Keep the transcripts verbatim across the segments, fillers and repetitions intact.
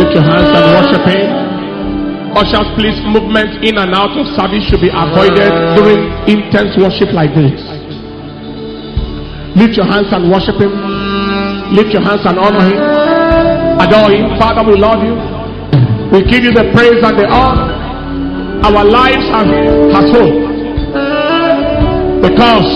Lift your hands and worship Him. Ushers, please, movement in and out of service should be avoided during intense worship like this. Lift your hands and worship Him. Lift your hands and honor Him. Adore Him. Father, we love you. We give you the praise and the honor. Our lives are has hope because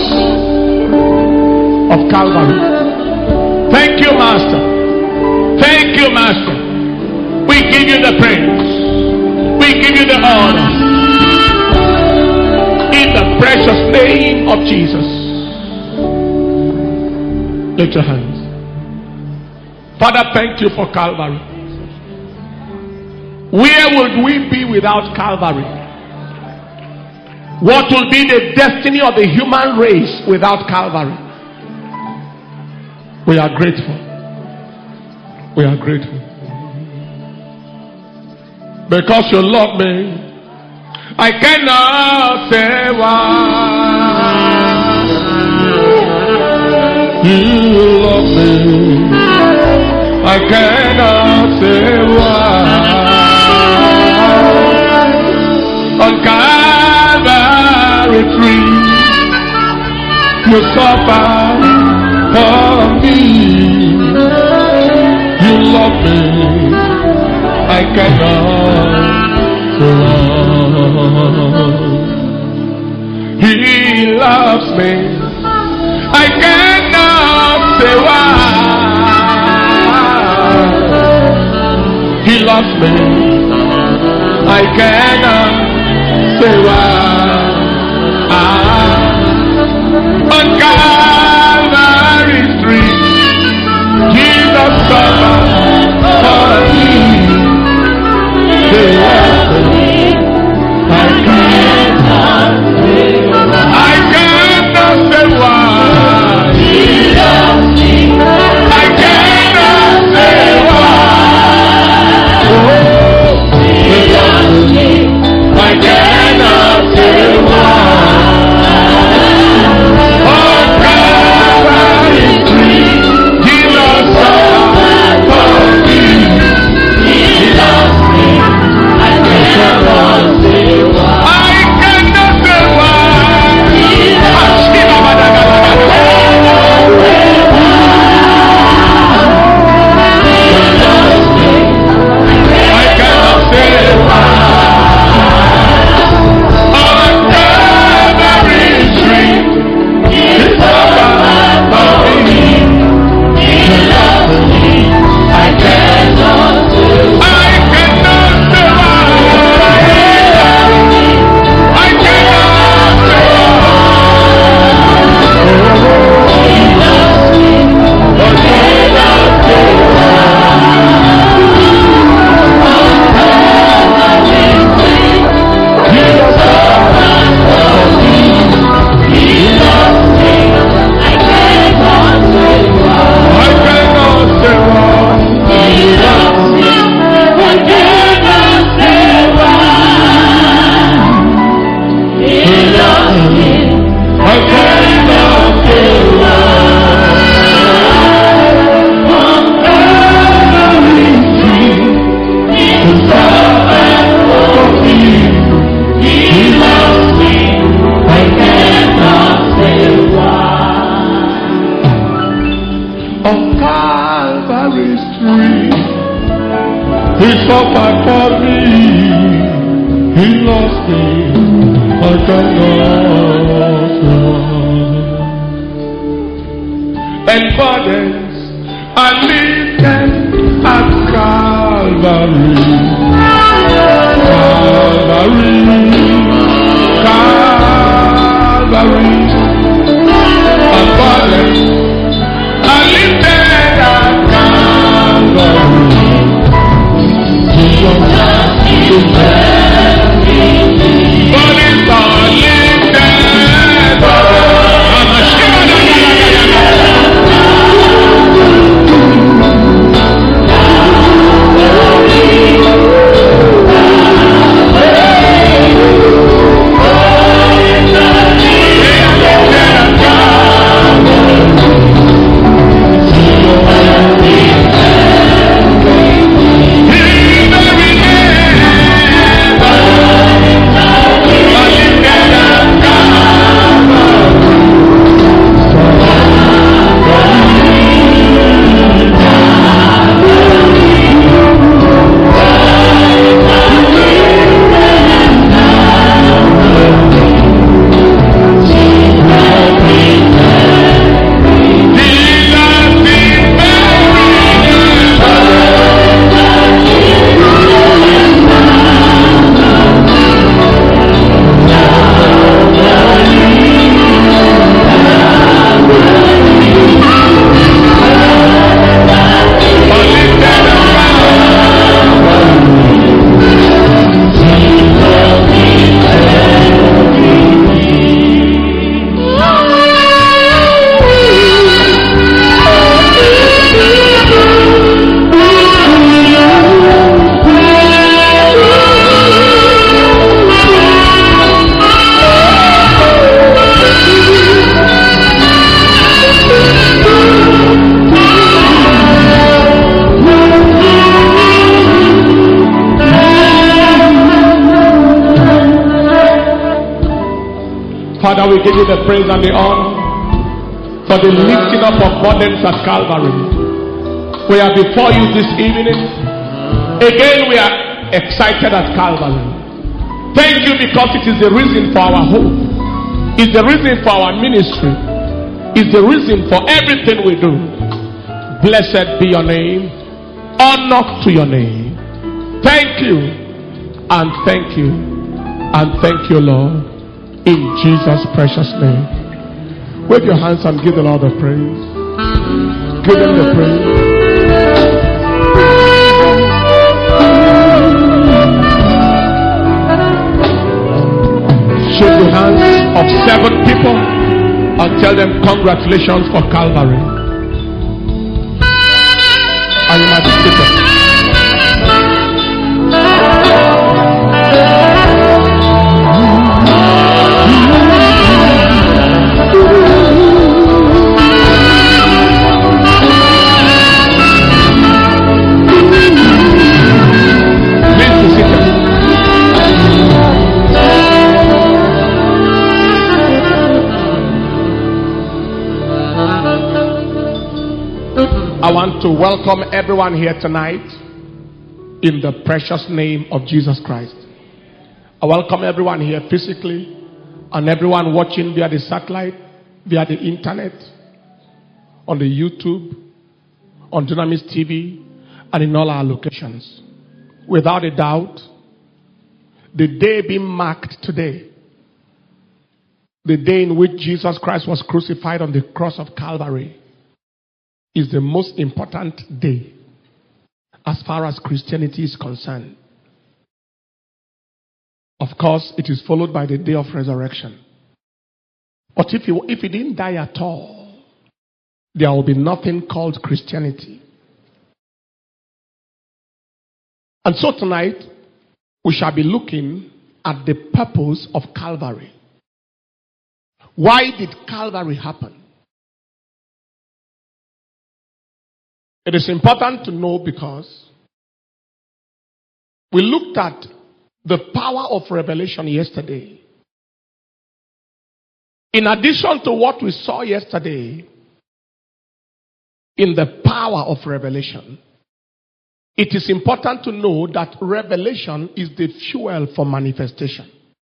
of Calvary. Thank you, Master. Thank you, Master. We give you the praise. We give you the honor. In the precious name of Jesus. Lift your hands. Father, thank you for Calvary. Where would we be without Calvary? What will be the destiny of the human race without Calvary? We are grateful. We are grateful. Because you love me, I cannot say why. You love me, I cannot say why. On Calvary tree, you suffer for me. You love me, I cannot love. He loves me, I cannot say why. He loves me, I cannot say why. Ah, on Calvary Street, Jesus suffered for me. Say why. I cannot say why. I cannot say why. He loves me. I cannot say why. Oh, He loves me. I cannot say why. On Calvary tree, Jesus suffered for me. He loves me. I cannot say why. I cannot say why. He loves me. I cannot say why. He suffered for me. He lost me. I cannot run. And burdens are lifted at Calvary. Calvary. Calvary. And burdens are lifted at Calvary. Yeah. Father, we give you the praise and the honor for the lifting up of burdens at Calvary. We are before you this evening. Again, we are excited at Calvary. Thank you because it is the reason for our hope. It's the reason for our ministry. It's the reason for everything we do. Blessed be your name. Honor to your name. Thank you and thank you and thank you, Lord. In Jesus' precious name. Wave your hands and give the Lord the praise. Give him the praise. Shake the hands of seven people and tell them congratulations for Calvary. And you might be seated. I want to welcome everyone here tonight in the precious name of Jesus Christ. I welcome everyone here physically and everyone watching via the satellite, via the internet, on the YouTube, on Dunamis T V, and in all our locations. Without a doubt, the day being marked today, the day in which Jesus Christ was crucified on the cross of Calvary, is the most important day as far as Christianity is concerned. Of course, it is followed by the day of resurrection. But if he, if he didn't die at all, there will be nothing called Christianity. And so tonight, we shall be looking at the purpose of Calvary. Why did Calvary happen? It is important to know because we looked at the power of revelation yesterday. In addition to what we saw yesterday in the power of revelation, it is important to know that revelation is the fuel for manifestation.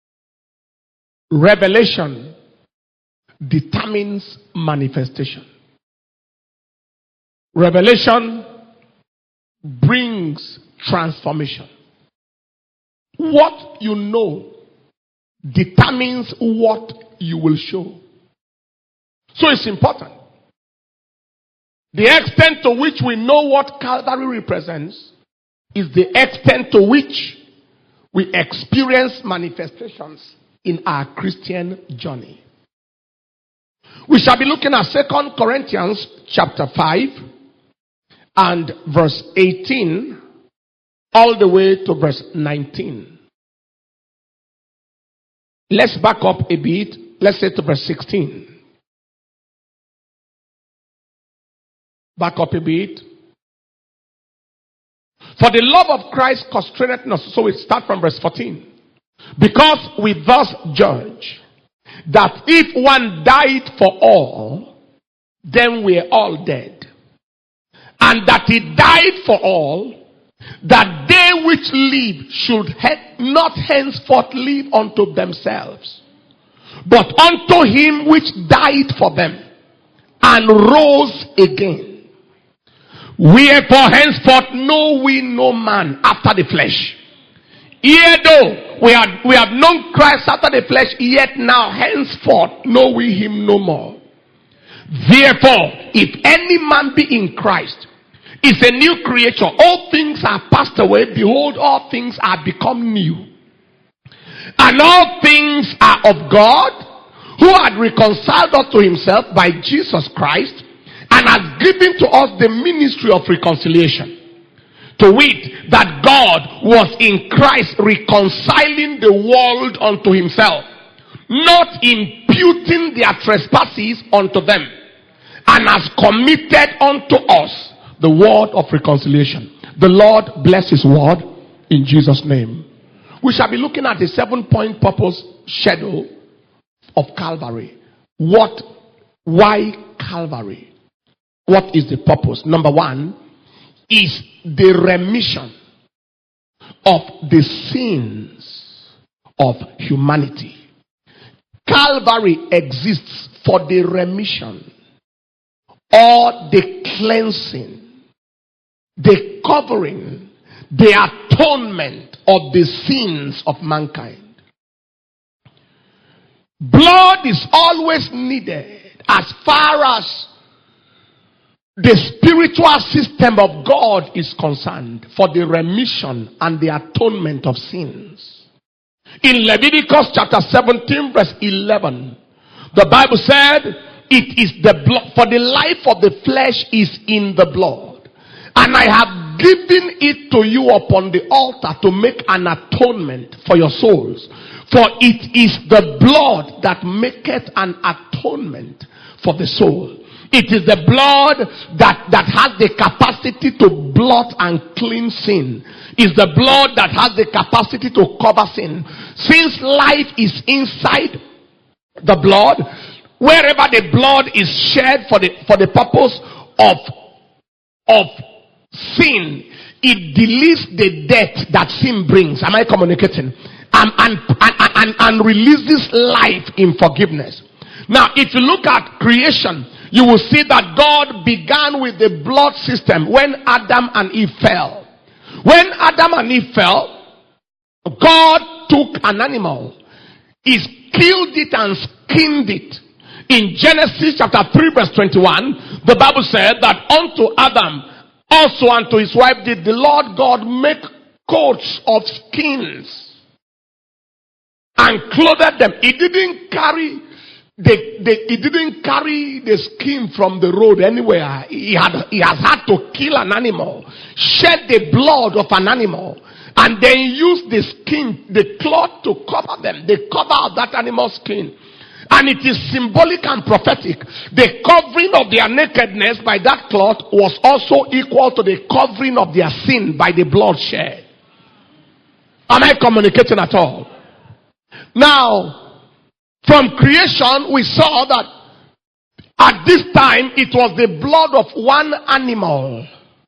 Revelation determines manifestation. Revelation brings transformation. What you know determines what you will show. So it's important. The extent to which we know what Calvary represents is the extent to which we experience manifestations in our Christian journey. We shall be looking at Second Corinthians chapter five and verse eighteen all the way to verse nineteen. Let's back up a bit. Let's say to verse sixteen. Back up a bit. For the love of Christ constraineth us. So we start from verse fourteen. Because we thus judge that if one died for all, then we are all dead. And that he died for all, that they which live should he- not henceforth live unto themselves, but unto him which died for them, and rose again. Wherefore henceforth know we no man after the flesh. Yet though we have, we have known Christ after the flesh, yet now henceforth know we him no more. Therefore, if any man be in Christ, is a new creature. All things are passed away. Behold, all things are become new. And all things are of God, who had reconciled us to himself by Jesus Christ, and has given to us the ministry of reconciliation. To wit, that God was in Christ reconciling the world unto himself, not imputing their trespasses unto them, and has committed unto us the word of reconciliation. The Lord bless his word in Jesus' name. We shall be looking at the seven point purpose schedule of Calvary. What? Why Calvary? What is the purpose? Number one is the remission of the sins of humanity. Calvary exists for the remission or the cleansing, the covering, the atonement of the sins of mankind. Blood is always needed as far as the spiritual system of God is concerned for the remission and the atonement of sins. In Leviticus chapter seventeen verse eleven, the Bible said, it is the blood, for the life of the flesh is in the blood, and I have given it to you upon the altar to make an atonement for your souls. For it is the blood that maketh an atonement for the soul. It is the blood that, that has the capacity to blot and clean sin. It's the blood that has the capacity to cover sin. Since life is inside the blood, wherever the blood is shed for the for the purpose of of sin, it deletes the death that sin brings. Am I communicating? And, and, and, and, and releases life in forgiveness. Now, if you look at creation, you will see that God began with the blood system when Adam and Eve fell. When Adam and Eve fell, God took an animal, he killed it and skinned it. In Genesis chapter three verse twenty-one, the Bible said that unto Adam, also unto his wife, did the Lord God make coats of skins and clothed them. He didn't carry the, the he didn't carry the skin from the road anywhere. He had he has had to kill an animal, shed the blood of an animal, and then use the skin, the cloth to cover them, the cover of that animal's skin. And it is symbolic and prophetic. The covering of their nakedness by that cloth was also equal to the covering of their sin by the blood shed. Am I communicating at all? Now, from creation, we saw that at this time it was the blood of one animal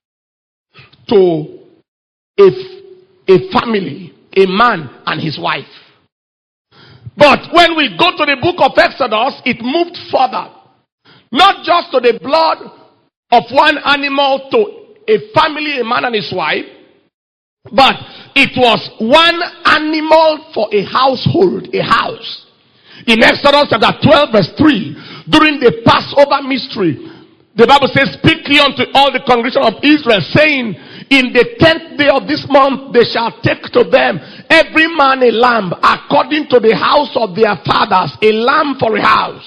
to a, a family, a man and his wife. But when we go to the book of Exodus, it moved further. Not just to the blood of one animal to a family, a man and his wife, but it was one animal for a household, a house. In Exodus chapter twelve verse three, during the Passover mystery, the Bible says, speak ye unto all the congregation of Israel, saying, in the tenth day of this month they shall take to them every man a lamb according to the house of their fathers, a lamb for a house.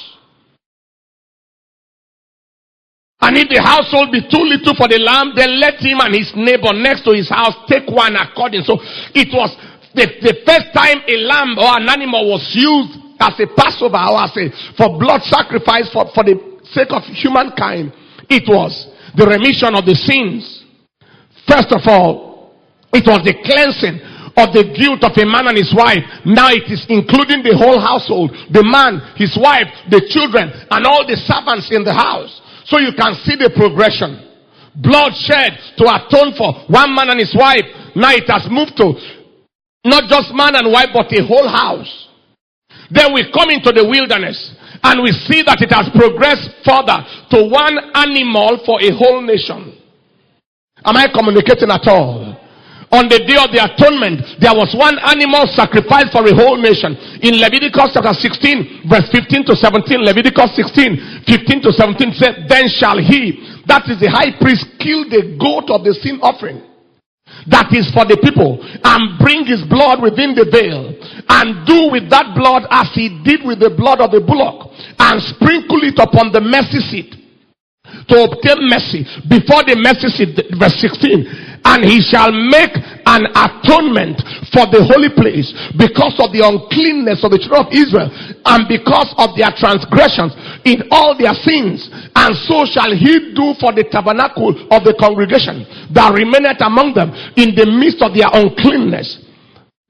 And if the household be too little for the lamb, then let him and his neighbor next to his house take one according. So it was the, the first time a lamb or an animal was used as a Passover or as a for blood sacrifice for, for the sake of humankind. It was the remission of the sins. First of all, it was the cleansing of the guilt of a man and his wife. Now it is including the whole household, the man, his wife, the children, and all the servants in the house. So you can see the progression. Blood shed to atone for one man and his wife. Now it has moved to not just man and wife, but a whole house. Then we come into the wilderness and we see that it has progressed further to one animal for a whole nation. Am I communicating at all? On the day of the atonement, there was one animal sacrificed for a whole nation. In Leviticus chapter sixteen, verse fifteen to seventeen, Leviticus sixteen, fifteen to seventeen said, then shall he, that is the high priest, kill the goat of the sin offering that is for the people, and bring his blood within the veil, and do with that blood as he did with the blood of the bullock, and sprinkle it upon the mercy seat to obtain mercy before the mercy seat. Verse sixteen, and he shall make an atonement for the holy place because of the uncleanness of the children of Israel and because of their transgressions in all their sins. And so shall he do for the tabernacle of the congregation that remaineth among them in the midst of their uncleanness.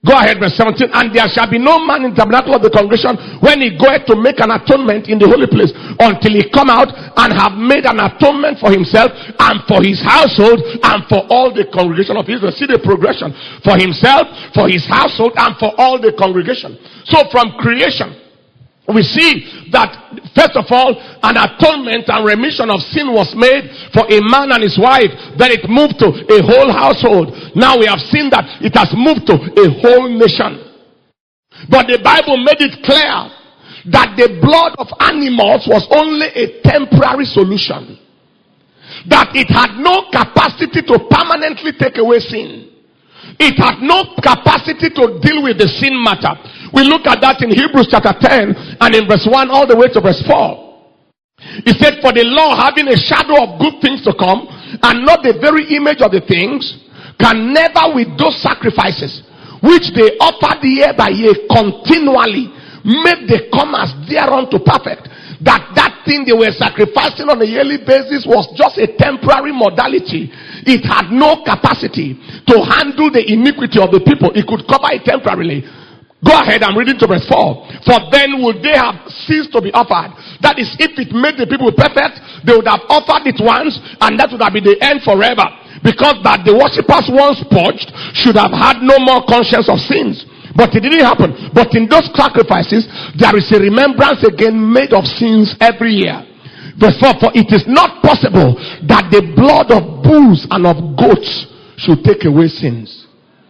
Go ahead, verse seventeen. And there shall be no man in the tabernacle of the congregation when he goeth to make an atonement in the holy place, until he come out and have made an atonement for himself and for his household and for all the congregation of Israel. See the progression. For himself, for his household, and for all the congregation. So from creation, we see that first of all, an atonement and remission of sin was made for a man and his wife. Then it moved to a whole household. Now we have seen that it has moved to a whole nation. But the Bible made it clear that the blood of animals was only a temporary solution. That it had no capacity to permanently take away sin. It had no capacity to deal with the sin matter. We look at that in Hebrews chapter ten and in verse one all the way to verse four. It said, for the law, having a shadow of good things to come and not the very image of the things, can never with those sacrifices which they offered year by year continually make the comers thereunto perfect. That that thing they were sacrificing on a yearly basis was just a temporary modality. It had no capacity to handle the iniquity of the people. It could cover it temporarily. Go ahead, I'm reading to verse four. For then would they have ceased to be offered. That is, if it made the people perfect, they would have offered it once, and that would have been the end forever. Because that the worshippers once purged should have had no more conscience of sins. But it didn't happen. But in those sacrifices, there is a remembrance again made of sins every year. Verse four, for it is not possible that the blood of bulls and of goats should take away sins.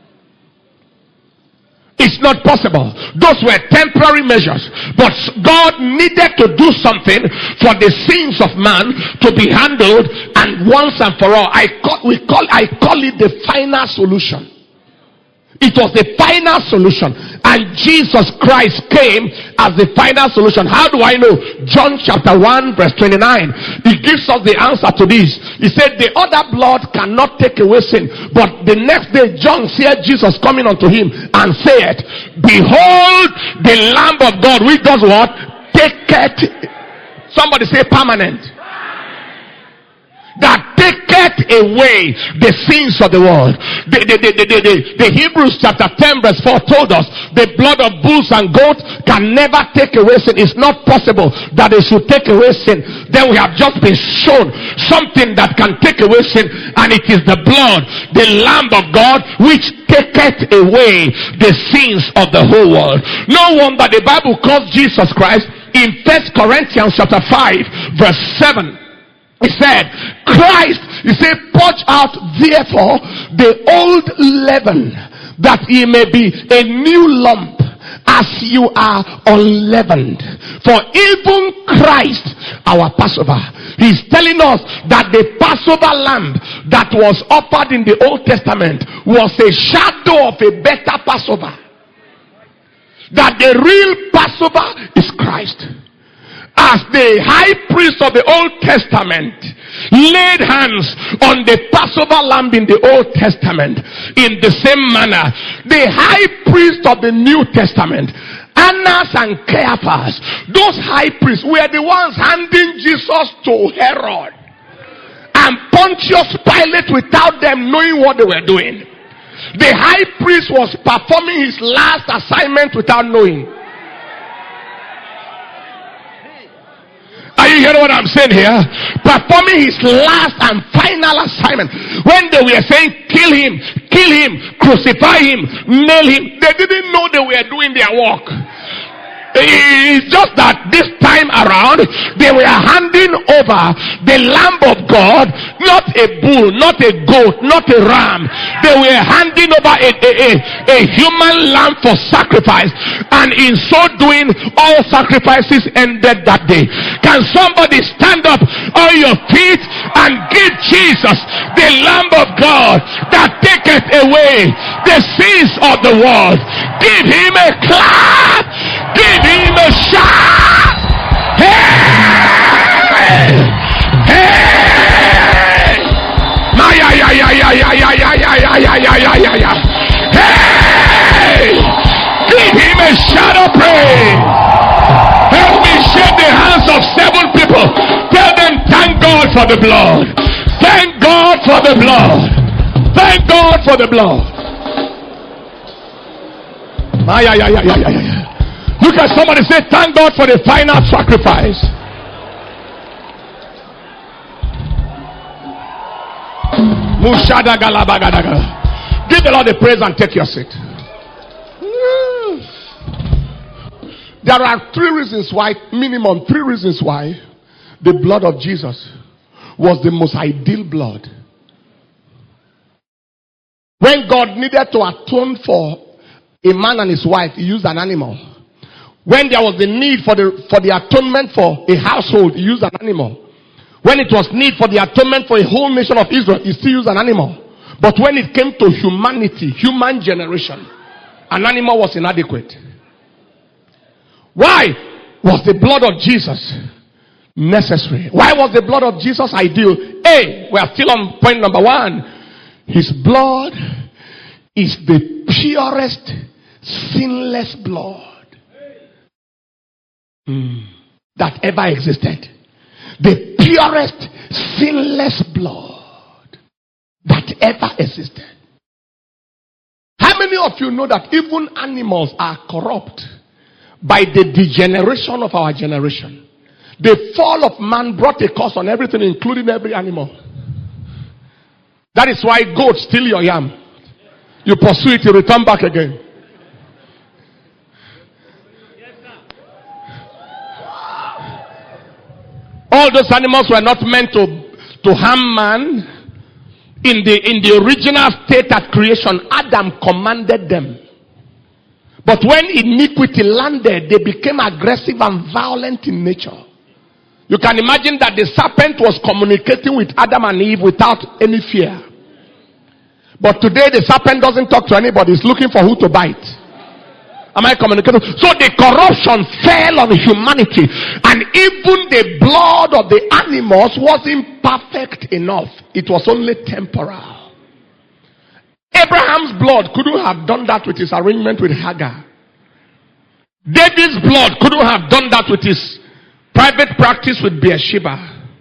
It's not possible. Those were temporary measures. But God needed to do something for the sins of man to be handled, and once and for all. I call, we call, I call it the final solution. It was the final solution. And Jesus Christ came as the final solution. How do I know? John chapter one verse twenty-nine. He gives us the answer to this. He said the other blood cannot take away sin. But the next day John saw Jesus coming unto him and said, behold the Lamb of God which does what? Taketh. Somebody say permanent. That taketh away the sins of the world. The, the, the, the, the, the Hebrews chapter ten verse four told us the blood of bulls and goats can never take away sin. It's not possible that it should take away sin. Then we have just been shown something that can take away sin, and it is the blood, the Lamb of God, which taketh away the sins of the whole world. No wonder the Bible calls Jesus Christ in First Corinthians chapter five verse seven. He said, Christ, he said, purge out therefore the old leaven, that ye may be a new lump, as you are unleavened. For even Christ, our Passover, he's telling us that the Passover lamb that was offered in the Old Testament was a shadow of a better Passover. That the real Passover is Christ. As the high priest of the Old Testament laid hands on the Passover lamb in the Old Testament, in the same manner, the high priest of the New Testament, Annas and Caiaphas, those high priests were the ones handing Jesus to Herod and Pontius Pilate without them knowing what they were doing. The high priest was performing his last assignment without knowing. Are you hearing what I'm saying here? Performing his last and final assignment. When they were saying, kill him, kill him, crucify him, nail him, they didn't know they were doing their work. It's just that this time around, they were handing over the Lamb of God, not a bull, not a goat, not a ram. They were handing over a, a, a, a human lamb for sacrifice. And in so doing, all sacrifices ended that day. Can somebody stand up on your feet and give Jesus the Lamb of God that taketh away the sins of the world? Give him a clap. Give him a shout. Hey! Hey! Ya ya ya ya ya ya ya ya ya ya ya ya ya. Hey! Give him a shout of praise. Help me shake the hands of seven people. Tell them, thank God for the blood. Thank God for the blood. Thank God for the blood. Ah, yeah, yeah, yeah, yeah, yeah, yeah. Look at somebody, say, thank God for the final sacrifice. Give the Lord the praise and take your seat. There are three reasons why, minimum three reasons why the blood of Jesus was the most ideal blood. When God needed to atone for a man and his wife, he used an animal. When there was the need for the for the atonement for a household, he used an animal. When it was need for the atonement for a whole nation of Israel, he still used an animal. But when it came to humanity, human generation, an animal was inadequate. Why was the blood of Jesus necessary? Why was the blood of Jesus ideal? A, we are still on point number one. His blood is the purest, sinless blood mm, that ever existed. The purest, sinless blood that ever existed. How many of you know that even animals are corrupt by the degeneration of our generation? The fall of man brought a curse on everything, including every animal. That is why goats steal your yam. You pursue it, you return back again. All those animals were not meant to, to harm man. In the, in the original state of creation, Adam commanded them. But when iniquity landed, they became aggressive and violent in nature. You can imagine that the serpent was communicating with Adam and Eve without any fear. But today the serpent doesn't talk to anybody. He's looking for who to bite. Am I communicating? So the corruption fell on humanity. And even the blood of the animals wasn't perfect enough. It was only temporal. Abraham's blood couldn't have done that with his arrangement with Hagar. David's blood couldn't have done that with his private practice with Bathsheba.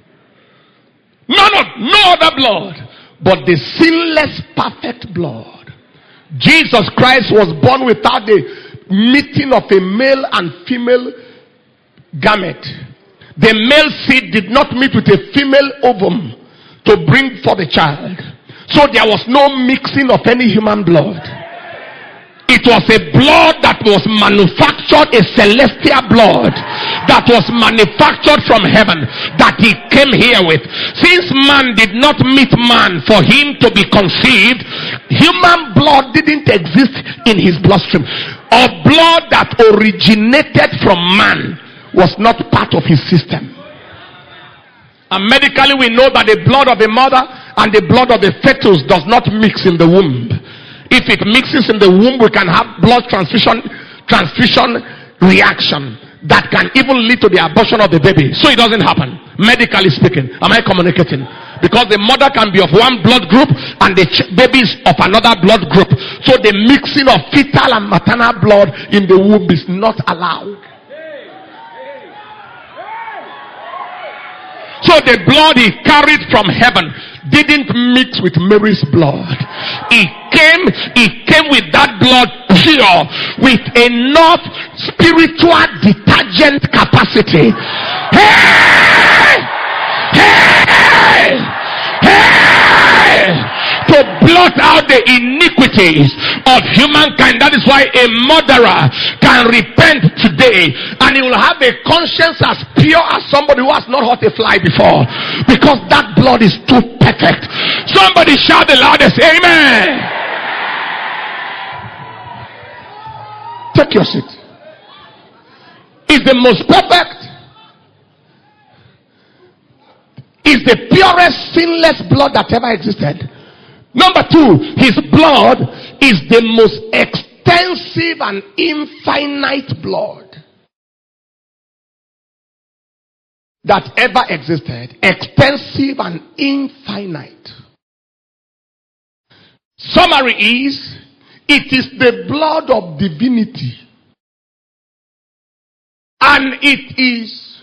No, no, no other blood. But the sinless, perfect blood. Jesus Christ was born without the meeting of a male and female gamete. The male seed did not meet with a female ovum to bring forth a child. So there was no mixing of any human blood. It was a blood that was manufactured, a celestial blood that was manufactured from heaven, that he came here with. Since man did not meet man for him to be conceived, human blood didn't exist in his bloodstream. A blood that originated from man was not part of his system. And medically we know that the blood of a mother and the blood of a fetus does not mix in the womb. If it mixes in the womb, we can have blood transfusion transfusion reaction that can even lead to the abortion of the baby. So it doesn't happen, medically speaking. Am I communicating? Because the mother can be of one blood group and the ch- baby is of another blood group. So the mixing of fetal and maternal blood in the womb is not allowed. So the blood he carried from heaven didn't mix with Mary's blood. He came, he came with that blood pure, with enough spiritual detergent capacity. Hey! Hey! Hey! To blot out the iniquities of humankind. That is why a murderer can repent today and he will have a conscience as pure as somebody who has not hurt a fly before, because that blood is too perfect. Somebody shout the loudest, amen. Take your seat. It's the most perfect, is the purest, sinless blood that ever existed. Number two, his blood is the most extensive and infinite blood that ever existed. Extensive and infinite. Summary is, it is the blood of divinity. And it is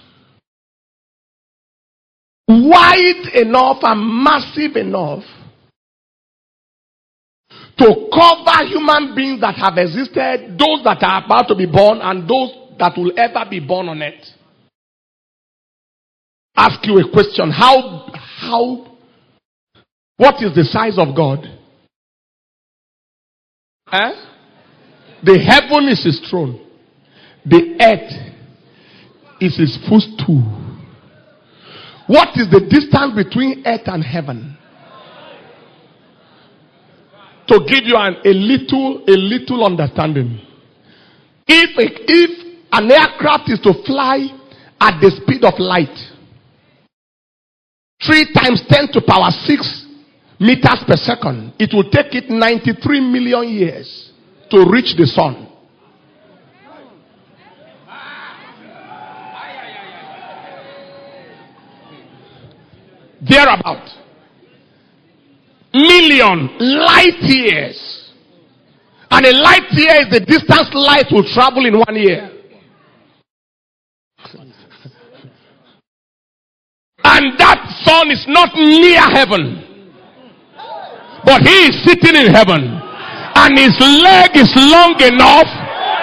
wide enough and massive enough to cover human beings that have existed, those that are about to be born, and those that will ever be born on earth. Ask you a question. How, how, what is the size of God? Eh? The heaven is his throne. The earth is his footstool. What is the distance between earth and heaven? To give you an, a little, a little understanding. If, if an aircraft is to fly at the speed of light, three times ten to power six meters per second, it will take it ninety-three million years to reach the sun. Thereabout. Million light years. And a light year is the distance light will travel in one year. And that sun is not near heaven, but he is sitting in heaven, and his leg is long enough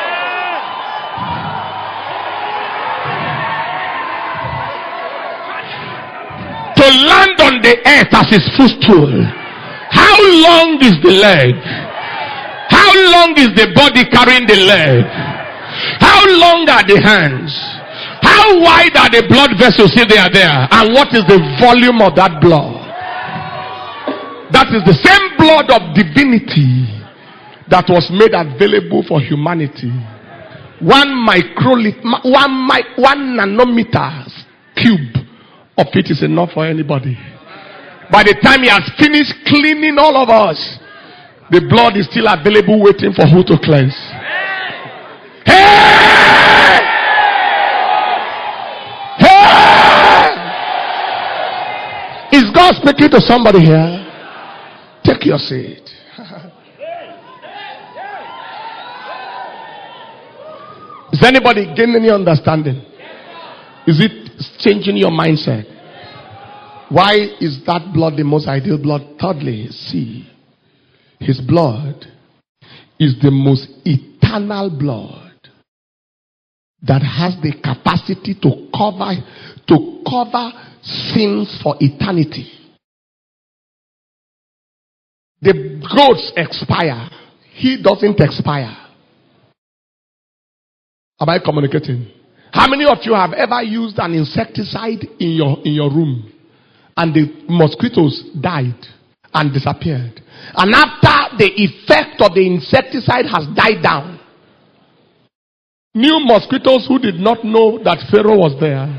to land on the earth as his footstool. How long is the leg? How long is the body carrying the leg? How long are the hands? How wide are the blood vessels if they are there? And what is the volume of that blood? That is the same blood of divinity that was made available for humanity. One microliter, one, mi- one nanometer cube of it is enough for anybody. By the time he has finished cleaning all of us, the blood is still available waiting for who to cleanse. Hey! Hey! Is God speaking to somebody here? Take your seat. Is anybody gaining any understanding? Is it changing your mindset? Why is that blood the most ideal blood? Thirdly, see, his blood is the most eternal blood that has the capacity to cover to cover sins for eternity. The goats expire. He doesn't expire. Am I communicating? How many of you have ever used an insecticide in your in your room and the mosquitoes died and disappeared? And after the effect of the insecticide has died down, new mosquitoes who did not know that Pharaoh was there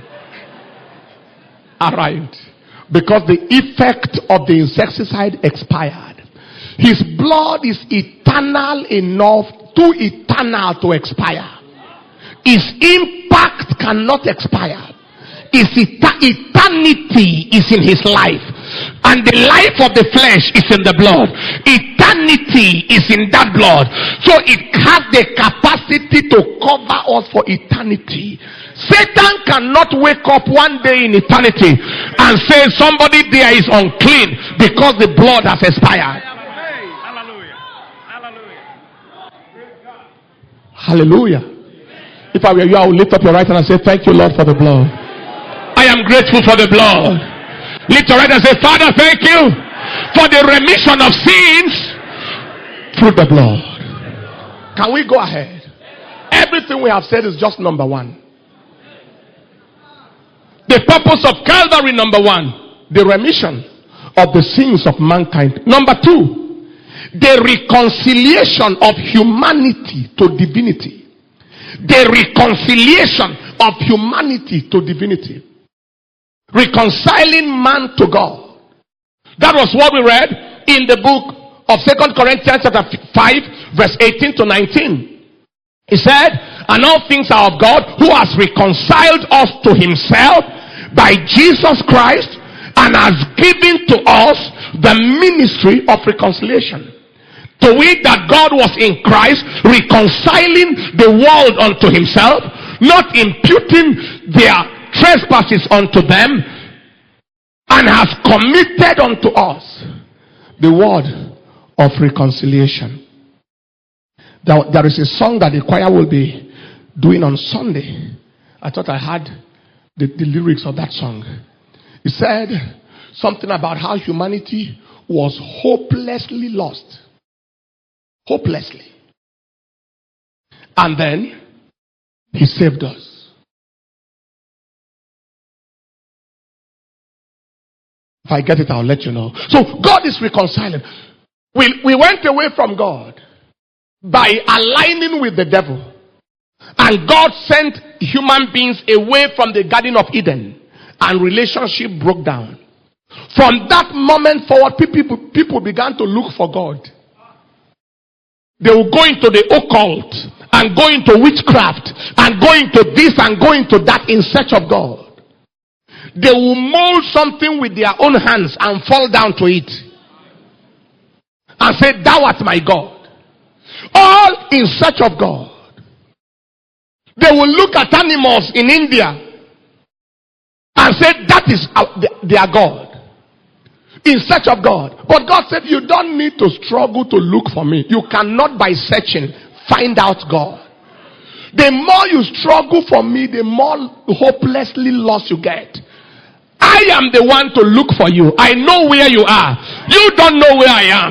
arrived because the effect of the insecticide expired. His blood is eternal enough, too eternal to expire. His impact cannot expire. His et- eternity is in his life. And the life of the flesh is in the blood. Eternity is in that blood. So it has the capacity to cover us for eternity. Satan cannot wake up one day in eternity and say somebody there is unclean because the blood has expired. Hallelujah. If I were you, I would lift up your right hand and say, thank you, Lord, for the blood. I am grateful for the blood. Lift your right hand and say, Father, thank you for the remission of sins through the blood. Can we go ahead? Everything we have said is just number one. The purpose of Calvary, number one, the remission of the sins of mankind. Number two, the reconciliation of humanity to divinity. The reconciliation of humanity to divinity. Reconciling man to God. That was what we read in the book of Second Corinthians chapter five, verse eighteen to nineteen. He said, and all things are of God, who has reconciled us to himself by Jesus Christ, and has given to us the ministry of reconciliation. To wit, that God was in Christ, reconciling the world unto himself, not imputing their trespasses unto them, and has committed unto us the word of reconciliation. There, there is a song that the choir will be doing on Sunday. I thought I had the, the lyrics of that song. It said something about how humanity was hopelessly lost. Hopelessly. And then he saved us. If I get it, I'll let you know. So God is reconciling. We, we went away from God by aligning with the devil. And God sent human beings away from the Garden of Eden. And relationship broke down. From that moment forward, people, people began to look for God. They will go into the occult and go into witchcraft and go into this and go into that in search of God. They will mold something with their own hands and fall down to it and say, thou art my God. All in search of God. They will look at animals in India and say, that is their God. In search of God. But God said, you don't need to struggle to look for me. You cannot by searching find out God. The more you struggle for me, the more hopelessly lost you get. I am the one to look for you. I know where you are. You don't know where I am.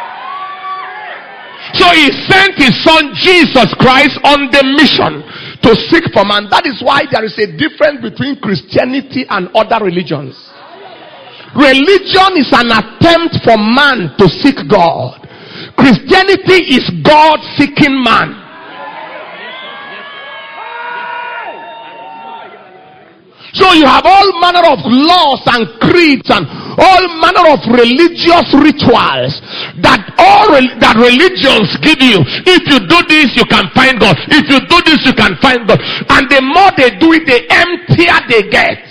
So he sent his son Jesus Christ on the mission to seek for man. That is why there is a difference between Christianity and other religions. Religion is an attempt for man to seek God. Christianity is God seeking man. So you have all manner of laws and creeds and all manner of religious rituals that all re- that religions give you. If you do this, you can find God. If you do this, you can find God. And the more they do it, the emptier they get.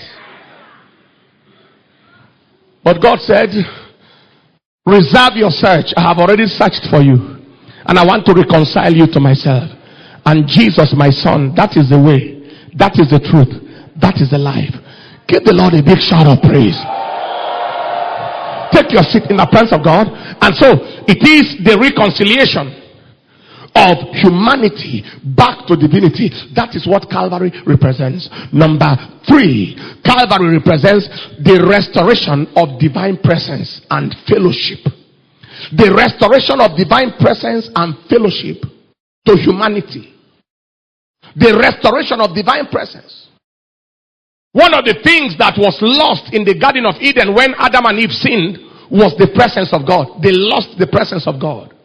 But God said, reserve your search. I have already searched for you. And I want to reconcile you to myself. And Jesus, my son, that is the way. That is the truth. That is the life. Give the Lord a big shout of praise. Take your seat in the presence of God. And so, it is the reconciliation of humanity back to divinity. That is what Calvary represents. Number three, Calvary represents the restoration of divine presence and fellowship. The restoration of divine presence and fellowship to humanity. The restoration of divine presence. One of the things that was lost in the Garden of Eden when Adam and Eve sinned was the presence of God. They lost the presence of God.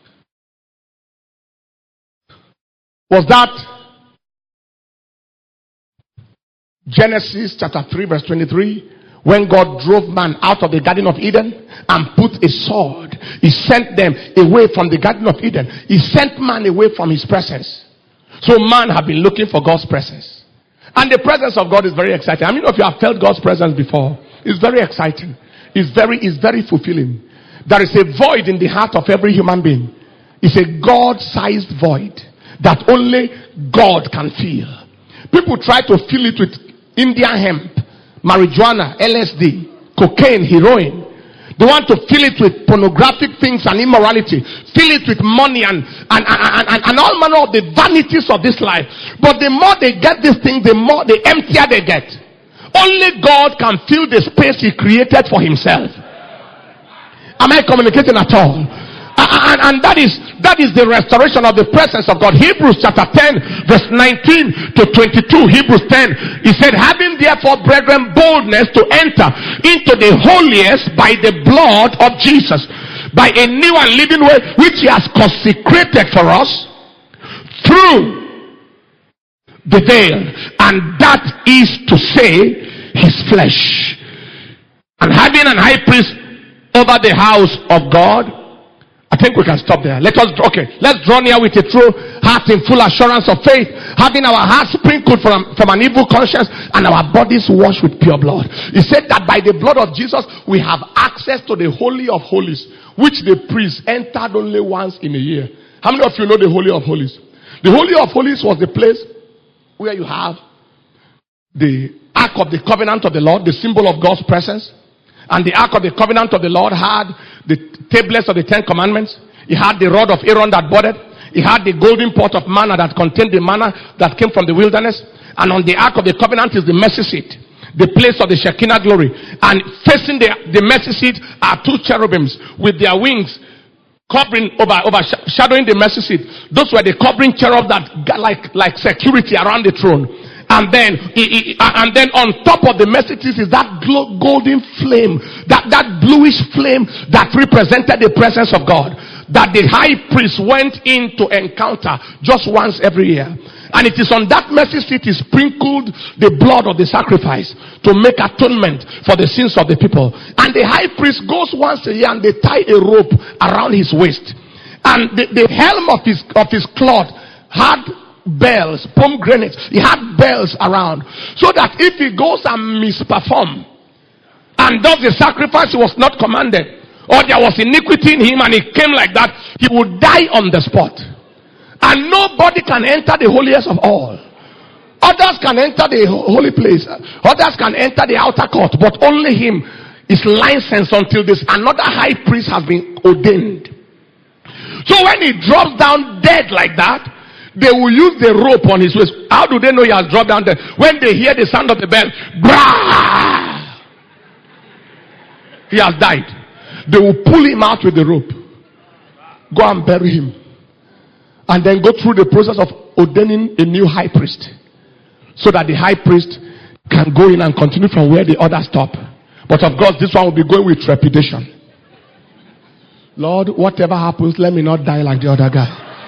Was that Genesis chapter three verse twenty-three? When God drove man out of the Garden of Eden and put a sword, he sent them away from the Garden of Eden. He sent man away from his presence. So man had been looking for God's presence. And the presence of God is very exciting. I mean, if you have felt God's presence before, it's very exciting. It's very, it's very fulfilling. There is a void in the heart of every human being. It's a God-sized void that only God can fill. People try to fill it with Indian hemp, marijuana, L S D, cocaine, heroin. They want to fill it with pornographic things and immorality. Fill it with money and, and, and, and, and all manner of the vanities of this life. But the more they get this thing, the more, the emptier they get. Only God can fill the space he created for himself. Am I communicating at all? And, and that is that is the restoration of the presence of God. Hebrews chapter ten verse nineteen to twenty-two. Hebrews ten. He said, having therefore, brethren, boldness to enter into the holiest by the blood of Jesus, by a new and living way which he has consecrated for us through the veil, and that is to say his flesh. And having an high priest over the house of God, I think we can stop there. Let us, okay, let's draw near with a true heart in full assurance of faith, having our hearts sprinkled from, from an evil conscience and our bodies washed with pure blood. He said that by the blood of Jesus, we have access to the Holy of Holies, which the priest entered only once in a year. How many of you know the Holy of Holies? The Holy of Holies was the place where you have the Ark of the Covenant of the Lord, the symbol of God's presence. And the Ark of the Covenant of the Lord had the tablets of the Ten Commandments. He had the rod of Aaron that budded. He had the golden pot of manna that contained the manna that came from the wilderness. And on the ark of the covenant is the mercy seat, the place of the Shekinah glory. And facing the, the mercy seat are two cherubims with their wings covering, over, overshadowing the mercy seat. Those were the covering cherub that got like, like security around the throne. And then, and then on top of the mercy seat is that golden flame, that, that bluish flame that represented the presence of God, that the high priest went in to encounter just once every year. And it is on that mercy seat he sprinkled the blood of the sacrifice to make atonement for the sins of the people. And the high priest goes once a year and they tie a rope around his waist. And the, the helm of his, of his cloth had bells, pomegranates. He had bells around. So that if he goes and misperform and does the sacrifice he was not commanded, or there was iniquity in him and he came like that, he would die on the spot. And nobody can enter the holiest of all. Others can enter the holy place. Others can enter the outer court. But only him is licensed until this another high priest has been ordained. So when he drops down dead like that, they will use the rope on his waist. How do they know he has dropped down dead? When they hear the sound of the bell, brah! He has died. They will pull him out with the rope. Go and bury him. And then go through the process of ordaining a new high priest, so that the high priest can go in and continue from where the others stop. But of course, this one will be going with trepidation. Lord, whatever happens, let me not die like the other guy.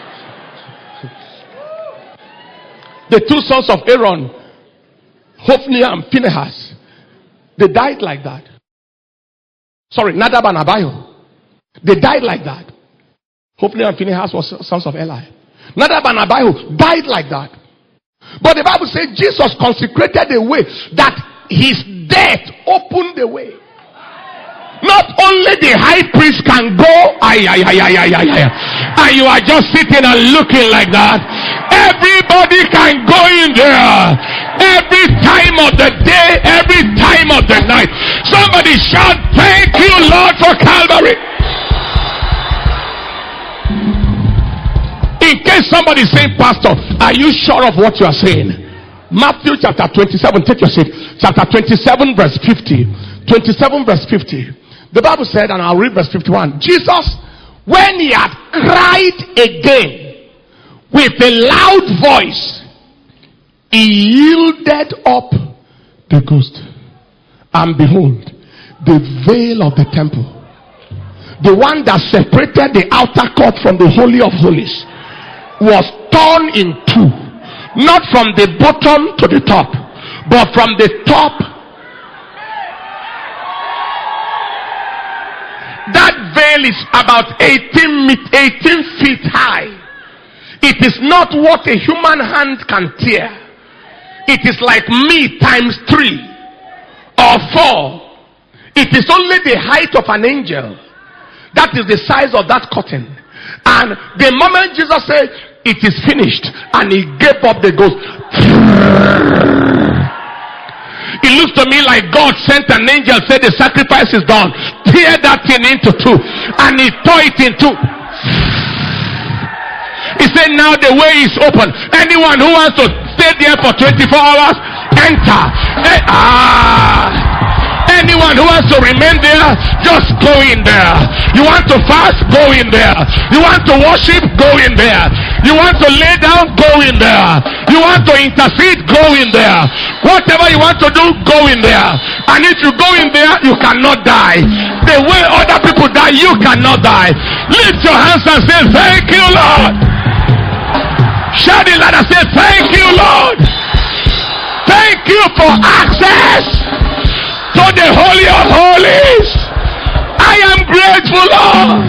The two sons of Aaron, Hophni and Phinehas, they died like that. Sorry, Nadab and Abihu. They died like that. Hophni and Phinehas were sons of Eli. Nadab and Abihu died like that. But the Bible says Jesus consecrated a way that his death opened the way. Not only the high priest can go, ay, ay, ay, ay, ay, ay, ay, and you are just sitting and looking like that. Everybody can go in there. Every time of the day, every time of the night. Somebody shout, thank you, Lord, for Calvary. In case somebody is saying, Pastor, are you sure of what you are saying? Matthew chapter twenty-seven, take your seat. Chapter twenty-seven, verse fifty. twenty-seven, verse fifty. The Bible said, and I'll read verse fifty-one. Jesus, when he had cried again with a loud voice, he yielded up the ghost. And behold, the veil of the temple, the one that separated the outer court from the Holy of Holies, was torn in two. Not from the bottom to the top, but from the top. That veil is about eighteen, eighteen feet high. It is not what a human hand can tear. It is like me times three or four. It is only the height of an angel. That is the size of that curtain. And the moment Jesus said, it is finished, and he gave up the ghost. It looks to me like God sent an angel, said the sacrifice is done. Tear that thing into two. And he tore it in two. He said, now the way is open. Anyone who wants to stay there for twenty-four hours, enter. Eh, ah. Anyone who wants to remain there, just go in there. You want to fast? Go in there. You want to worship? Go in there. You want to lay down? Go in there. You want to intercede? Go in there. Whatever you want to do, go in there. And if you go in there, you cannot die. The way other people die, you cannot die. Lift your hands and say, thank you, Lord. Shout it loud and say, thank you, Lord. Thank you for access to the Holy of Holies. I am grateful, Lord.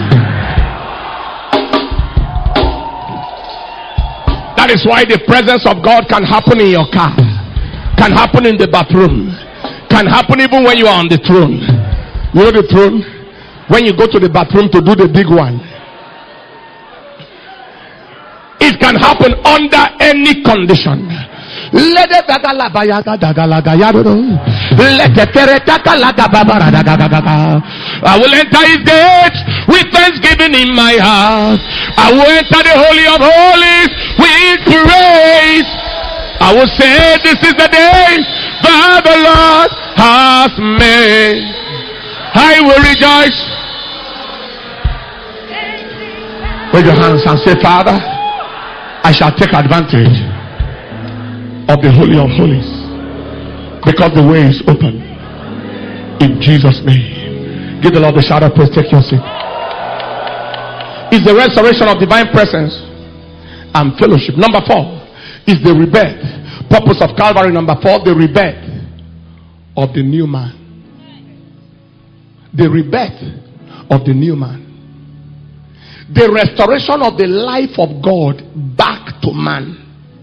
That is why the presence of God can happen in your car, can happen in the bathroom, can happen even when you are on the throne. You know the throne? When you go to the bathroom to do the big one. It can happen under any condition. I will enter his gates with thanksgiving in my heart. I will enter the holy of holies with praise. I will say, this is the day that the Lord has made. I will rejoice. Raise your hands and say, Father, I shall take advantage of the holy of holies, because the way is open. In Jesus' name. Give the Lord a shout of praise. Take your seat. Is the restoration of divine presence and fellowship. Number four is the rebirth. Purpose of Calvary. Number four, the rebirth of the new man. The rebirth of the new man. The restoration of the life of God back to man.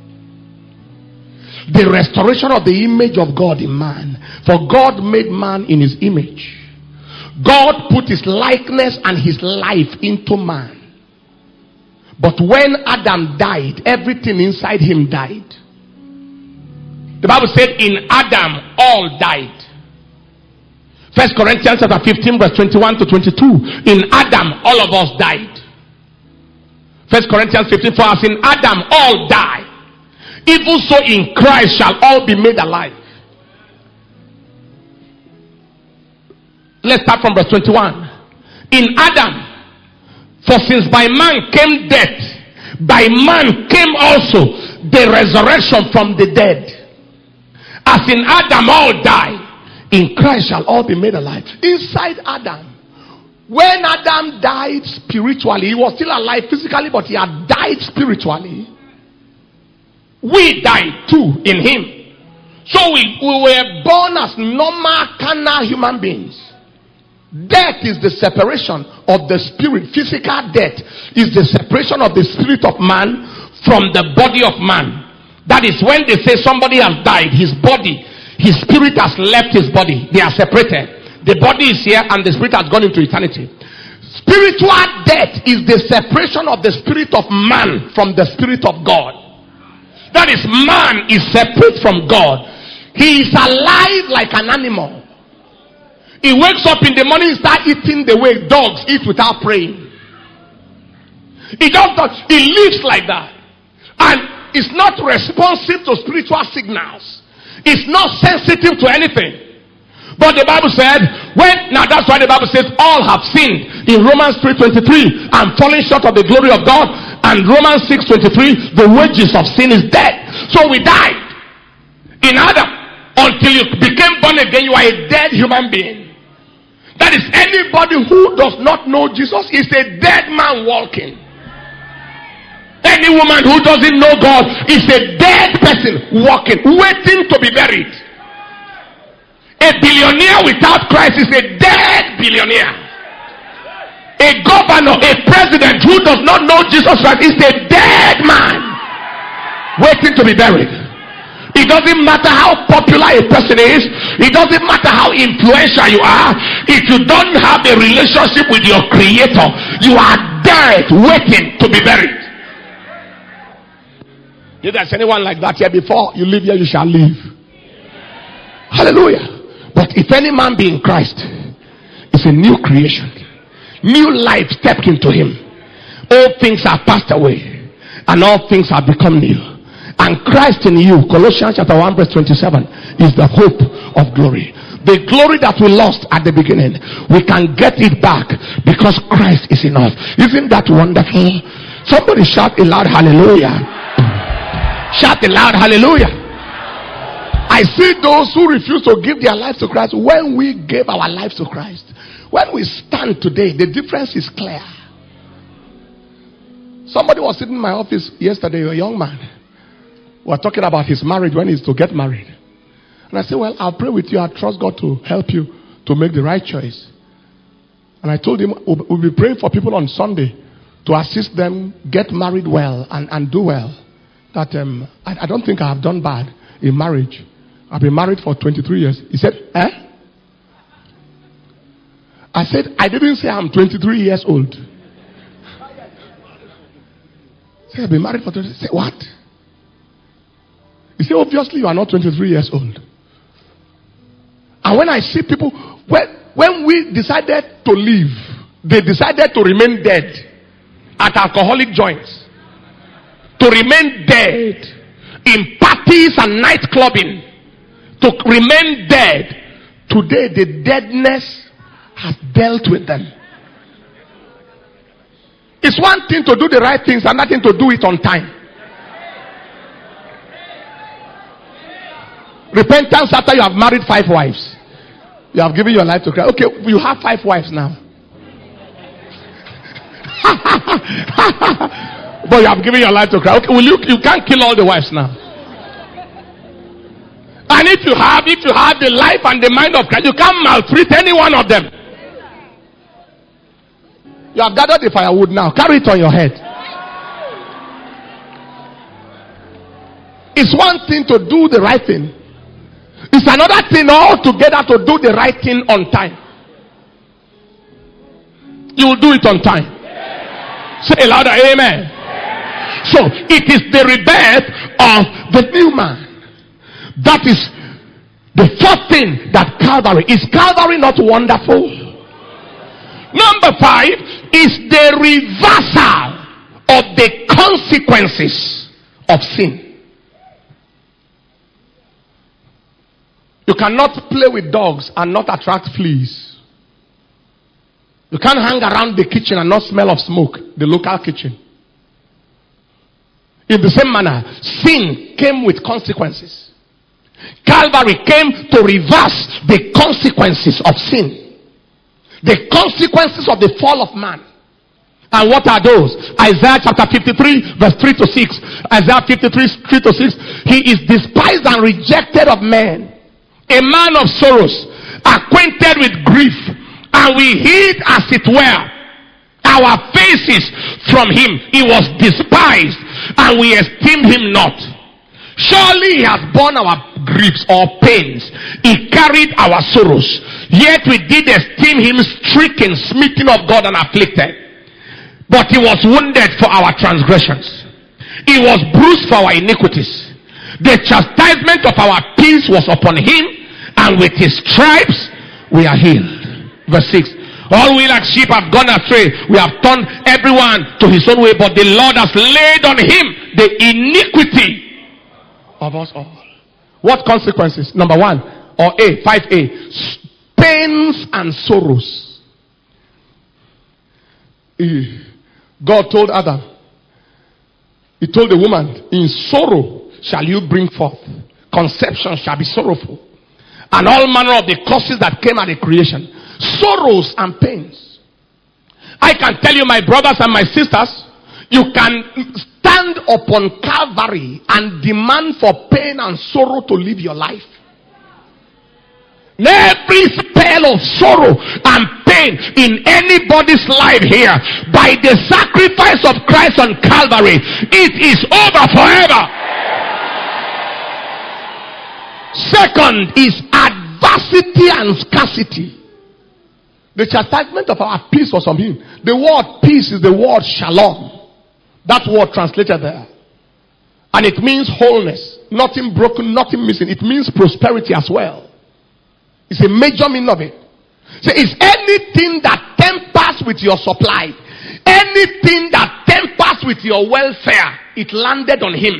The restoration of the image of God in man. For God made man in his image. God put his likeness and his life into man. But when Adam died, everything inside him died. The Bible said in Adam all died. First Corinthians chapter fifteen verse twenty-one to twenty-two. In Adam all of us died. First Corinthians fifteen, for as in Adam all die, even so in Christ shall all be made alive. Let's start from verse twenty-one. In Adam, for since by man came death, by man came also the resurrection from the dead. As in Adam all die, in Christ shall all be made alive. Inside Adam, when Adam died spiritually, he was still alive physically, but he had died spiritually. We died too in him. So we, we were born as normal carnal human beings. Death is the separation of the spirit. Physical death is the separation of the spirit of man from the body of man. That is when they say somebody has died, his body, his spirit has left his body. They are separated. The body is here and the spirit has gone into eternity. Spiritual death is the separation of the spirit of man from the spirit of God. That is, man is separate from God. He is alive like an animal. He wakes up in the morning and starts eating the way dogs eat without praying. He just does, he lives like that. And is not responsive to spiritual signals. It's not sensitive to anything. But the Bible said, when, now that's why the Bible says all have sinned in Romans three twenty-three and fallen short of the glory of God. And Romans six twenty-three, the wages of sin is death. So we died in Adam. Until you became born again, you are a dead human being. That is, anybody who does not know Jesus is a dead man walking. Any woman who doesn't know God is a dead person walking, waiting to be buried. A billionaire without Christ is a dead billionaire. A governor, a president who does not know Jesus Christ is a dead man waiting to be buried. It doesn't matter how popular a person is. It doesn't matter how influential you are. If you don't have a relationship with your Creator, you are dead waiting to be buried. If there's anyone like that here, before you leave here, you shall live. Hallelujah. But if any man be in Christ, it's a new creation. New life stepped into him. All things are passed away, and all things have become new. And Christ in you, Colossians chapter one verse twenty-seven, is the hope of glory. The glory that we lost at the beginning, we can get it back because Christ is in us. Isn't that wonderful? Somebody shout a loud hallelujah. Shout a loud hallelujah. I see those who refuse to give their lives to Christ. When we gave our lives to Christ, when we stand today, the difference is clear. Somebody was sitting in my office yesterday, a young man. We were talking about his marriage, when he's to get married. And I said, well, I'll pray with you. I trust God to help you to make the right choice. And I told him, we'll be praying for people on Sunday to assist them get married well and, and do well. That um, I, I don't think I have done bad in marriage. I've been married for twenty-three years. He said, eh? I said, I didn't say I'm twenty-three years old. He said, I've been married for twenty. I said, what? He said, obviously you are not twenty-three years old. And when I see people, when, when we decided to leave, they decided to remain dead at alcoholic joints, to remain dead in parties and night clubbing, to remain dead. Today the deadness has dealt with them. It's one thing to do the right things and nothing to do it on time. Repentance after you have married five wives. You have given your life to Christ. Okay, you have five wives now. But you have given your life to Christ. Okay, will you, you can't kill all the wives now. And if you have, if you have the life and the mind of Christ, you can't maltreat any one of them. You have gathered the firewood now. Carry it on your head. It's one thing to do the right thing. It's another thing altogether to do the right thing on time. You will do it on time. Say louder, amen. So it is the rebirth of the new man. That is the fourth thing that Calvary. Is Calvary not wonderful? Number five is the reversal of the consequences of sin. You cannot play with dogs and not attract fleas. You can't hang around the kitchen and not smell of smoke, the local kitchen. In the same manner, sin came with consequences. Calvary came to reverse the consequences of sin. The consequences of the fall of man. And what are those? Isaiah chapter fifty-three verse three to six. Isaiah fifty-three three to six. He is despised and rejected of men, a man of sorrows, acquainted with grief, and we hid as it were our faces from him. He was despised and we esteemed him not. Surely he has borne our griefs or pains. He carried our sorrows. Yet we did esteem him stricken, smitten of God, and afflicted. But he was wounded for our transgressions. He was bruised for our iniquities. The chastisement of our peace was upon him, and with his stripes we are healed. Verse six. All we like sheep have gone astray. We have turned everyone to his own way, but the Lord has laid on him the iniquity of us all. What consequences? Number one, or A, five A. Pains and sorrows. God told Adam, he told the woman, in sorrow shall you bring forth. Conception shall be sorrowful. And all manner of the causes that came at the creation. Sorrows and pains. I can tell you, my brothers and my sisters, you can stand upon Calvary and demand for pain and sorrow to live your life. Every spell of sorrow and pain in anybody's life here, by the sacrifice of Christ on Calvary, it is over forever. Second is adversity and scarcity. The chastisement of our peace was on him. The word peace is the word shalom. That word translated there. And it means wholeness. Nothing broken, nothing missing. It means prosperity as well. It's a major meaning of it. So it's anything that tempers with your supply. Anything that tempers with your welfare. It landed on him.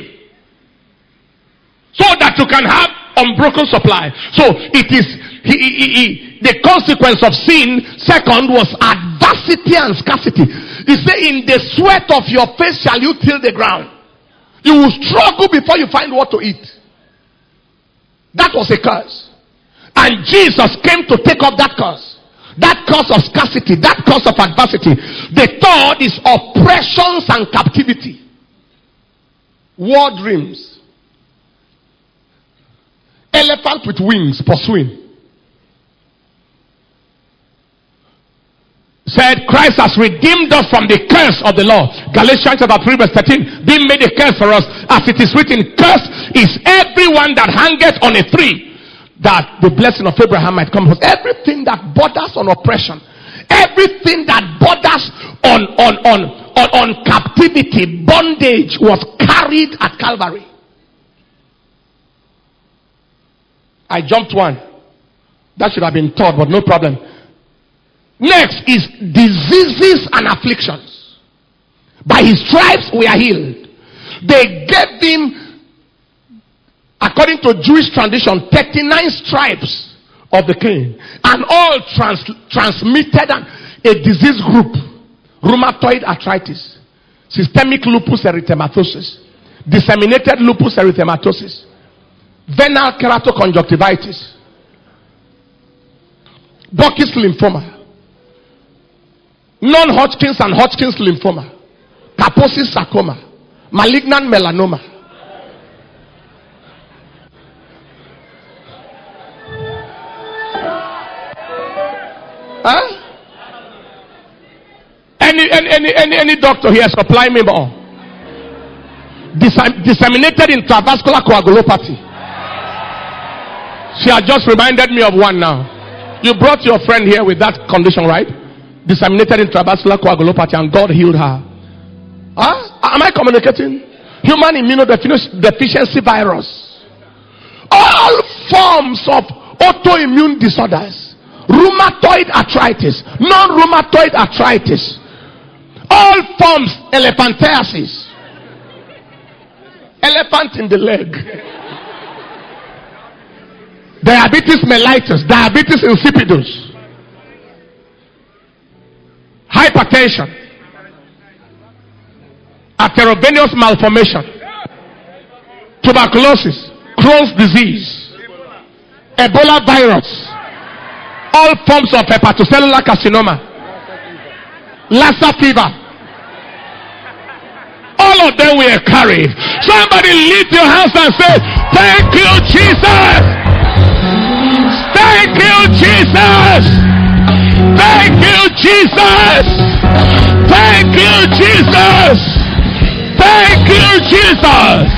So that you can have unbroken supply. So it is he, he, he, the consequence of sin. Second was adversity and scarcity. He said, in the sweat of your face shall you till the ground. You will struggle before you find what to eat. That was a curse. And Jesus came to take up that curse. That curse of scarcity. That curse of adversity. The third is oppressions and captivity. War dreams. Elephant with wings pursuing. Said Christ has redeemed us from the curse of the law. Galatians chapter three verse thirteen. Being made a curse for us, as it is written, cursed is everyone that hangeth on a tree, that the blessing of Abraham might come. Everything that borders on oppression, everything that borders on on on on, on captivity, bondage, was carried at Calvary. I jumped one. That should have been taught, but no problem. Next is diseases and afflictions. By his stripes we are healed. They gave him, according to Jewish tradition, thirty-nine stripes of the king, and all trans- transmitted a disease group: rheumatoid arthritis, systemic lupus erythematosus, disseminated lupus erythematosus, venal keratoconjunctivitis, Burkitt's lymphoma, non-Hodgkin's and Hodgkin's lymphoma, Kaposi's sarcoma, malignant melanoma. Huh? Any, any, any, any, any doctor here supply me more. Dis- disseminated intravascular coagulopathy. She has just reminded me of one now. You brought your friend here with that condition, right? Disseminated intravascular coagulopathy, and God healed her. Huh? Am I communicating? Human immunodeficiency virus. All forms of autoimmune disorders. Rheumatoid arthritis, non-rheumatoid arthritis, all forms, elephantiasis, elephant in the leg, diabetes mellitus, diabetes insipidus, hypertension, arteriovenous malformation, tuberculosis, Crohn's disease, Ebola virus, all forms of hepatocellular carcinoma, Lassa fever. All of them were carried. Somebody lift your hands and say, thank you, Jesus. Thank you, Jesus. Thank you, Jesus. Thank you, Jesus. Thank you, Jesus.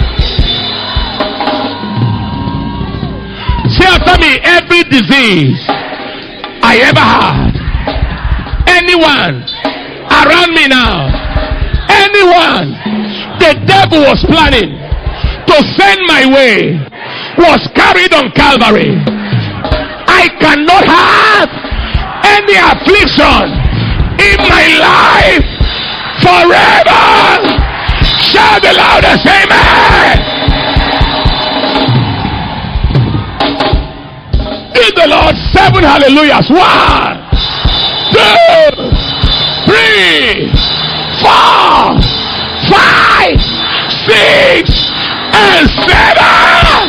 Say after me, every disease I ever had, anyone around me now, anyone the devil was planning to send my way, was carried on Calvary. I cannot have any affliction in my life forever. Shout the loudest amen. Give the Lord seven hallelujahs. One, two, three, four, five, six, and seven.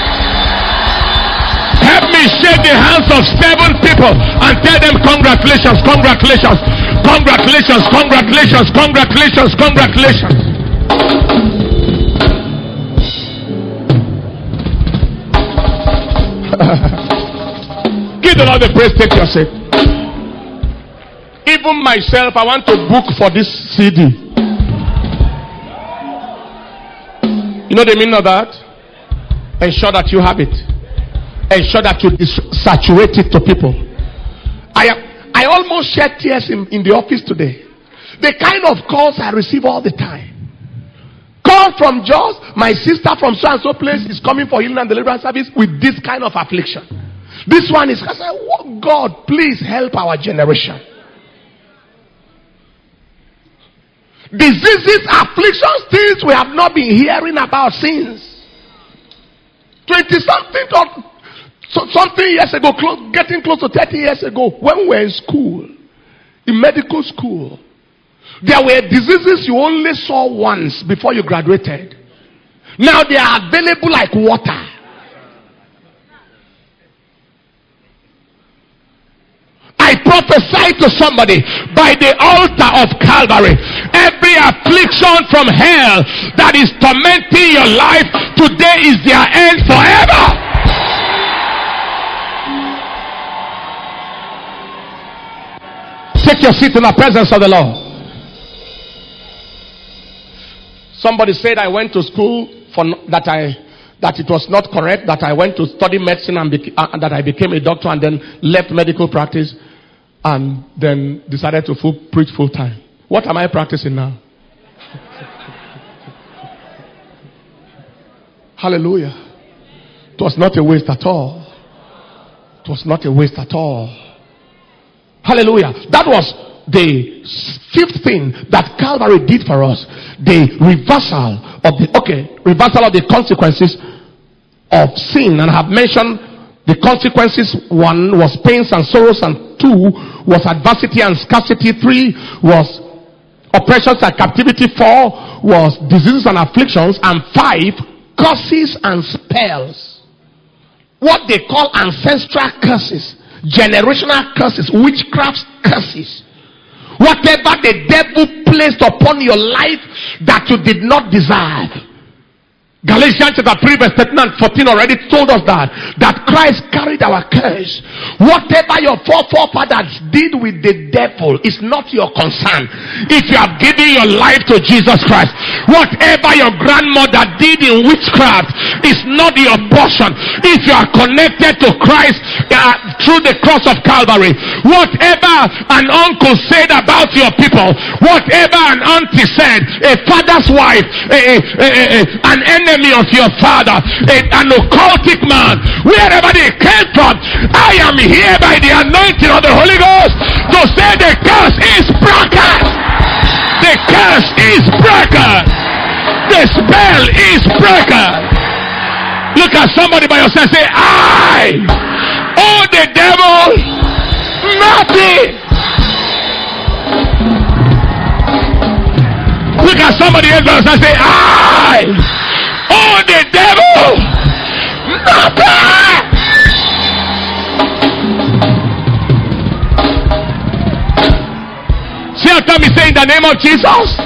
Help me shake the hands of seven people and tell them congratulations, congratulations, congratulations, congratulations, congratulations, congratulations. Give the Lord the praise, take your seat. Even myself, I want to book for this C D. You know the meaning of that? Ensure that you have it. Ensure that you saturate it to people. I I almost shed tears in, in the office today. The kind of calls I receive all the time. Call from Jos, my sister from so and so place is coming for healing and deliverance service with this kind of affliction. This one is, I said, oh God, please help our generation. Diseases, afflictions, things we have not been hearing about since twenty something or so, something years ago, close, getting close to thirty years ago, when we were in school, in medical school. There were diseases you only saw once before you graduated. Now they are available like water. I prophesy to somebody by the altar of Calvary, every affliction from hell that is tormenting your life, today is their end forever. Take your seat in the presence of the Lord. Somebody said I went to school for that I that it was not correct, that I went to study medicine and, beca- uh, that I became a doctor and then left medical practice and then decided to full, preach full time. What am I practicing now? Hallelujah. It was not a waste at all. It was not a waste at all. Hallelujah. That was the fifth thing that Calvary did for us. The reversal of the, okay, reversal of the consequences of sin. And I have mentioned the consequences. One was pains and sorrows, and two was adversity and scarcity. Three was oppressions and captivity. Four was diseases and afflictions. And five, curses and spells. What they call ancestral curses, generational curses, witchcraft curses. Whatever the devil placed upon your life that you did not deserve. Galatians chapter three verse thirteen and fourteen already told us that that Christ carried our curse. Whatever your forefathers did with the devil is not your concern. If you have given your life to Jesus Christ, whatever your grandmother did in witchcraft is not your portion. If you are connected to Christ uh, through the cross of Calvary, whatever an uncle said about your people, whatever an auntie said, a father's wife, a, a, a, a, an enemy of your father, a, an occultic man, wherever they came from, I am here by the anointing of the Holy Ghost to say the curse is broken. The curse is broken. The spell is broken. Look at somebody by yourself, say, I owe the devil nothing. Look at somebody else by yourself, say, I oh, the devil! Nothing! See after me, say in the name of Jesus,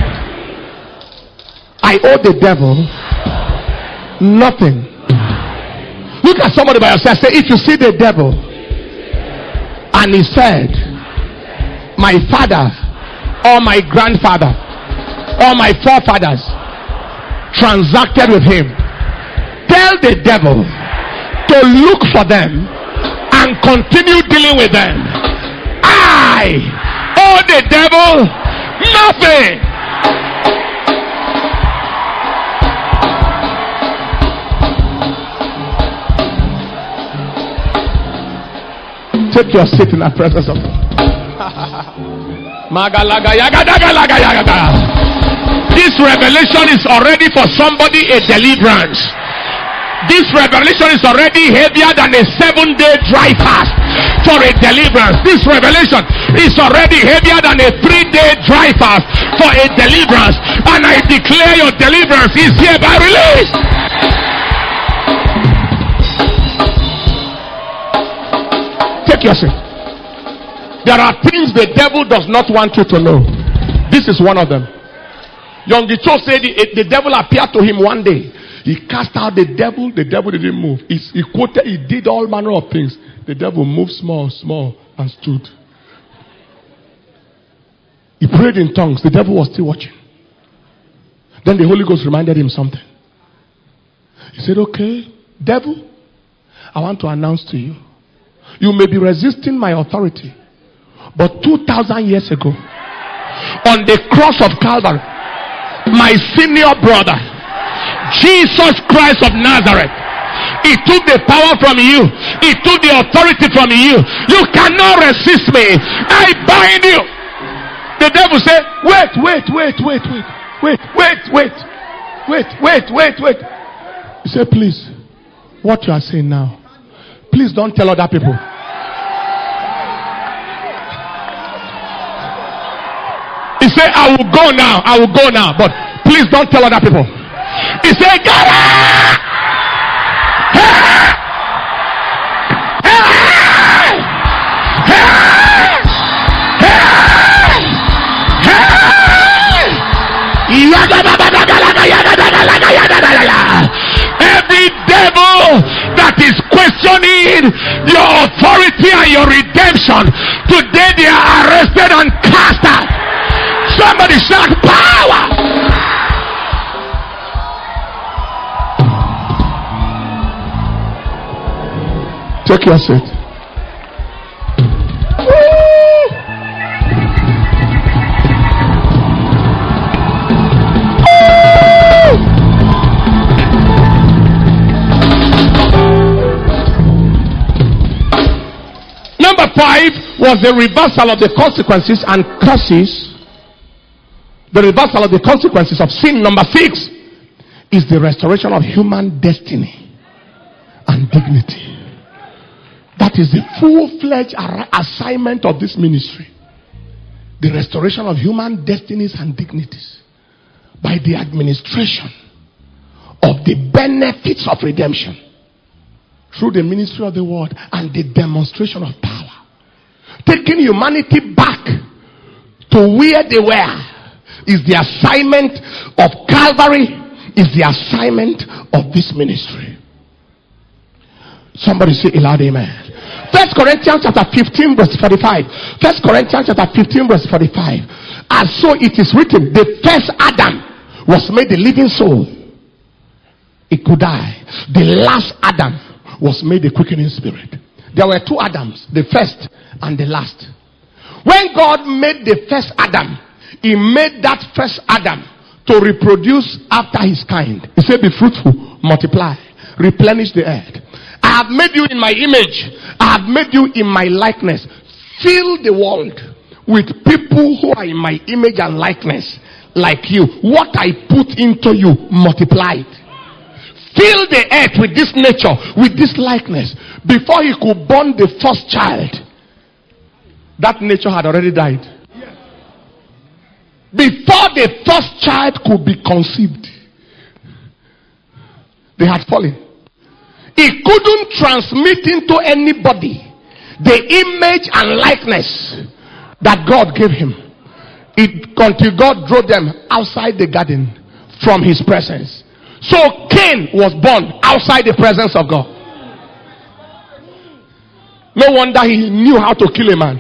I owe the devil nothing. Look at somebody by yourself, say, if you see the devil and he said, my father or my grandfather or my forefathers transacted with him, tell the devil to look for them and continue dealing with them. I owe the devil nothing. Take your seat in the presence of God. This revelation is already for somebody a deliverance. This revelation is already heavier than a seven day dry fast for a deliverance. This revelation is already heavier than a three day dry fast for a deliverance. And I declare your deliverance is hereby released. Take your seat. There are things the devil does not want you to know. This is one of them. Young Cho said the, the devil appeared to him one day. He cast out the devil. The devil didn't move. He, he quoted, he did all manner of things. The devil moved small, small, and stood. He prayed in tongues. The devil was still watching. Then the Holy Ghost reminded him something. He said, okay, devil, I want to announce to you, you may be resisting my authority, but two thousand years ago, on the cross of Calvary, my senior brother, Jesus Christ of Nazareth, he took the power from you. He took the authority from you. You cannot resist me. I bind you. The devil said, wait, wait, wait, wait, wait, wait, wait, wait, wait, wait, wait, wait. He said, please, what you are saying now, please don't tell other people. He said, I will go now. I will go now. But please don't tell other people. He said, get out! Every devil that is questioning your authority and your redemption, today they are arrested and cast out. Somebody shout power. Take your seat. Five was the reversal of the consequences and curses. The reversal of the consequences of sin. Number six is the restoration of human destiny and dignity. That is the full-fledged assignment of this ministry. The restoration of human destinies and dignities by the administration of the benefits of redemption through the ministry of the word and the demonstration of power. Taking humanity back to where they were is the assignment of Calvary, is the assignment of this ministry. Somebody say a loud amen. First Corinthians chapter fifteen verse forty-five. First Corinthians chapter fifteen verse forty-five. And so it is written, the first Adam was made a living soul. It could die. The last Adam was made a quickening spirit. There were two Adams, the first and the last. When God made the first Adam, he made that first Adam to reproduce after his kind. He said, be fruitful, multiply, replenish the earth. I have made you in my image. I have made you in my likeness. Fill the world with people who are in my image and likeness like you. What I put into you, multiply it. Fill the earth with this nature, with this likeness. Before he could born the first child, that nature had already died. Before the first child could be conceived, they had fallen. He couldn't transmit into anybody the image and likeness that God gave him. It, until God drove them outside the garden from his presence. So Cain was born outside the presence of God. No wonder he knew how to kill a man.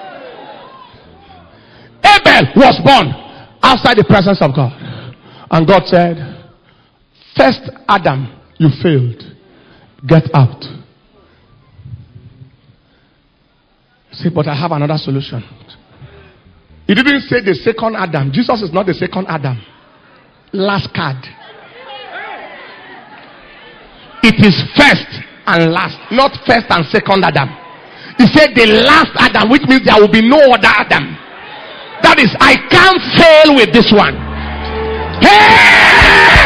Abel was born outside the presence of God. And God said, first Adam, you failed. Get out. Say, but I have another solution. He didn't say the second Adam. Jesus is not the second Adam. Last card. It is first and last, not first and second Adam. He said the last Adam, which means there will be no other Adam. That is, I can't fail with this one. Hey!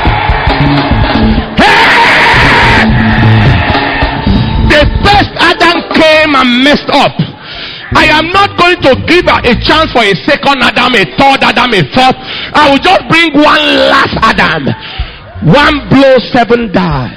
Hey! The first Adam came and messed up. I am not going to give a chance for a second Adam, a third Adam, a fourth. I will just bring one last Adam. One blow, seven die.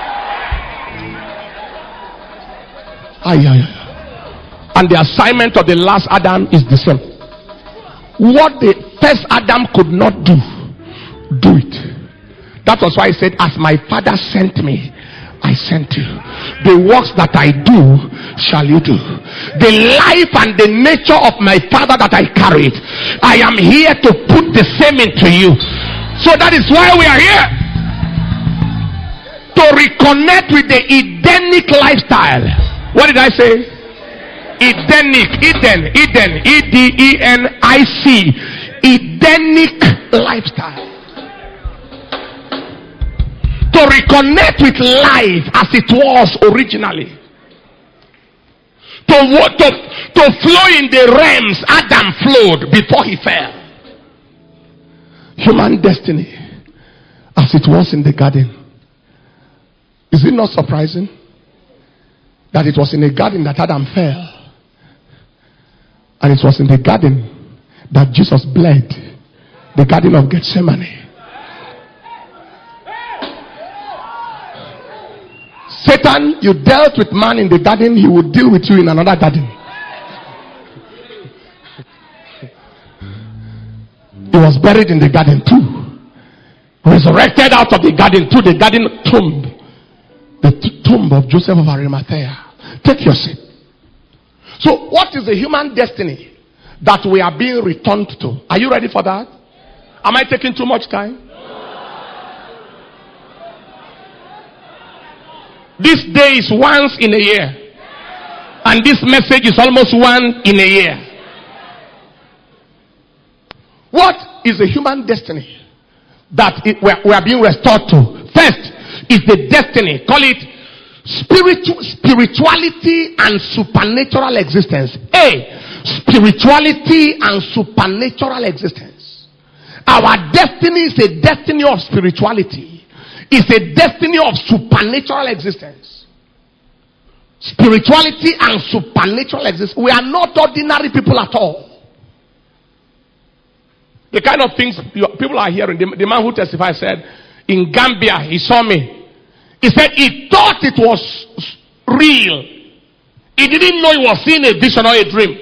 Ay, ay, ay. And the assignment of the last Adam is the same. What the first Adam could not do, do it. That was why he said, as my Father sent me, I sent you. The works that I do shall you do. The life and the nature of my Father that I carried, I am here to put the same into you. So that is why we are here, to reconnect with the Edenic lifestyle. What did I say? Edenic, Eden, Eden, E D E N I C. Edenic lifestyle. To reconnect with life as it was originally. To, to, to flow in the realms Adam flowed before he fell. Human destiny as it was in the garden. Is it not surprising that it was in the garden that Adam fell? And it was in the garden that Jesus bled. The garden of Gethsemane. Satan, you dealt with man in the garden, he will deal with you in another garden. He was buried in the garden too. Resurrected out of the garden to the garden tomb. The t- tomb of Joseph of Arimathea. Take your seat. So what is the human destiny that we are being returned to? Are you ready for that? Am I taking too much time? This day is once in a year. And this message is almost one in a year. What is the human destiny that it, we, are, we are being restored to? First is the destiny. Call it Spiritual spirituality and supernatural existence. A. Spirituality and supernatural existence. Our destiny is a destiny of spirituality. It's a destiny of supernatural existence. Spirituality and supernatural existence. We are not ordinary people at all. The kind of things people are hearing. The, the man who testified said, in Gambia, he saw me. He said he thought it was real. He didn't know he was seeing a vision or a dream.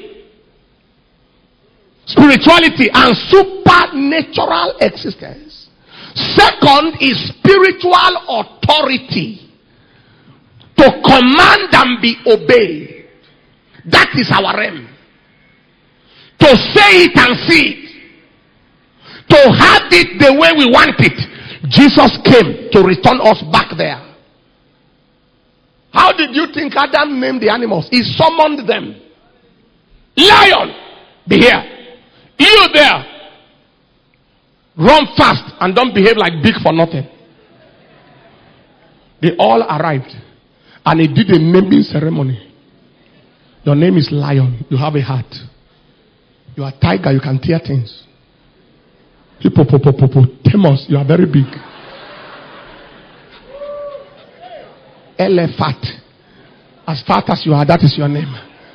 Spirituality and supernatural existence. Second is spiritual authority. To command and be obeyed. That is our realm. To say it and see it. To have it the way we want it. Jesus came to return us back there. How did you think Adam named the animals? He summoned them. Lion, be here. You there. Run fast and don't behave like big for nothing. They all arrived. And he did a naming ceremony. Your name is Lion. You have a heart. You are tiger. You can tear things. Hippopotamus. You are very big. Elephant. As fat as you are, that is your name.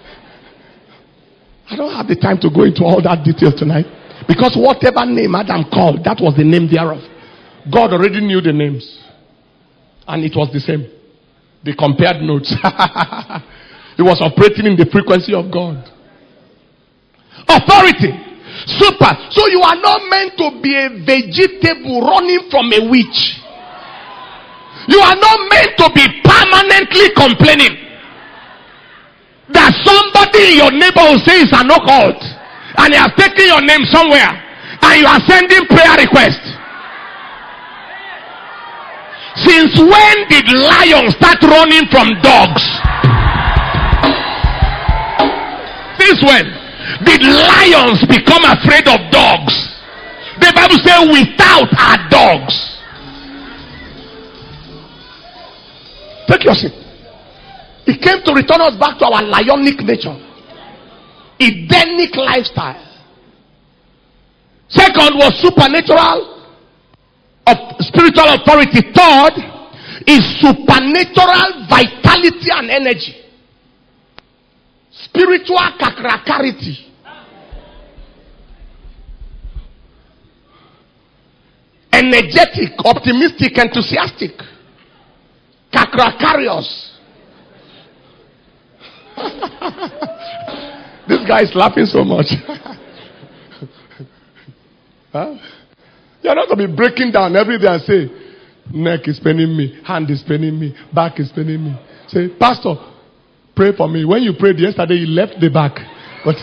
I don't have the time to go into all that detail tonight. Because whatever name Adam called, that was the name thereof. God already knew the names. And it was the same. They compared notes. He was operating in the frequency of God. Authority. Super. So you are not meant to be a vegetable running from a witch. You are not meant to be permanently complaining that somebody in your neighborhood says an occult and they have taken your name somewhere and you are sending prayer requests. Since when did lions start running from dogs? Since when did lions become afraid of dogs? The Bible says without our dogs. Take your seat. He came to return us back to our lionic nature. Edenic lifestyle. Second was supernatural of spiritual authority. Third is supernatural vitality and energy. Spiritual kakrakarity. Energetic, optimistic, enthusiastic. Kakrakarios. This guy is laughing so much. Huh? You're not going to be breaking down every day and say, neck is paining me, hand is paining me, back is paining me. Say, Pastor, pray for me. When you prayed yesterday, you left the back. But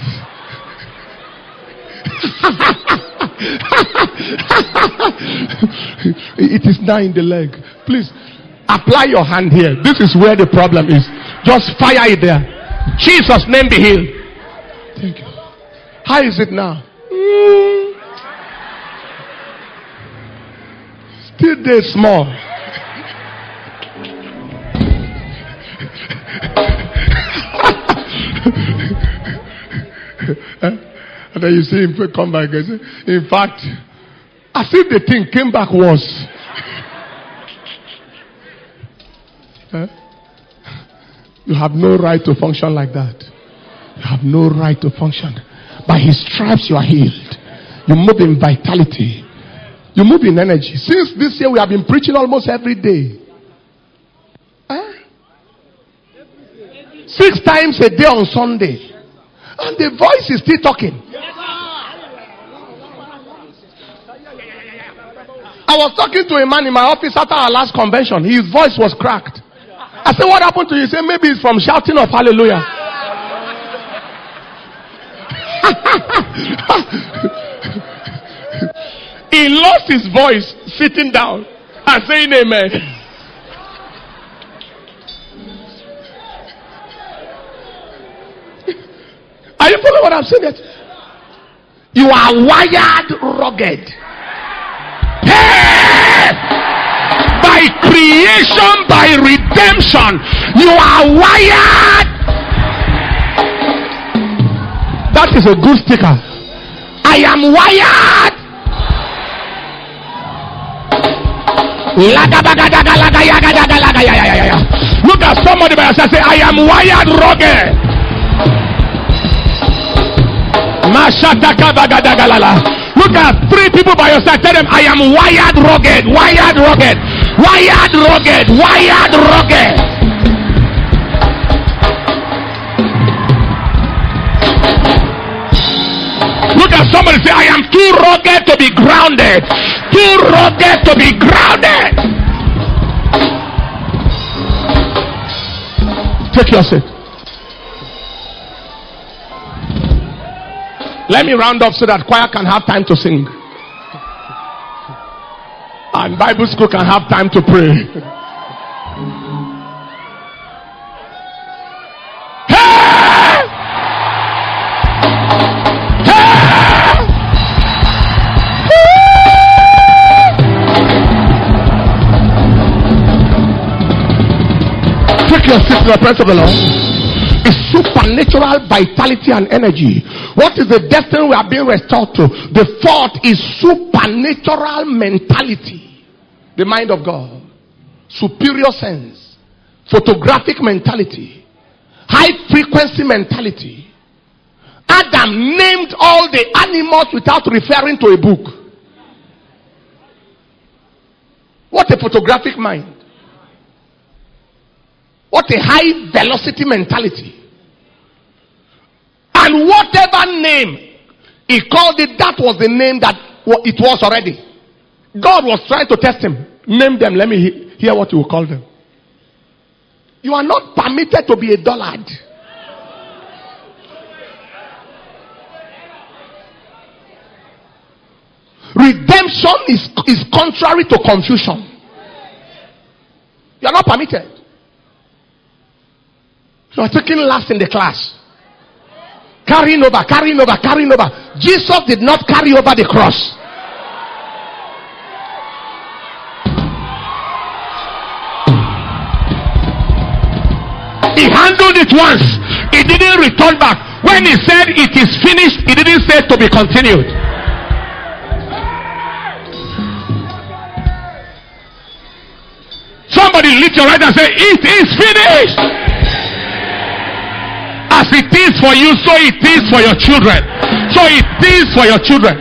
it is now in the leg. Please. Apply your hand here. This is where the problem is. Just fire it there. Jesus' name be healed. Thank you. How is it now? Mm. Still there small. And then you see him come back and say, in fact, as if the thing came back worse. Huh? You have no right to function like that. You have no right to function. By his stripes you are healed. You move in vitality. You move in energy. Since this year we have been preaching almost every day. Huh? Six times a day on Sunday. And the voice is still talking. I was talking to a man in my office after our last convention. His voice was cracked. I said, what happened to you? He said, maybe it's from shouting of hallelujah. He lost his voice sitting down and saying amen. Are you following what I'm saying? You are wired rugged. Hey! By by creation, by redemption, you are wired. That is a good sticker. I am wired. Look at somebody by yourself, say, I am wired rugged. Look at three people by your side. Tell them, I am wired rugged, wired rugged, wired rugged, wired rugged. Look at somebody, say, I am too rugged to be grounded. Too rugged to be grounded. Take your seat. Let me round up so that choir can have time to sing. And Bible school can have time to pray. Hey! Hey! Take your seat in the presence of the Lord. Is supernatural vitality and energy. What is the destiny we are being restored to? The fourth is supernatural mentality. The mind of God. Superior sense. Photographic mentality. High frequency mentality. Adam named all the animals without referring to a book. What a photographic mind. What a high velocity mentality. And whatever name he called it, that was the name that it was already. God was trying to test him. Name them, let me hear what you will call them. You are not permitted to be a dullard. Redemption is, is contrary to confusion. You are not permitted. You are taking last in the class. Carrying over, carrying over, carrying over. Jesus did not carry over the cross. He handled it once. He didn't return back. When he said it is finished, he didn't say to be continued. Somebody lift your right and say, it is finished. As it is for you, so it is for your children. So it is for your children.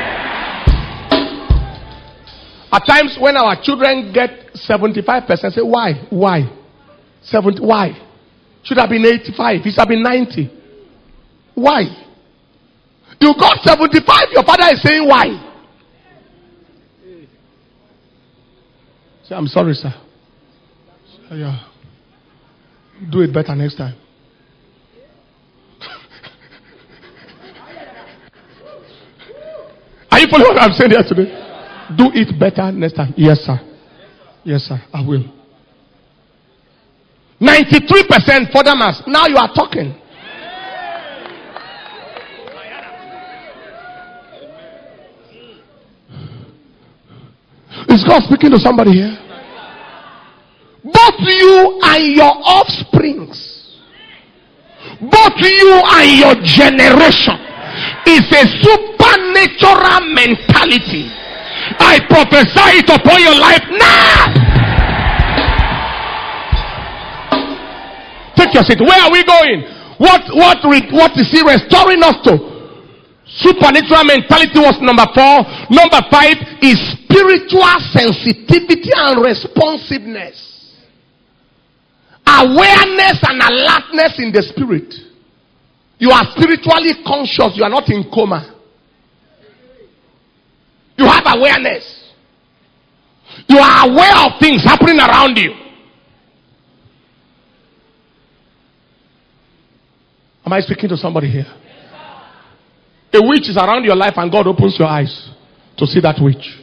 At times when our children get seventy-five percent, say, why? Why? seventy, why? Should have been eighty-five. It should have been ninety. Why? You got seventy-five, your father is saying why? Say, I'm sorry, sir. Say, yeah. Do it better next time. Are you following what I'm saying here today? Do it better next time. Yes, sir. Yes, sir. I will. ninety-three percent for the mass. Now you are talking. Is God speaking to somebody here? Both you and your offsprings, both you and your generation, is a supernatural mentality. I prophesy it upon your life now. Take your seat. Where are we going? What what what is he restoring us to? Supernatural mentality was number four. Number five is spiritual sensitivity and responsiveness. Awareness and alertness in the spirit. You are spiritually conscious. You are not in coma. You have awareness. You are aware of things happening around you. Am I speaking to somebody here? A witch is around your life and God opens your eyes to see that witch.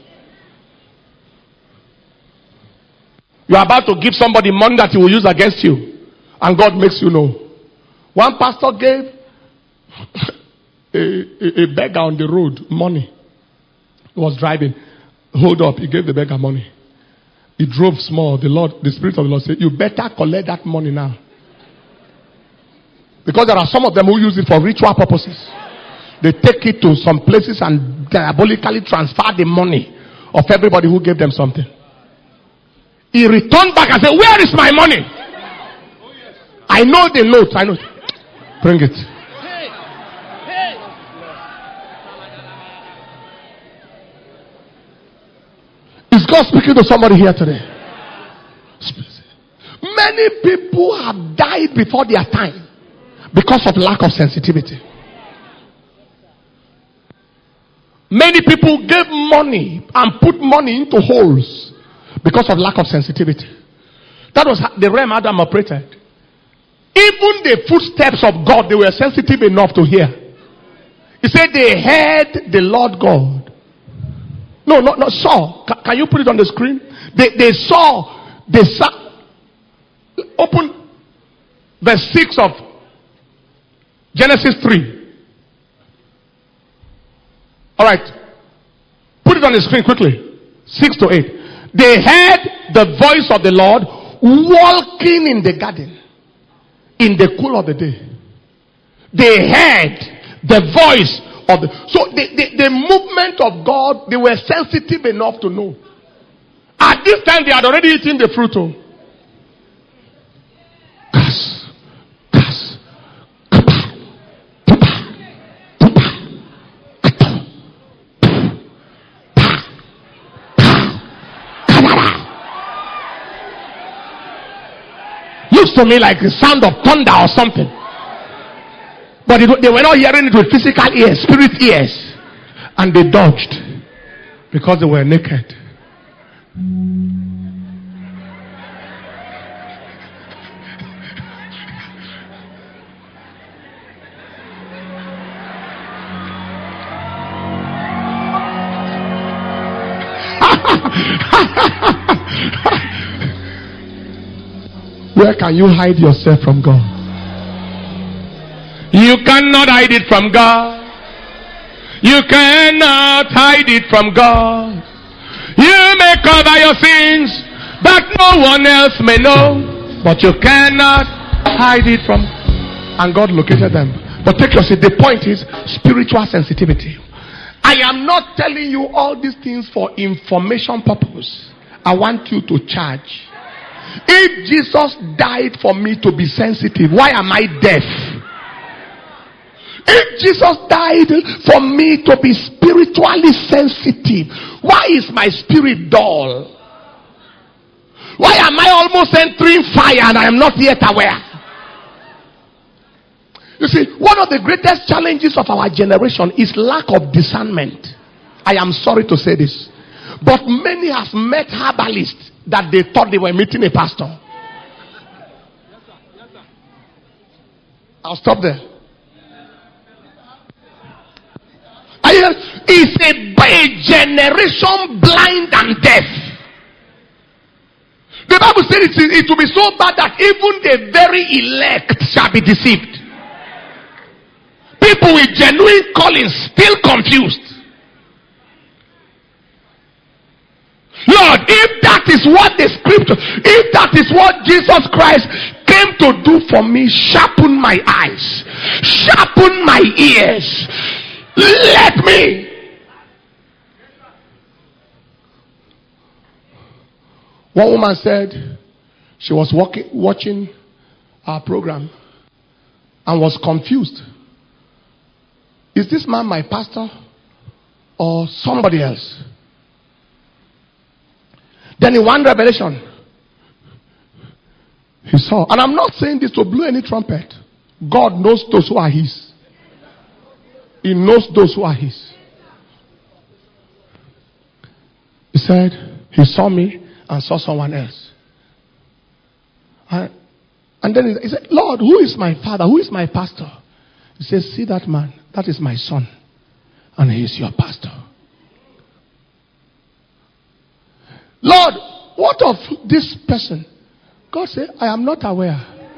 You are about to give somebody money that he will use against you, and God makes you know. One pastor gave a, a, a beggar on the road money. He was driving. Hold up, he gave the beggar money. He drove small. The Lord, the Spirit of the Lord said, you better collect that money now. Because there are some of them who use it for ritual purposes. They take it to some places and diabolically transfer the money of everybody who gave them something. He returned back and said, where is my money? I know the note. I know. Bring it. Is God speaking to somebody here today? Many people have died before their time because of lack of sensitivity. Many people gave money and put money into holes because of lack of sensitivity. That was the realm Adam operated. Even the footsteps of God, they were sensitive enough to hear. He said they heard the Lord God. No, no, no, saw. Can, can you put it on the screen? They, they saw, they saw. Open verse six of Genesis three. Alright. Put it on the screen quickly. six to eight. They heard the voice of the Lord walking in the garden in the cool of the day. They heard the voice of the... So the, the, the movement of God, they were sensitive enough to know. At this time, they had already eaten the fruit. Oh. Gas, gas, looks to me like the sound of thunder or something. But it, they were not hearing it with physical ears, spirit ears. And they dodged because they were naked. Where can you hide yourself from God? You cannot hide it from God. You cannot hide it from God. You may cover your sins, but no one else may know. But you cannot hide it from. And God located them. But take your seat. The point is spiritual sensitivity. I am not telling you all these things for information purpose. I want you to charge. If Jesus died for me to be sensitive, why am I deaf? If Jesus died for me to be spiritually sensitive, why is my spirit dull? Why am I almost entering fire and I am not yet aware? You see, one of the greatest challenges of our generation is lack of discernment. I am sorry to say this, but many have met herbalists that they thought they were meeting a pastor. I'll stop there. It's a, a generation blind and deaf. The Bible said it, it will be so bad that even the very elect shall be deceived. People with genuine callings still confused. Lord, if that is what the scripture, if that is what Jesus Christ came to do for me, sharpen my eyes, sharpen my ears, let me. One woman said she was walking, watching our program and was confused. Is this man my pastor or somebody else? Then in one revelation, he saw, and I'm not saying this to blow any trumpet. God knows those who are his. He knows those who are his. He said, he saw me and saw someone else. And, and then he said, Lord, who is my father? Who is my pastor? He says, see that man, that is my son. And he is your pastor. Lord, what of this person? God said, I am not aware.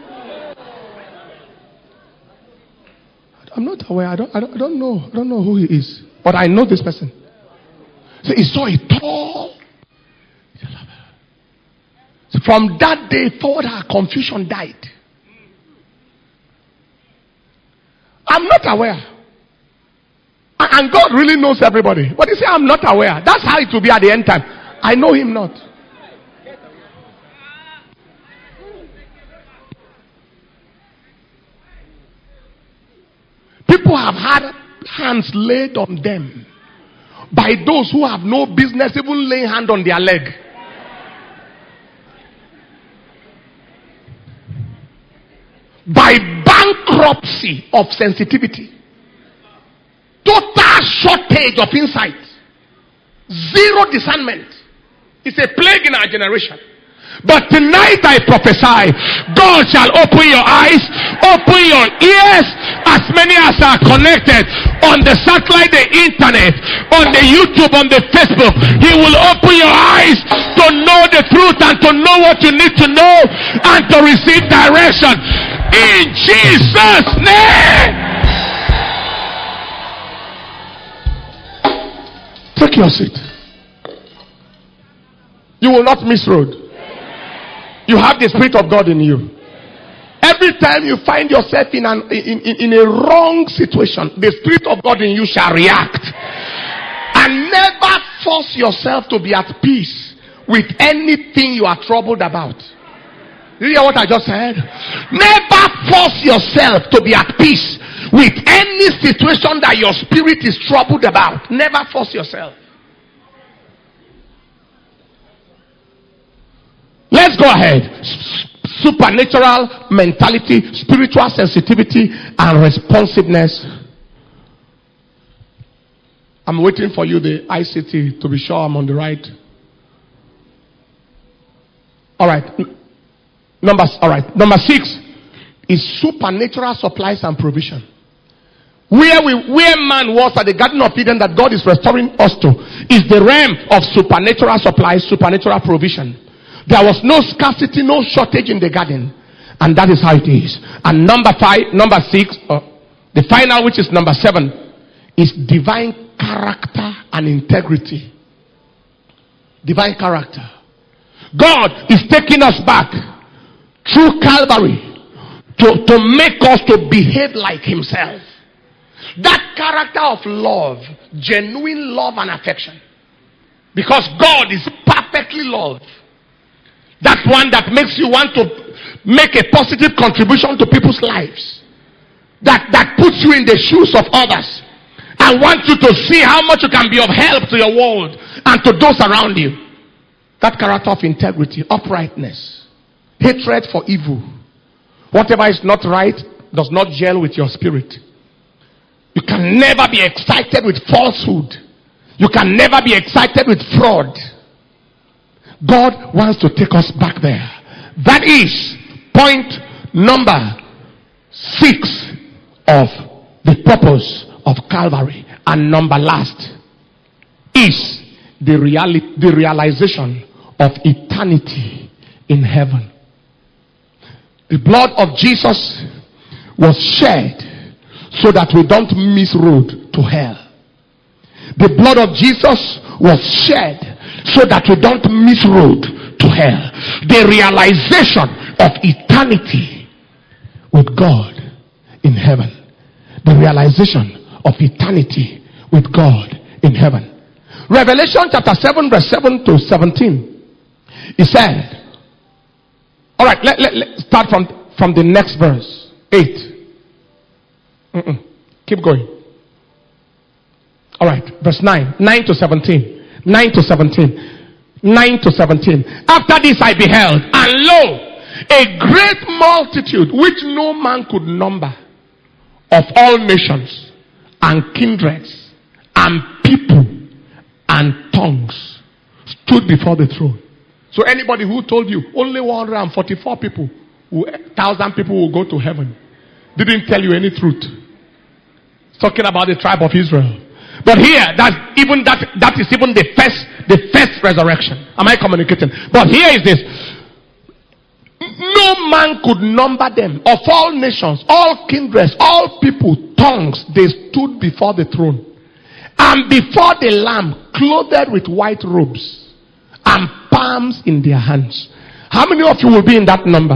I'm not aware. I don't, I don't, I don't know. I don't know who he is. But I know this person. So he saw a tall. From that day forward, her confusion died. I'm not aware. And God really knows everybody. But you say, I'm not aware. That's how it will be at the end time. I know him not. People have had hands laid on them by those who have no business even laying hand on their leg. By bankruptcy of sensitivity. Total shortage of insight. Zero discernment. It's a plague in our generation. But tonight I prophesy, God shall open your eyes, open your ears, as many as are connected on the satellite, the internet, on the YouTube, on the Facebook. He will open your eyes to know the truth and to know what you need to know and to receive direction. In Jesus' name. Take your seat. You will not miss road. You have the Spirit of God in you. Every time you find yourself in, an, in, in, in a wrong situation, the Spirit of God in you shall react. And never force yourself to be at peace with anything you are troubled about. You hear what I just said? Never force yourself to be at peace with any situation that your spirit is troubled about. Never force yourself. Let's go ahead. Supernatural mentality, spiritual sensitivity, and responsiveness. I'm waiting for you, the I C T, to be sure I'm on the right. All right. Number, all right. Number six is supernatural supplies and provision. Where we, where man was at the Garden of Eden that God is restoring us to is the realm of supernatural supplies, supernatural provision. There was no scarcity, no shortage in the garden. And that is how it is. And number five, number six, uh, the final, which is number seven, is divine character and integrity. Divine character. God is taking us back through Calvary to, to make us to behave like himself. That character of love, genuine love and affection. Because God is perfectly love. That one that makes you want to make a positive contribution to people's lives. That, that puts you in the shoes of others. And wants you to see how much you can be of help to your world and to those around you. That character of integrity, uprightness, hatred for evil. Whatever is not right does not gel with your spirit. You can never be excited with falsehood. You can never be excited with fraud. God wants to take us back there. That is point number six of the purpose of Calvary. And number last is the reality, the realization of eternity in heaven. The blood of Jesus was shed so that we don't miss road to hell. The blood of Jesus was shed so that we don't miss road to hell. The realization of eternity with God in heaven. The realization of eternity with God in heaven. Revelation chapter seven verse seven to seventeen. He said, alright, let, let, let start from, from the next verse. eight. Mm-mm. Keep going. Alright, verse nine. nine to seventeen. nine to seventeen. nine to seventeen. After this I beheld, and lo, a great multitude which no man could number, of all nations and kindreds and people and tongues, stood before the throne. So anybody who told you only one hundred forty-four people, thousand people will go to heaven, didn't tell you any truth. It's talking about the tribe of Israel. But here, that even that that is even the first the first resurrection. Am I communicating? But here is this. No man could number them. Of all nations, all kindreds, all people, tongues, they stood before the throne. And before the Lamb, clothed with white robes and palms in their hands. How many of you will be in that number?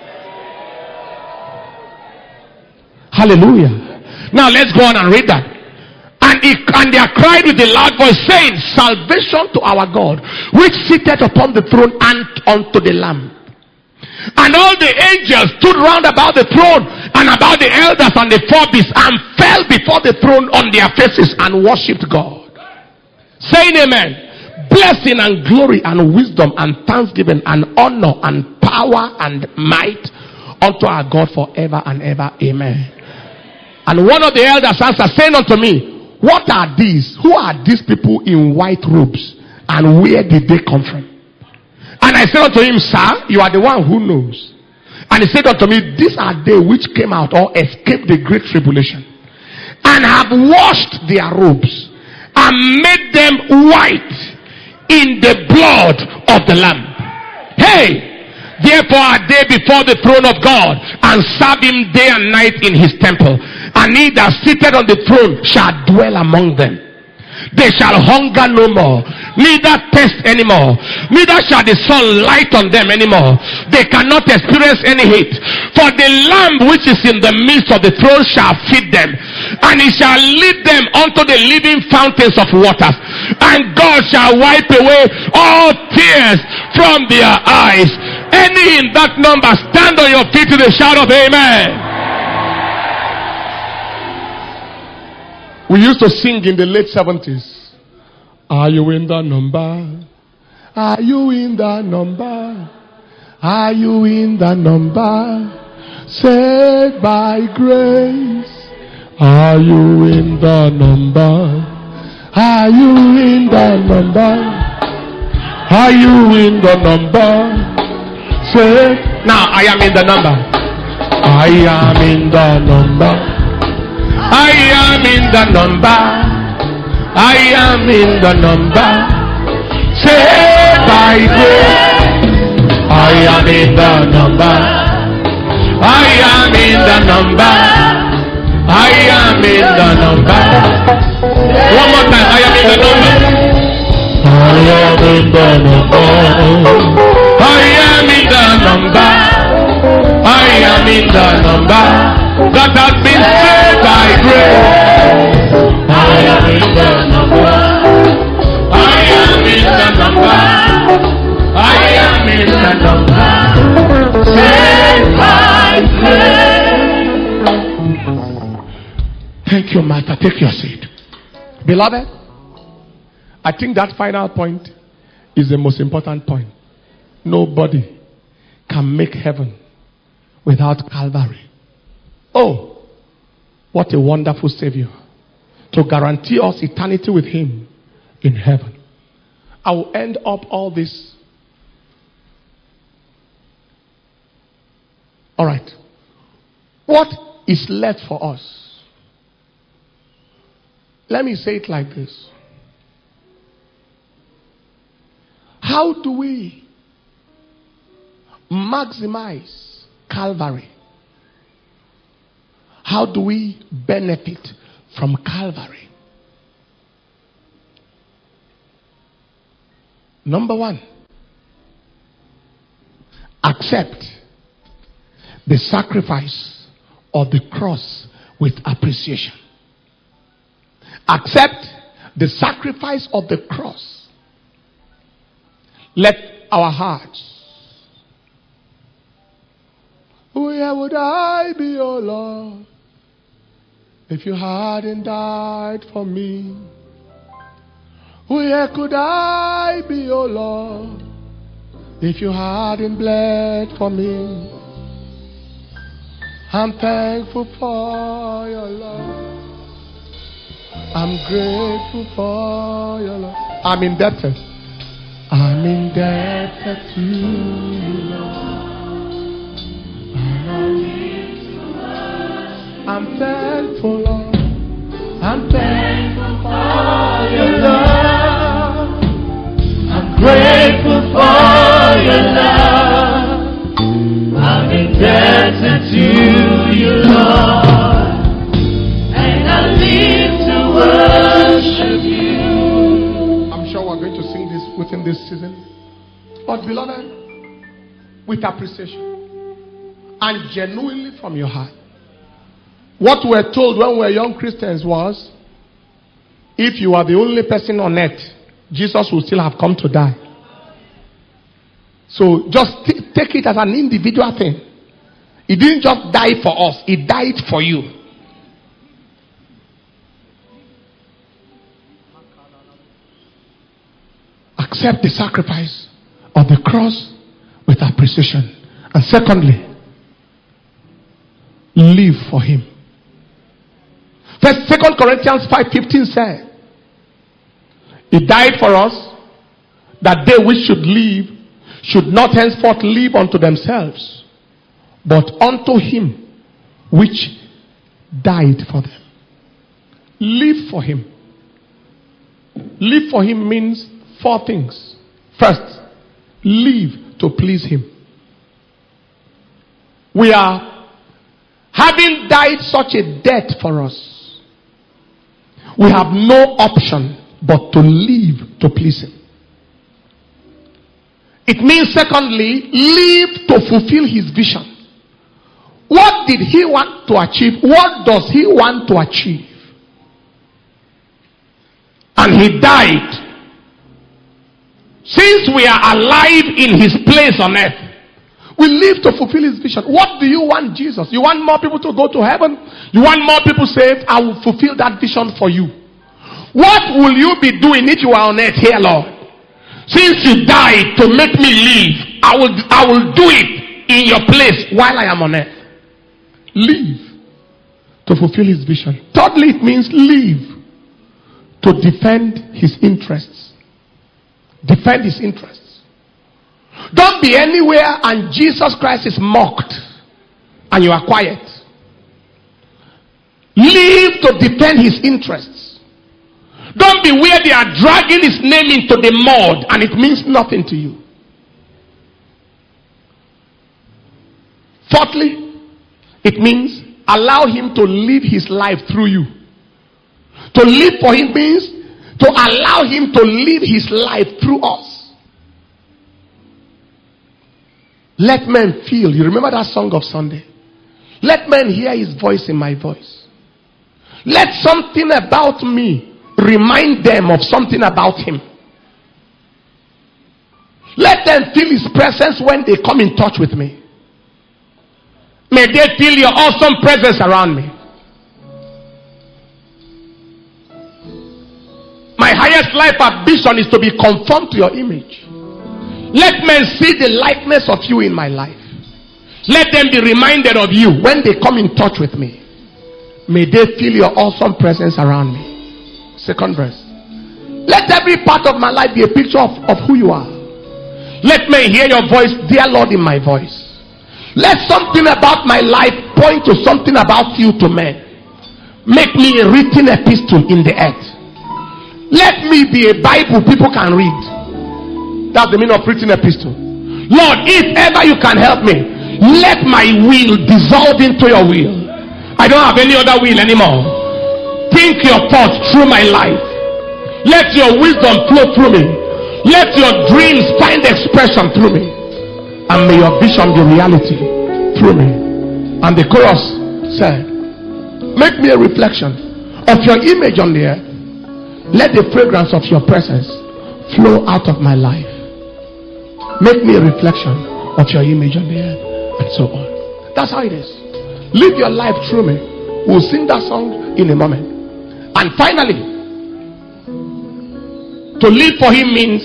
Hallelujah. Now let's go on and read that. And, he, and they cried with a loud voice, saying, salvation to our God, which sitteth upon the throne and unto the Lamb. And all the angels stood round about the throne and about the elders and the four beasts, and fell before the throne on their faces and worshipped God, saying, amen. Blessing and glory and wisdom and thanksgiving and honor and power and might unto our God forever and ever. Amen. And one of the elders answered, saying unto me, what are these? Who are these people in white robes? And where did they come from? And I said unto him, sir, you are the one who knows. And he said unto me, these are they which came out or escaped the great tribulation, and have washed their robes and made them white in the blood of the Lamb. Hey! Therefore are they before the throne of God, and serve him day and night in his temple. And he that sitteth on the throne shall dwell among them. They shall hunger no more, neither thirst anymore, neither shall the sun light on them anymore. They cannot experience any heat, for the Lamb which is in the midst of the throne shall feed them, and he shall lead them unto the living fountains of waters, and God shall wipe away all tears from their eyes. Any in that number, stand on your feet to the shout of amen. We used to sing in the late seventies. Are you in the number? Are you in the number? Are you in the number? Saved by grace. Are you in the number? Are you in the number? Are you in the number? Say, now I am in the number. I am in the number. I am in the number. I am in the number. Say by grace. I am in the number. I am in the number. I am in the number. One more time. I am in the number. I am in the number. I am in the number. I am in the number that has been saved by grace. I am in the number. I am in the number. I am in the number saved by grace. Thank you, Master. Take your seat. Beloved, I think that final point is the most important point. Nobody can make heaven without Calvary. Oh, what a wonderful Savior to guarantee us eternity with him in heaven. I will end up all this. All right. What is left for us? Let me say it like this. How do we maximize Calvary? How do we benefit from Calvary? Number one, accept the sacrifice of the cross with appreciation. Accept the sacrifice of the cross. Let our hearts. Where would I be, oh Lord, if you hadn't died for me? Where could I be, oh Lord, if you hadn't bled for me? I'm thankful for your love. I'm grateful for your love. I'm indebted. I'm indebted to you, Lord. I'm thankful, Lord. I'm thankful for your love. I'm grateful for your love. I'm indebted to you, Lord. And I live to worship you. I'm sure we're going to sing this within this season. But beloved, with appreciation and genuinely from your heart. What we were told when we were young Christians was, if you are the only person on earth, Jesus will still have come to die. So just t- take it as an individual thing. He didn't just die for us, he died for you. Accept the sacrifice of the cross with appreciation. And secondly, live for him. First, Second Corinthians five fifteen said, he died for us, that they which should live should not henceforth live unto themselves, but unto him which died for them. Live for him. Live for him means four things. First, live to please him. We are having died such a death for us. We have no option but to live to please him. It means, secondly, live to fulfill his vision. What did he want to achieve? What does he want to achieve? And he died. Since we are alive in his place on earth, we live to fulfill his vision. What do you want, Jesus? You want more people to go to heaven? You want more people saved? I will fulfill that vision for you. What will you be doing if you are on earth here, Lord? Since you died to make me live, I will, I will do it in your place while I am on earth. Live to fulfill his vision. Thirdly, it means live to defend his interests. Defend his interests. Don't be anywhere and Jesus Christ is mocked and you are quiet. Live to defend his interests. Don't be where they are dragging his name into the mud and it means nothing to you. Fourthly, it means allow him to live his life through you. To live for him means to allow him to live his life through us. Let men feel. You remember that song of Sunday? Let men hear his voice in my voice. Let something about me remind them of something about him. Let them feel his presence when they come in touch with me. May they feel your awesome presence around me. My highest life ambition is to be conformed to your image. Let men see the likeness of you in my life. Let them be reminded of you when they come in touch with me. May they feel your awesome presence around me. Second verse. Let every part of my life be a picture of, of who you are. Let me hear your voice, dear Lord, in my voice. Let something about my life point to something about you to men. Make me a written epistle in the earth. Let me be a Bible people can read. That's the meaning of written epistle. Lord, if ever you can help me, let my will dissolve into your will. I don't have any other will anymore. Think your thoughts through my life. Let your wisdom flow through me. Let your dreams find expression through me. And may your vision be reality through me. And the chorus said, make me a reflection of your image on the earth. Let the fragrance of your presence flow out of my life. Make me a reflection of your image on the earth. And so on. That's how it is. Live your life through me. We'll sing that song in a moment. And finally, to live for him means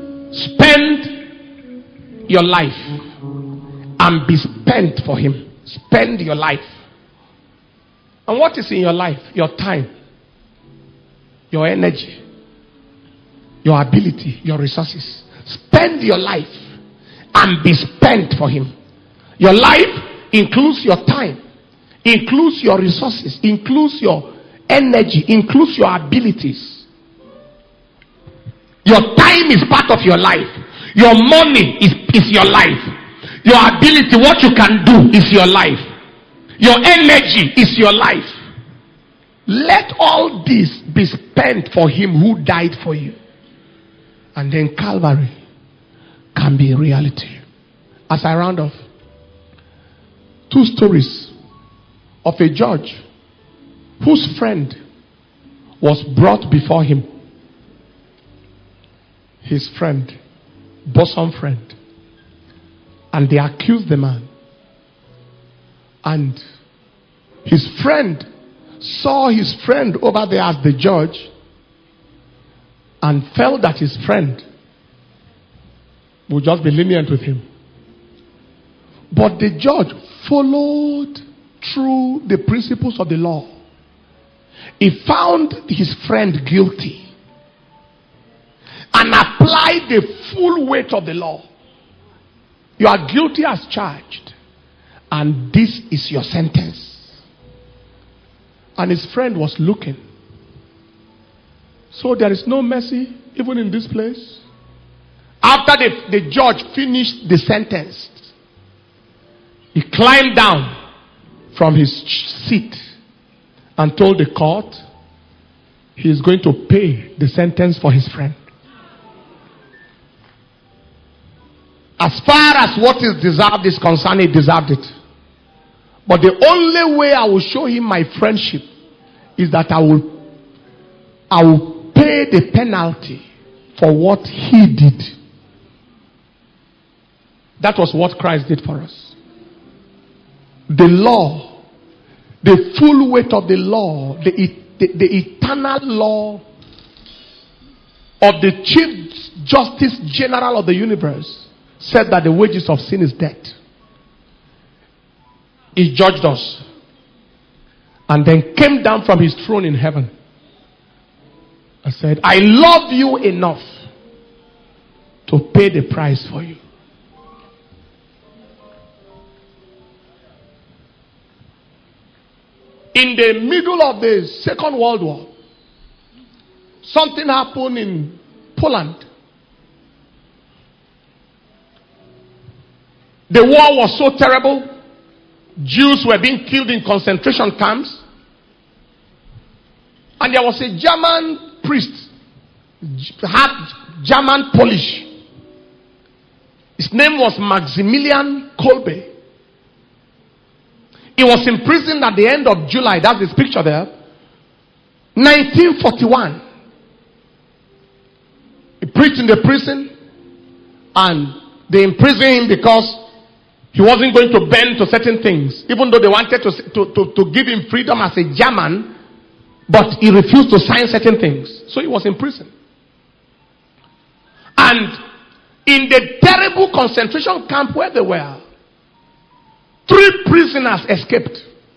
spend your life and be spent for him. Spend your life. And what is in your life? Your time, your energy, your ability, your resources. Spend your life and be spent for him. Your life includes your time, includes your resources, includes your energy, includes your abilities. Your time is part of your life. Your money is, is your life. Your ability, what you can do, is your life. Your energy is your life. Let all this be spent for him who died for you. And then Calvary can be a reality. as I round off, two stories of a judge whose friend was brought before him. His friend, bosom friend. And they accused the man. And his friend saw his friend over there as the judge and felt that his friend would just be lenient with him. But the judge followed through the principles of the law. He found his friend guilty and applied the full weight of the law. You are guilty as charged, and this is your sentence. And his friend was looking. So there is no mercy even in this place. After the, the judge finished the sentence, he climbed down from his seat and told the court he is going to pay the sentence for his friend. As far as what is deserved is concerned, he deserved it. But the only way I will show him my friendship is that I will, I will pay the penalty for what he did. That was what Christ did for us. The law, the full weight of the law, the, the, the eternal law of the Chief Justice General of the universe said that the wages of sin is death. He judged us and then came down from his throne in heaven and said, I love you enough to pay the price for you. In the middle of the Second World War, something happened in Poland. The war was so terrible. Jews were being killed in concentration camps. And there was a German priest, half German Polish. His name was Maximilian Kolbe. He was imprisoned at the end of July. That's this picture there. nineteen forty-one. He preached in the prison. And they imprisoned him because he wasn't going to bend to certain things. Even though they wanted to, to, to, to give him freedom as a German. But he refused to sign certain things. So he was in prison. And in the terrible concentration camp where they were, three prisoners escaped.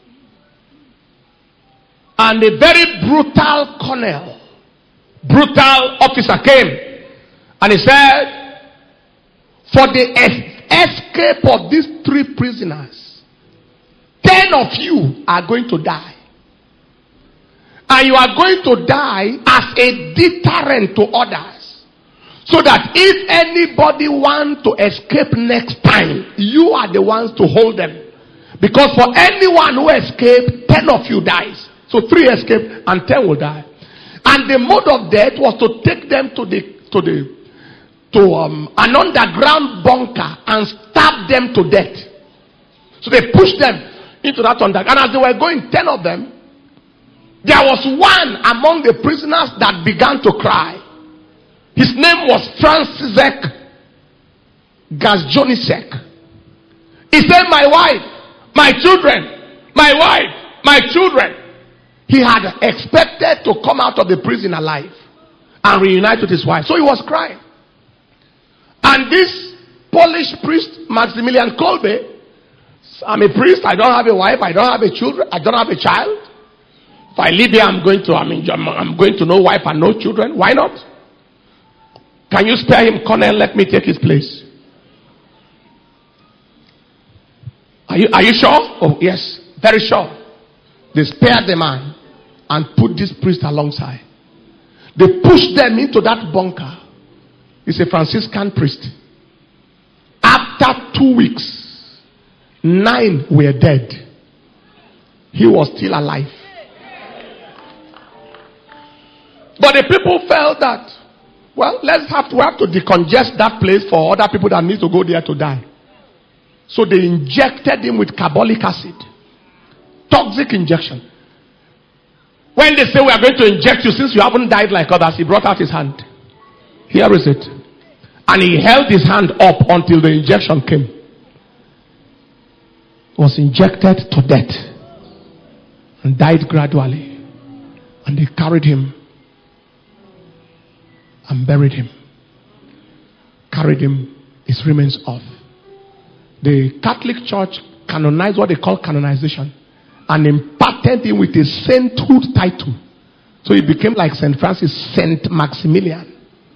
And a very brutal colonel, brutal officer came. And he said, for the es- escape of these three prisoners, ten of you are going to die. And you are going to die as a deterrent to others. So that if anybody wants to escape next time, you are the ones to hold them. Because for anyone who escaped, ten of you dies. So three escaped and ten will die. And the mode of death was to take them to the to the to um, an underground bunker and stab them to death. So they pushed them into that underground. And as they were going, ten of them, there was one among the prisoners that began to cry. His name was Franciszek Gazjonisek. He said, my wife, my children, my wife, my children. He had expected to come out of the prison alive and reunite with his wife. So he was crying. And this Polish priest, Maximilian Kolbe, I'm a priest, I don't have a wife, I don't have a children, I don't have a child. If I live here, I'm going to, I mean, I'm going to no wife and no children. Why not? Can you spare him, Colonel? Let me take his place. Are you, are you sure? Oh, yes. Very sure. They spared the man and put this priest alongside. They pushed them into that bunker. He's a Franciscan priest. After two weeks, nine were dead. He was still alive. But the people felt that, well, let's have to have to decongest that place for other people that need to go there to die. So they injected him with carbolic acid. Toxic injection. When they say we are going to inject you since you haven't died like others, he brought out his hand. Here is it. And he held his hand up until the injection came. He was injected to death and died gradually. And they carried him and buried him. Carried him, his remains off. The Catholic Church canonized what they call canonization and imparted him with a sainthood title. So he became like Saint Francis, Saint Maximilian.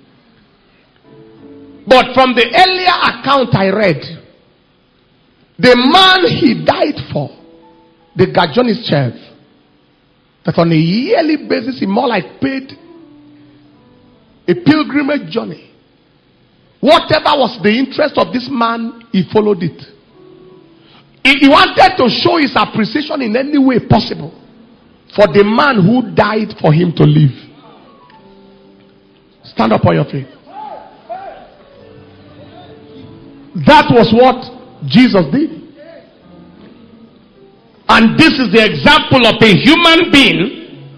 But from the earlier account I read, the man he died for, the Gajonis Chev, that on a yearly basis he more like paid a pilgrimage journey. Whatever was the interest of this man, he followed it. He, he wanted to show his appreciation in any way possible for the man who died for him to live. Stand up on your feet. That was what Jesus did. And this is the example of a human being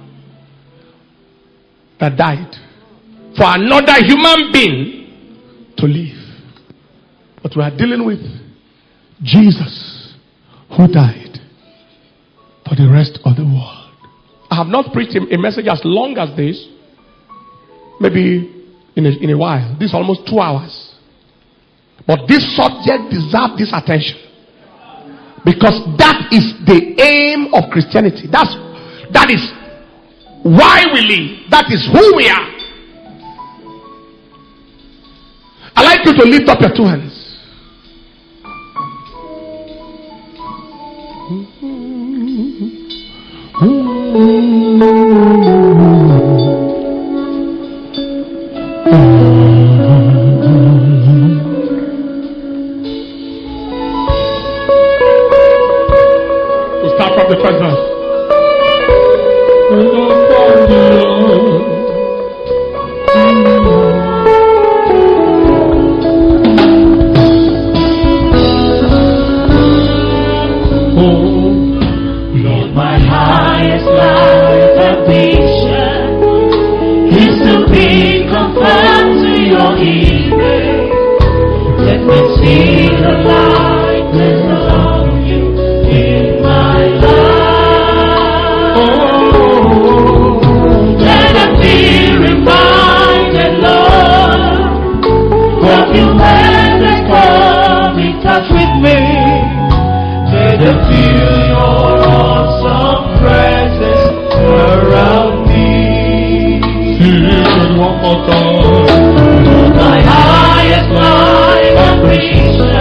that died for another human being to live. But we are dealing with Jesus who died for the rest of the world. I have not preached a message as long as this. Maybe in a, in a while. This is almost two hours. But this subject deserves this attention. Because that is the aim of Christianity. That's, that is why we live. That is who we are. I'd like you to lift up your two hands. We'll start from the first verse. My highest line of appreciation.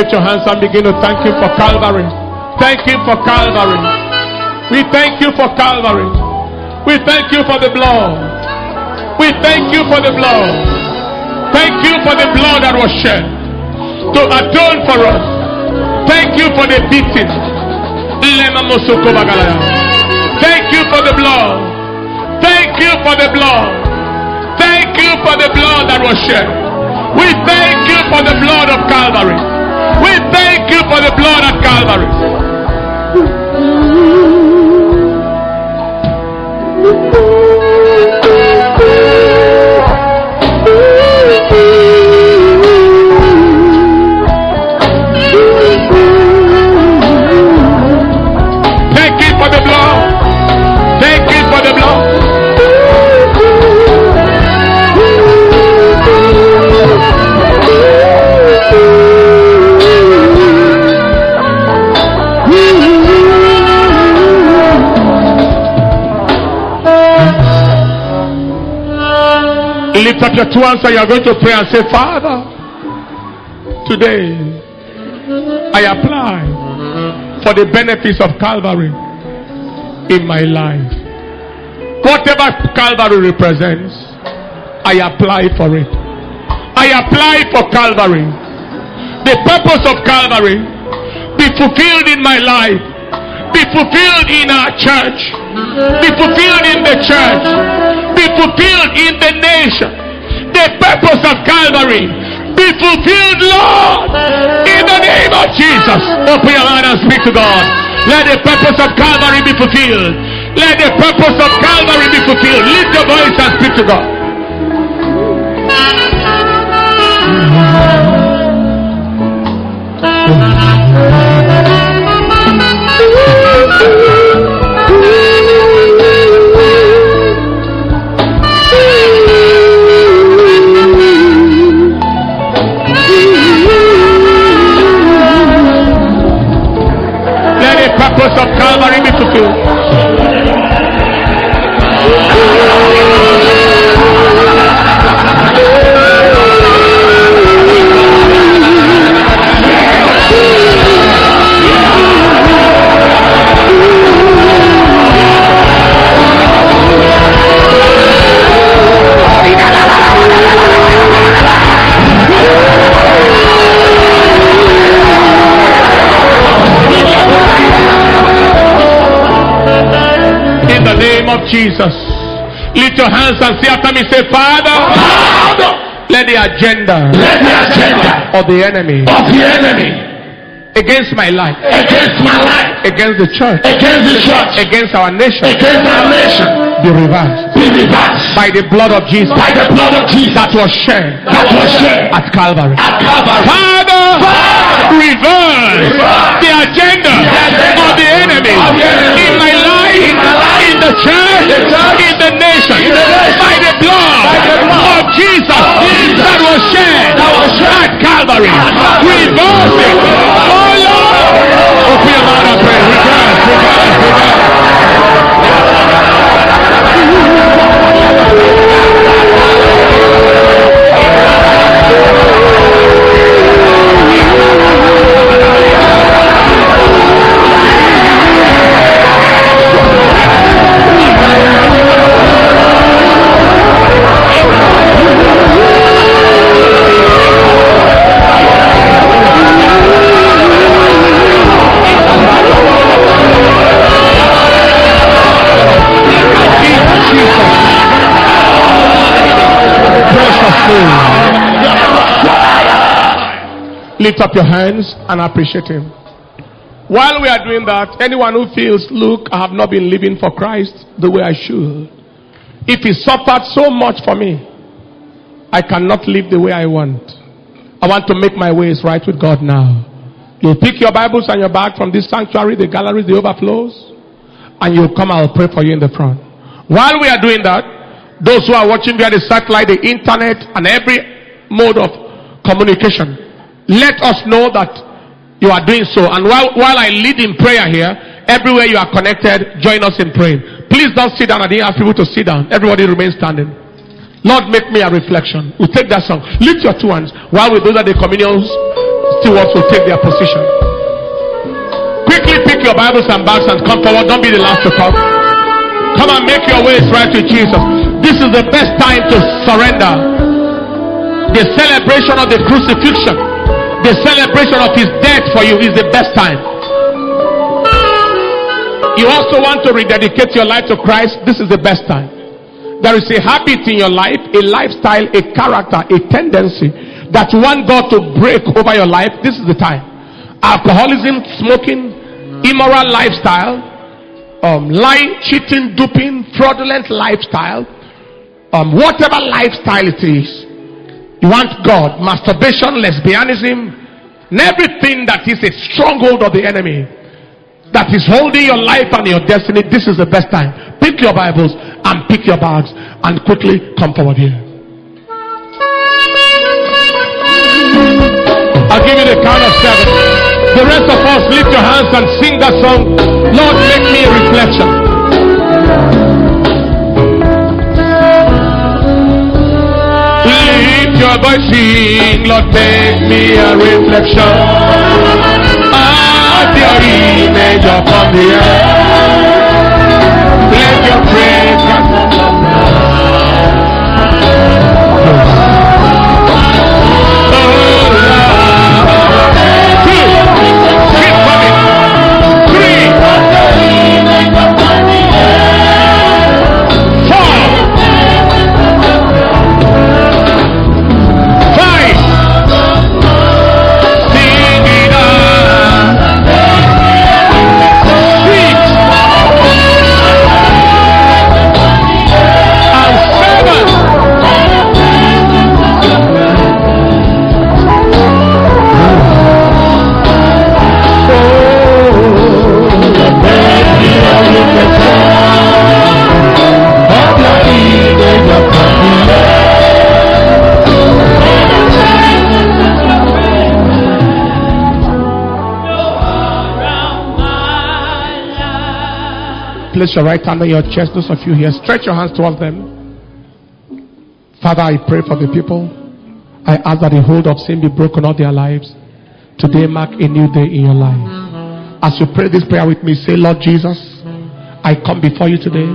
Lift your hands and begin to thank Him for Calvary. Thank Him for Calvary. We thank you for Calvary. We thank you for the blood. We thank you for the blood. Thank you for the blood that was shed to atone for us. Thank you for the beating. Thank you for the blood. Thank you for the blood. Thank you for the blood that was shed. We thank you for the blood of Calvary. We thank you for the blood at Calvary. Thank you for the blood. Thank you for the blood. Lift up your two hands and you are going to pray and say, Father, today I apply for the benefits of Calvary in my life. Whatever Calvary represents, I apply for it. I apply for Calvary. The purpose of Calvary be fulfilled in my life, be fulfilled in our church, be fulfilled in the church, be fulfilled in the nation. The purpose of Calvary be fulfilled, Lord, in the name of Jesus. Open your mouth and speak to God. Let the purpose of Calvary be fulfilled. Let the purpose of Calvary be fulfilled. Lift your voice and speak to God. Purpose of Calvary be fulfilled. Jesus, lift your hands and say after me, say, Father, Father, let the agenda, let the agenda of the enemy, of the enemy against my life, against my life, against the church, against the church, against our nation, against our nation, be reversed, be reversed by the blood of Jesus, by the blood of Jesus that was shed, that was shed at Calvary. At Calvary. Father, Father, reverse, reverse the agenda, the agenda of the enemy, of the enemy in my life, in, my life, in the church, the church in the nation, in the nation, by the blood, by the blood of Jesus, of Jesus that was shed, that was shed at Calvary. at Calvary. Reverse it. Oh Lord, open your mouth and pray. Reverse, reverse, reverse. Lift up your hands and appreciate Him. While we are doing that, anyone who feels, look, I have not been living for Christ the way I should. If He suffered so much for me, I cannot live the way I want. I want to make my ways right with God now. You'll pick your Bibles and your bag from this sanctuary, the galleries, the overflows, and you'll come, I'll pray for you in the front. While we are doing that, those who are watching via the satellite, the internet, and every mode of communication, let us know that you are doing so. And while, while I lead in prayer here, everywhere you are connected, join us in praying. Please don't sit down. I didn't ask people to sit down. Everybody remain standing. Lord, make me a reflection. We take that song. Lift your two hands while we do that, the communion Stewards will take their position. Quickly pick your Bibles and bags and come forward. Don't be the last to come. Come and make your ways right to Jesus. This is the best time to surrender. The celebration of the crucifixion, the celebration of his death for you is the best time. You also want to rededicate your life to Christ. This is the best time. There is a habit in your life, a lifestyle, a character, a tendency that you want God to break over your life. This is the time. Alcoholism, smoking, immoral lifestyle, um, lying, cheating, duping, fraudulent lifestyle, um, whatever lifestyle it is. You want God, masturbation, lesbianism, and everything that is a stronghold of the enemy that is holding your life and your destiny. This is the best time. Pick your Bibles and pick your bags and quickly come forward here. I'll give you the count of seven. The rest of us, lift your hands and sing that song. Lord, make me a reflection. Lift your voice, sing, Lord, make me a reflection of your image upon the earth. Let your praise come. Place your right hand on your chest. Those of you here, stretch your hands towards them. Father, I pray for the people. I ask that the hold of sin be broken off their lives. Today mark a new day in your life. As you pray this prayer with me, say, Lord Jesus, I come before you today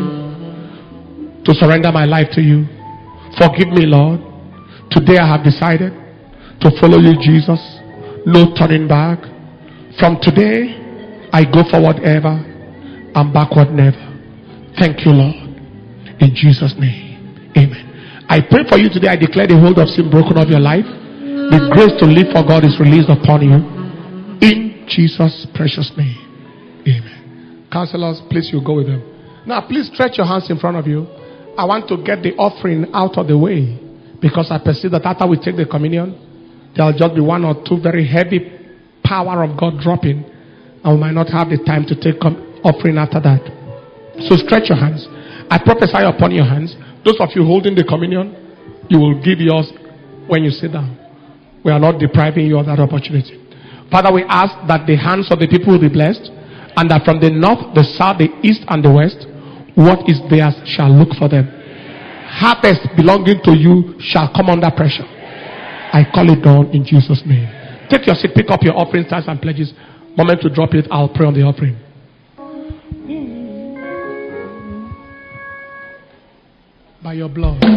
to surrender my life to you. Forgive me, Lord. Today I have decided to follow you, Jesus. No turning back. From today, I go forward ever and backward never. Thank you, Lord. In Jesus' name, amen. I pray for you today. I declare the hold of sin broken off your life. The grace to live for God is released upon you. In Jesus' precious name, amen. Counselors, please, you go with them. Now, please stretch your hands in front of you. I want to get the offering out of the way, because I perceive that after we take the communion, there will just be one or two very heavy power of God dropping, and we might not have the time to take com- offering after that. So stretch your hands. I prophesy upon your hands. Those of you holding the communion, you will give yours when you sit down. We are not depriving you of that opportunity. Father, we ask that the hands of the people will be blessed, and that from the north, the south, the east, and the west, what is theirs shall look for them. Harvest belonging to you shall come under pressure. I call it down in Jesus' name. Take your seat, pick up your offering tithes and pledges. Moment to drop it, I'll pray on the offering. By your blood. By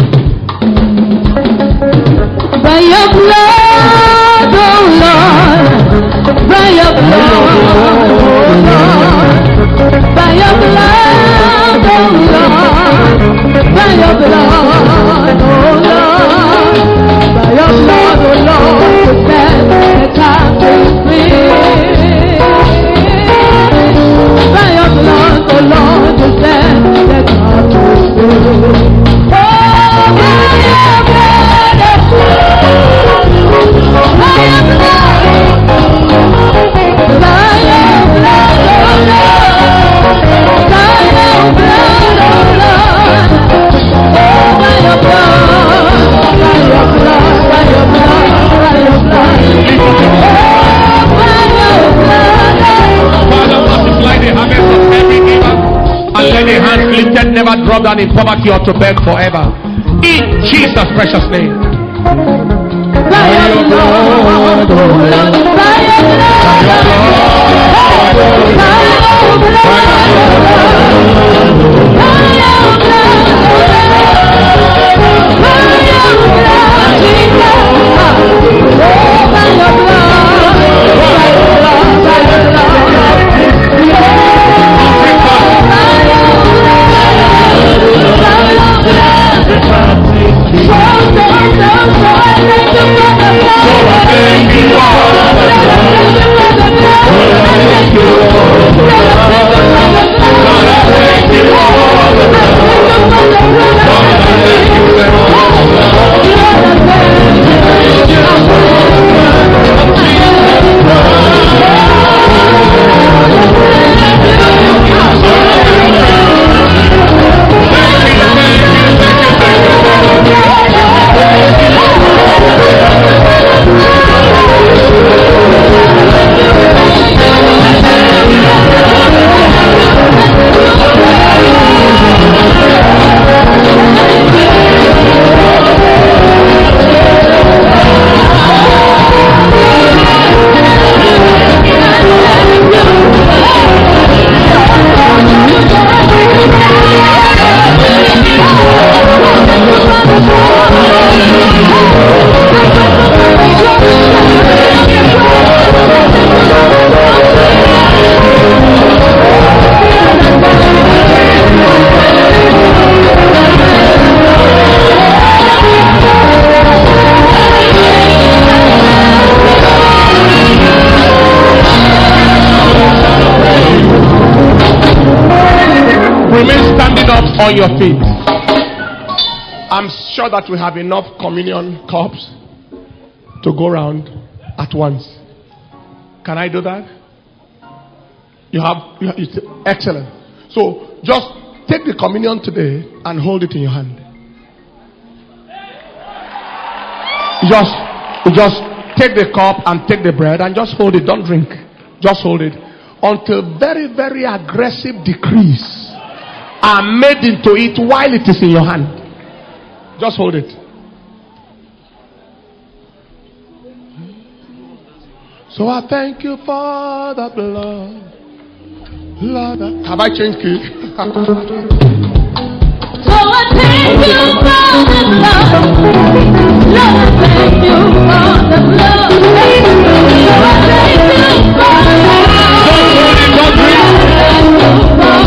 your blood, oh Lord. By your blood, oh Lord. By your blood, oh Lord. By your blood, oh Lord. By your blood, oh Lord. Set the captives free. By your blood, oh Lord, to set the captives free. Lifted, never drop down in poverty or to beg forever. In Jesus' precious name. By your blood, On your feet. I'm sure that we have enough communion cups to go around at once. Can I do that? You have, you have it's excellent. So just take the communion today and hold it in your hand. Just, just take the cup and take the bread and just hold it. Don't drink. Just hold it until very, very aggressive decrees are made into it while it is in your hand. Just hold it. So I thank you for the blood. Lord, have I changed key? So I thank you for the blood. Lord, I thank you for the blood. So I thank you for the blood. Don't hold it, don't drink.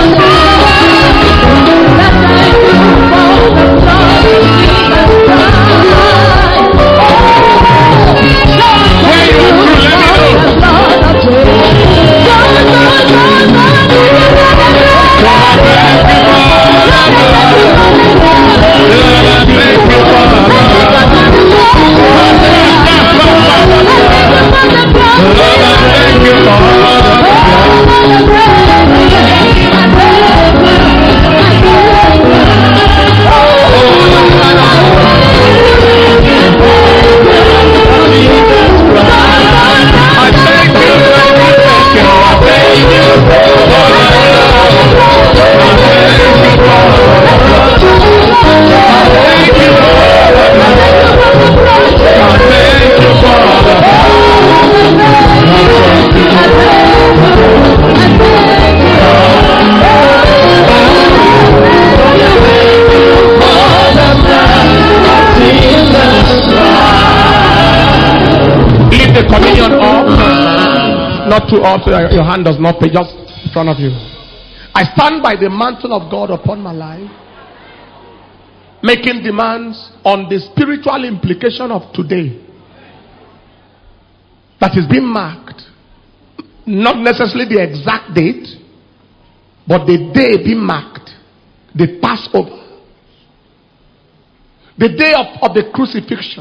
Not too off so your hand does not pay, just in front of you. I stand by the mantle of God upon my life, making demands on the spiritual implication of today that is being marked. Not necessarily the exact date, but the day being marked, the Passover, the day of, of the crucifixion.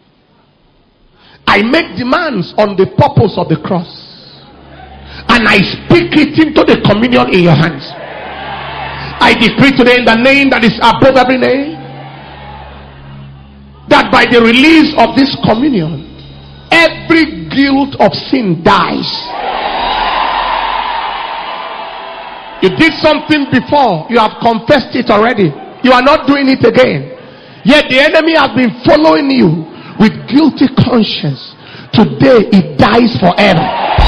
I make demands on the purpose of the cross. And I speak it into the communion in your hands. I decree today in the name that is above every name, that by the release of this communion, every guilt of sin dies. You did something before, you have confessed it already. You are not doing it again. Yet the enemy has been following you with guilty conscience today it dies forever.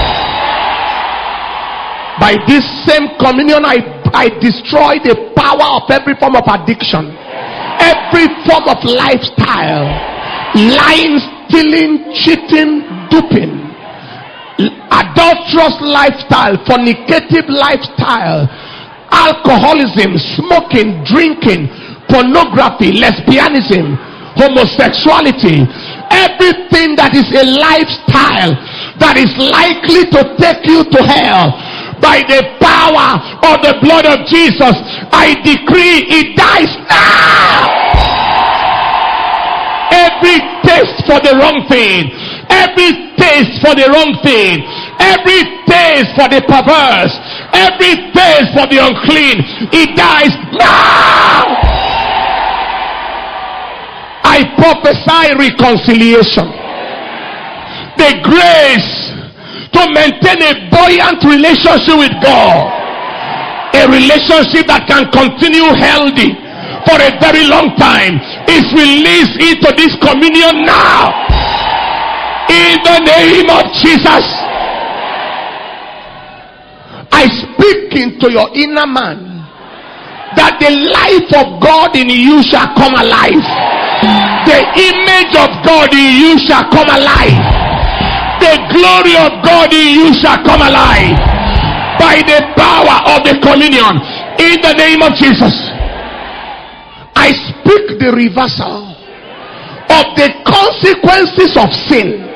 By this same communion, I, I destroy the power of every form of addiction, every form of lifestyle, lying, stealing, cheating, duping, adulterous lifestyle, fornicative lifestyle, alcoholism, smoking, drinking, pornography, lesbianism, homosexuality, everything that is a lifestyle that is likely to take you to hell. By the power of the blood of Jesus, I decree it dies now. Every taste for the wrong thing, every taste for the wrong thing, every taste for the perverse, every taste for the unclean, it dies now. I prophesy reconciliation. The grace to maintain a buoyant relationship with God, a relationship that can continue healthy for a very long time, is released into this communion now. In the name of Jesus, I speak into your inner man that the life of God in you shall come alive. The image of God in you shall come alive. The glory of God in you shall come alive by the power of the communion. In the name of Jesus, I speak the reversal of the consequences of sin.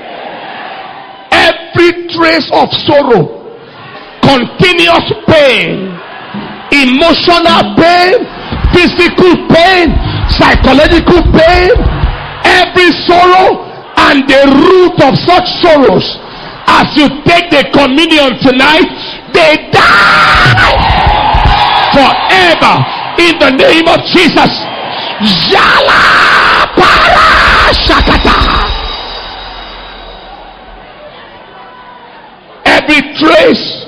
Every trace of sorrow, continuous pain, emotional pain, physical pain, psychological pain, every sorrow and the root of such sorrows, as you take the communion tonight, they die forever in the name of Jesus. Jala para shakata. Every trace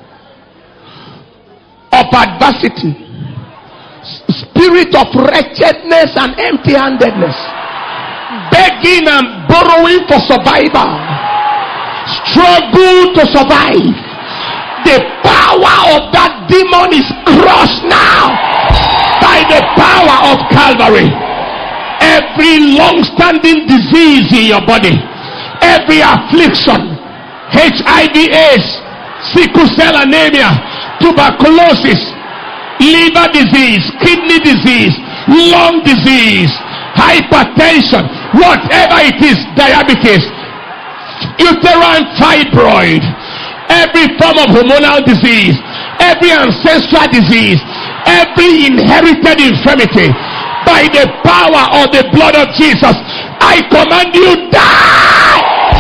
of adversity, spirit of wretchedness and empty-handedness, begging and borrowing for survival, struggle to survive, the power of that demon is crushed now by the power of Calvary. Every long-standing disease in your body, every affliction, H I V AIDS, sickle cell anemia, tuberculosis, liver disease, kidney disease, lung disease, hypertension, whatever it is, diabetes, uterine fibroid, every form of hormonal disease, every ancestral disease, every inherited infirmity, by the power of the blood of Jesus, I command you, die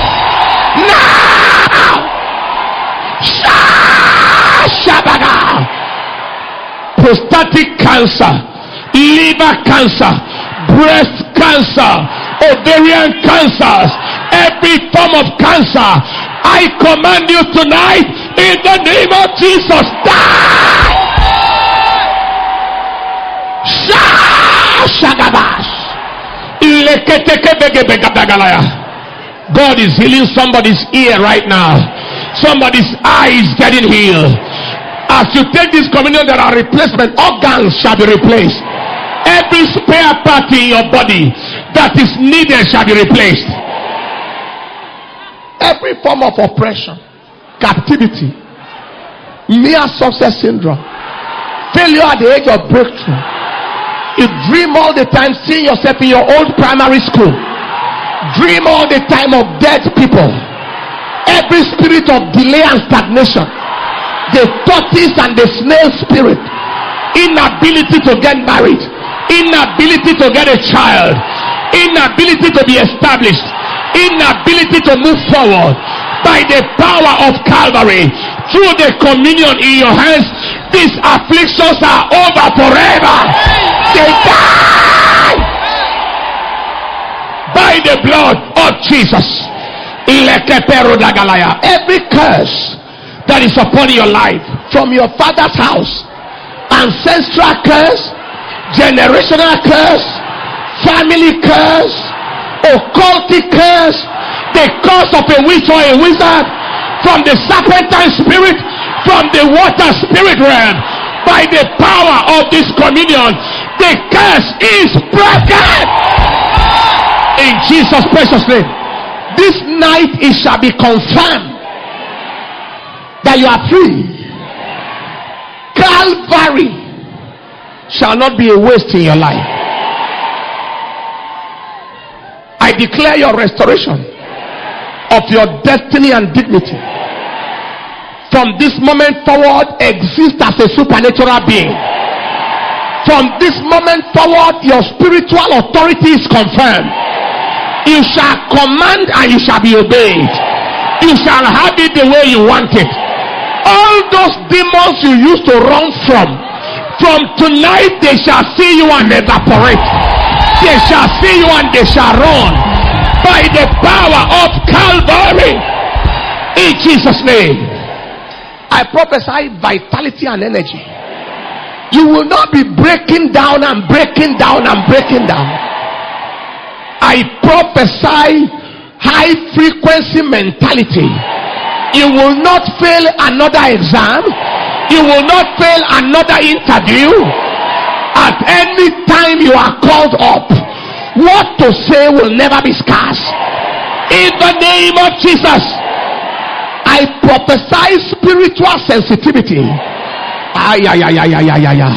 now. Shabaga. Prostatic cancer, liver cancer, breast cancer, ovarian cancers, every form of cancer, I command you tonight in the name of Jesus, die. God is healing somebody's ear right now. Somebody's eye is getting healed. As you take this communion, there are replacement organs shall be replaced. Every spare part in your body that is needed shall be replaced. Every form of oppression, captivity, mere success syndrome, failure at the age of breakthrough. You dream all the time seeing yourself in your old primary school. Dream all the time of dead people. Every spirit of delay and stagnation, the tortoise and the snail spirit, inability to get married, inability to get a child, inability to be established, inability to move forward, by the power of Calvary, through the communion in your hands, these afflictions are over forever. They die by the blood of Jesus. Every curse that is upon your life, from your father's house, ancestral curse, generational curse, family curse, occultic curse, the curse of a witch or a wizard, from the serpentine spirit, from the water spirit realm, by the power of this communion, the curse is broken in Jesus' precious name. This night it shall be confirmed that you are free. Calvary shall not be a waste in your life. I declare your restoration of your destiny and dignity. From this moment forward, exist as a supernatural being. From this moment forward, your spiritual authority is confirmed. You shall command and you shall be obeyed. You shall have it the way you want it. All those demons you used to run from, from tonight they shall see you and evaporate. They shall see you and they shall run by the power of Calvary. In Jesus' name, I prophesy vitality and energy. You will not be breaking down and breaking down and breaking down. I prophesy high frequency mentality. You will not fail another exam. You will not fail another interview. At any time you are called up, what to say will never be scarce. In the name of Jesus, I prophesy spiritual sensitivity. Ay, ay, ay, ay, ay, ay, ay.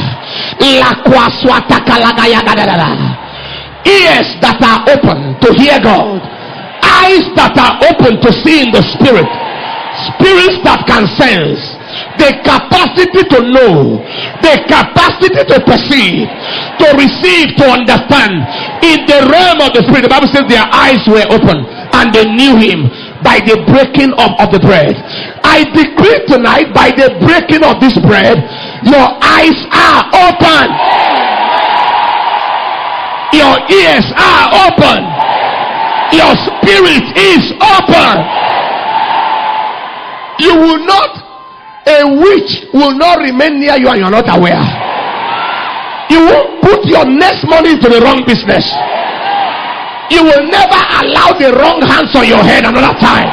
Ears that are open to hear God. Eyes that are open to see in the spirit. Spirits that can sense, the capacity to know, the capacity to perceive, to receive, to understand. In the realm of the spirit, the Bible says their eyes were open and they knew him by the breaking of, of the bread. I decree tonight, by the breaking of this bread, your eyes are open, your ears are open, your spirit is open. You will not, a witch will not remain near you and you are not aware. You won't put your next money into the wrong business. You will never allow the wrong hands on your head another time.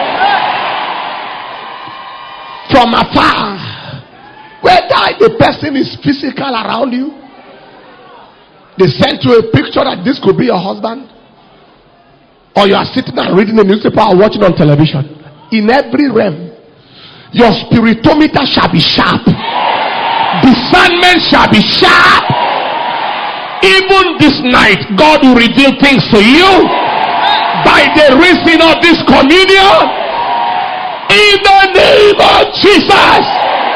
From afar, whether the person is physical around you, they sent you a picture that this could be your husband, or you are sitting and reading the newspaper or watching on television. In every realm, your spiritometer shall be sharp. Discernment shall be sharp. Even this night, God will reveal things to you by the reason of this communion. In the name of Jesus.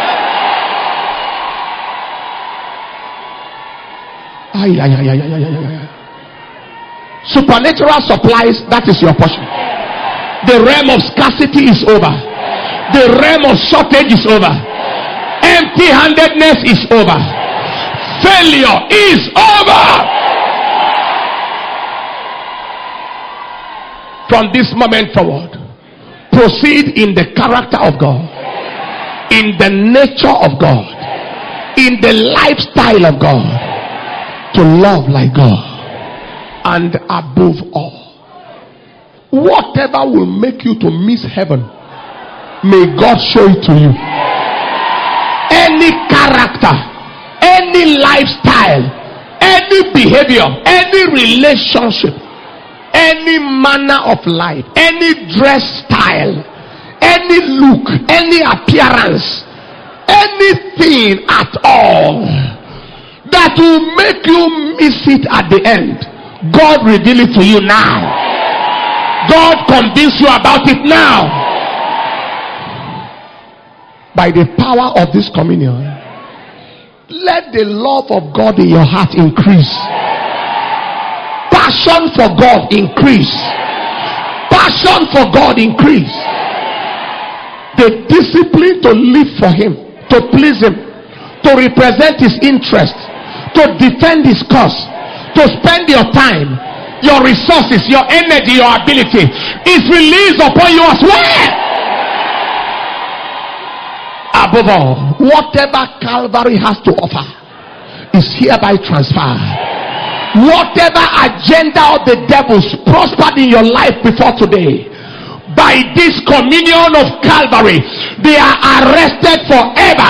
Ay, ay, ay, ay, ay, ay, ay, ay. Supernatural supplies, that is your portion. The realm of scarcity is over. The realm of shortage is over. Empty-handedness is over. Failure is over. From this moment forward, proceed in the character of God, in the nature of God, in the lifestyle of God, to love like God, and above all, whatever will make you to miss heaven, may God show it to you. Any character, any lifestyle, any behavior, any relationship, any manner of life, any dress style, any look, any appearance, anything at all that will make you miss it at the end, God reveal it to you now. God convince you about it now. By the power of this communion, let the love of God in your heart increase. Passion for God increase. Passion for God increase. The discipline to live for him, to please him, to represent his interest, to defend his cause, to spend your time, your resources, your energy, your ability is released upon you as well. Above all, whatever Calvary has to offer is hereby transferred. Whatever agenda of the devils prospered in your life before today, by this communion of Calvary, they are arrested forever.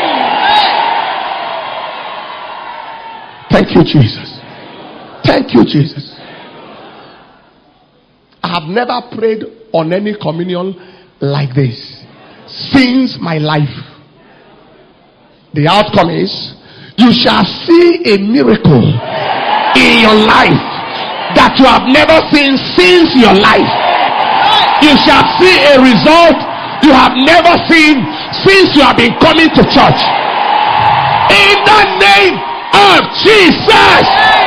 Thank you, Jesus. Thank you, Jesus. I have never prayed on any communion like this since my life. The outcome is you shall see a miracle in your life that you have never seen since your life. You shall see a result you have never seen since you have been coming to church. In the name of Jesus.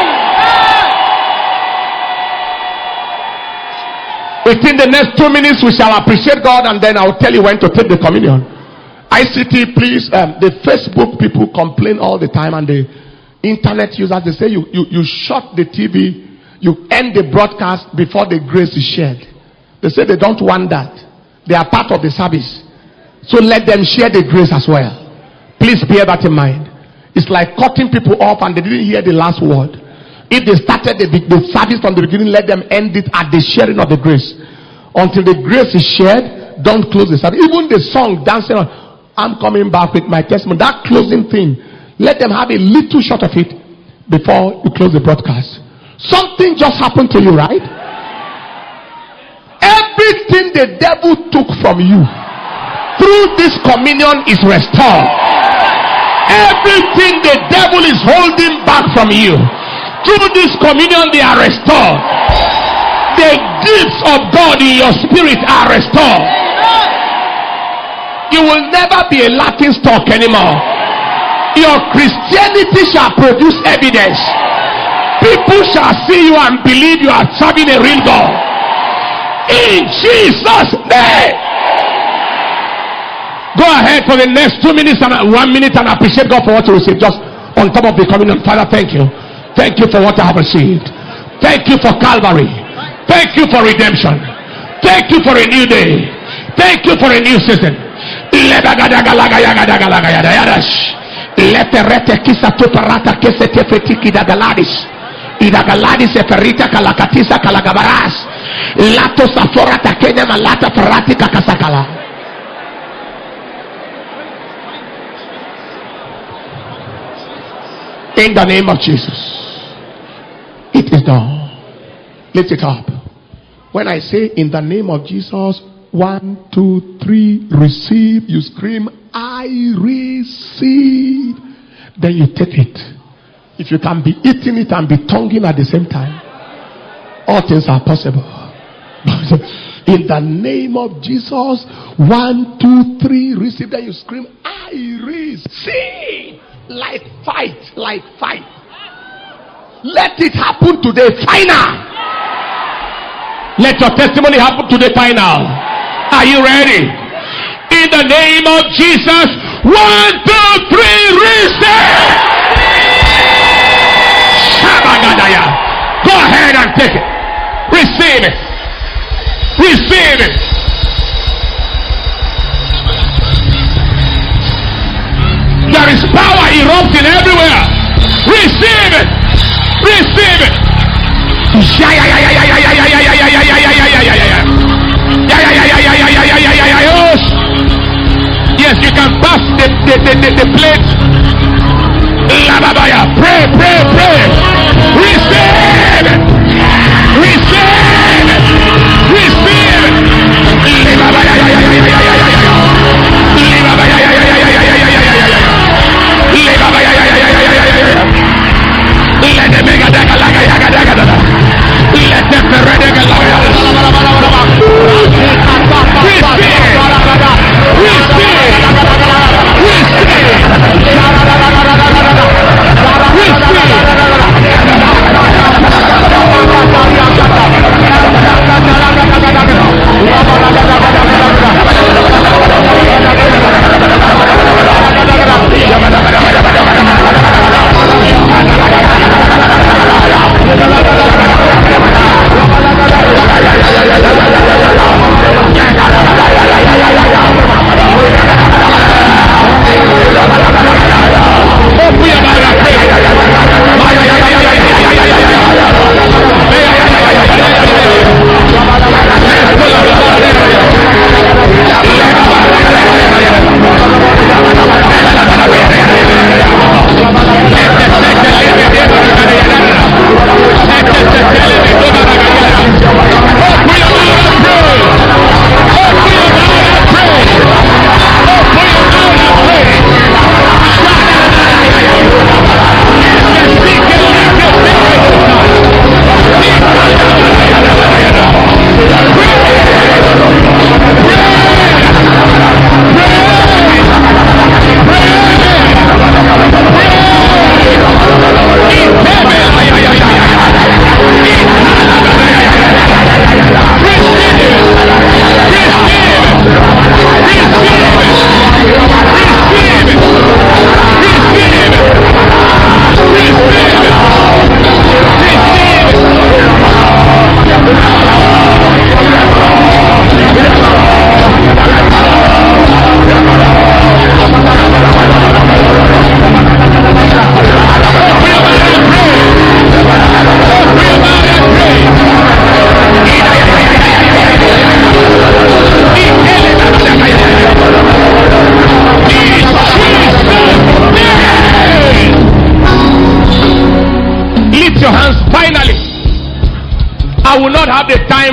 Within the next two minutes, we shall appreciate God, and then I'll tell you when to take the communion. I C T, please. Um, the Facebook people complain all the time, and the internet users, they say you, you, you shut the T V, you end the broadcast before the grace is shared. They say they don't want that. They are part of the service. So let them share the grace as well. Please bear that in mind. It's like cutting people off and they didn't hear the last word. If they started the, the service from the beginning, let them end it at the sharing of the grace. Until the grace is shared, don't close the service. Even the song, dancing on, I'm coming back with my testimony, that closing thing, let them have a little shot of it before you close the broadcast. Something just happened to you, right? Everything the devil took from you through this communion is restored. Everything the devil is holding back from you, through this communion they are restored. The gifts of God in your spirit are restored. You will never be a laughing stock anymore. Your Christianity shall produce evidence. People shall see you and believe you are serving a real God. In Jesus' name. Go ahead for the next two minutes and one minute and appreciate God for what you received. Just on top of the communion. Father, thank you. Thank you for what I have received. Thank you for Calvary. Thank you for redemption. Thank you for a new day. Thank you for a new season. In the name of Jesus. It is done. Lift it up. When I say in the name of Jesus, one, two, three, receive, you scream, I receive. Then you take it. If you can be eating it and be tonguing at the same time, all things are possible. In the name of Jesus, one, two, three, receive. Then you scream, I receive. Like fight, like fight. Let it happen today, final. Let your testimony happen today, final. Are you ready? In the name of Jesus, one, two, three, receive. Shabagadaya. Go ahead and take it. Receive it. Receive it. There is power erupting everywhere. Receive it. Receive it. Yes, you can pass the, the, the, the, the plate. Pray, pray, pray. Receive it. Receive it. Receive it. Let them make a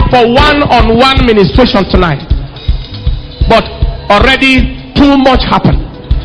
for one-on-one ministration tonight. But already too much happened.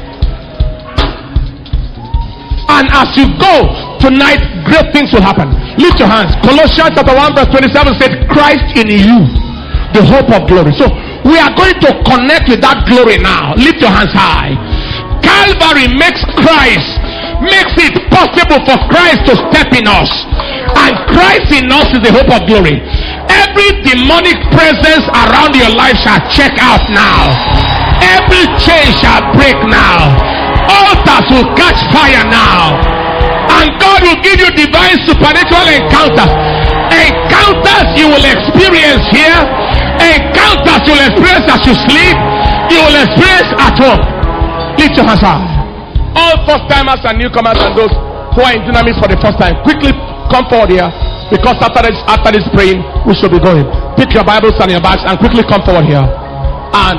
And as you go tonight, great things will happen. Lift your hands. Colossians chapter one verse twenty-seven said, Christ in you, the hope of glory. So we are going to connect with that glory now. Lift your hands high. Calvary makes Christ, makes it possible for Christ to step in us. And Christ in us is the hope of glory. Every demonic presence around your life shall check out now. Every chain shall break now. Altars will catch fire now. And God will give you divine supernatural encounters. Encounters you will experience here. Encounters you will experience as you sleep. You will experience at home. Lift your hands high. All first timers and newcomers and those who are in Dunamis for the first time, quickly come forward here. Because after this, after this praying, we should be going. Pick your Bibles and your bags and quickly come forward here. And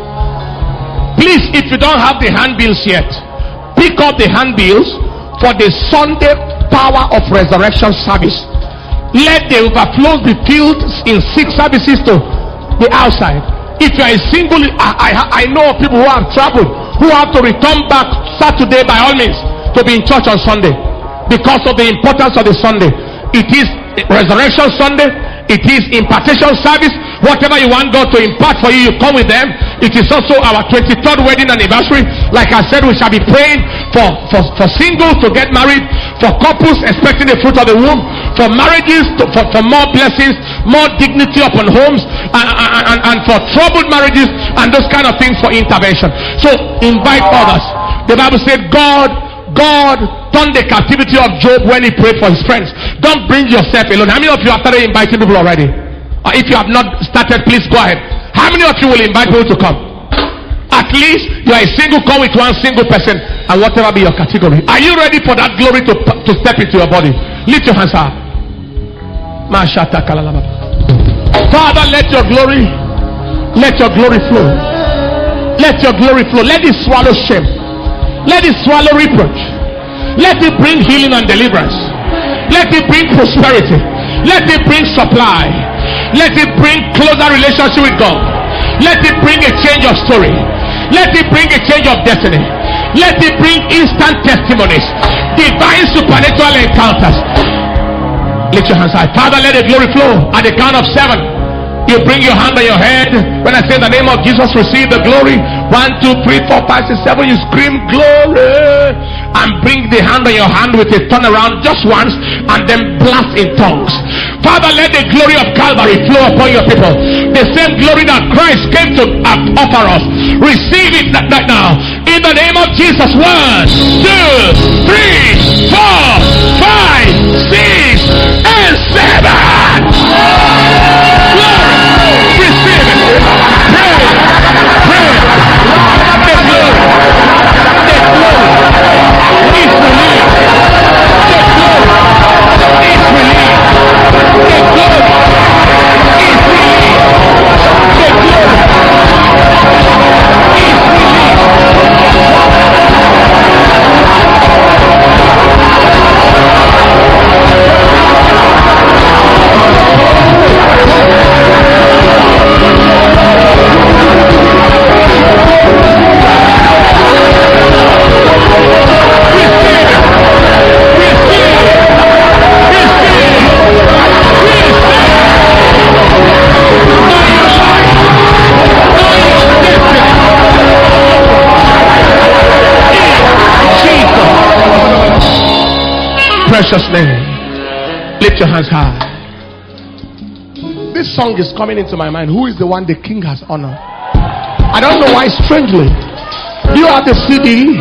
please, if you don't have the handbills yet, pick up the handbills for the Sunday Power of Resurrection service. Let the overflows be filled in six services to the outside. If you are a single, I, I, I know of people who have traveled, who have to return back Saturday by all means to be in church on Sunday because of the importance of the Sunday. It is Resurrection Sunday. It is impartation service. Whatever you want God to impart for you, you come with them. It is also our twenty-third wedding anniversary. Like I said, we shall be praying for, for, for singles to get married, for couples expecting the fruit of the womb, for marriages, to, for, for more blessings, more dignity upon homes, and, and, and for troubled marriages, and those kind of things for intervention. So invite others. The Bible said God God turned the captivity of Job when he prayed for his friends. Don't bring yourself alone. How many of you have started inviting people already? Or if you have not started, please go ahead. How many of you will invite people to come? At least you are a single, come with one single person, and whatever be your category. Are you ready for that glory to, to step into your body? Lift your hands up. Father, let your glory, let your glory flow. Let your glory flow. Let it swallow shame. Let it swallow reproach. Let it bring healing and deliverance. Let it bring prosperity. Let it bring supply. Let it bring closer relationship with God. Let it bring a change of story. Let it bring a change of destiny. Let it bring instant testimonies. Divine supernatural encounters. Lift your hands high. Father, let the glory flow at the count of seven. You bring your hand on your head. When I say the name of Jesus, receive the glory. One, two, three, four, five, six, seven. You scream glory. And bring the hand on your hand with a turnaround just once. And then blast in tongues. Father, let the glory of Calvary flow upon your people. The same glory that Christ came to offer us. Receive it right now. In the name of Jesus. One, two, three, four, five, six, and seven. Glory. Receive it. Pray. Pray. The glory. The glory is released. The glory is released. The glory is released. The glory is precious name. Lift your hands high. This song is coming into my mind. Who is the one the king has honored? I don't know why, strangely. Do you have the C D?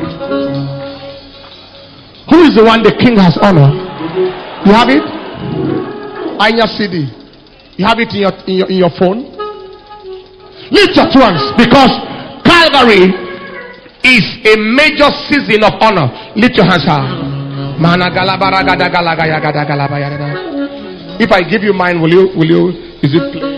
Who is the one the king has honored? You have it? In your C D. You have it in your, in your, in your phone? Lift your hands, because Calvary is a major season of honor. Lift your hands high. If I give you mine, will you, will you, is it play?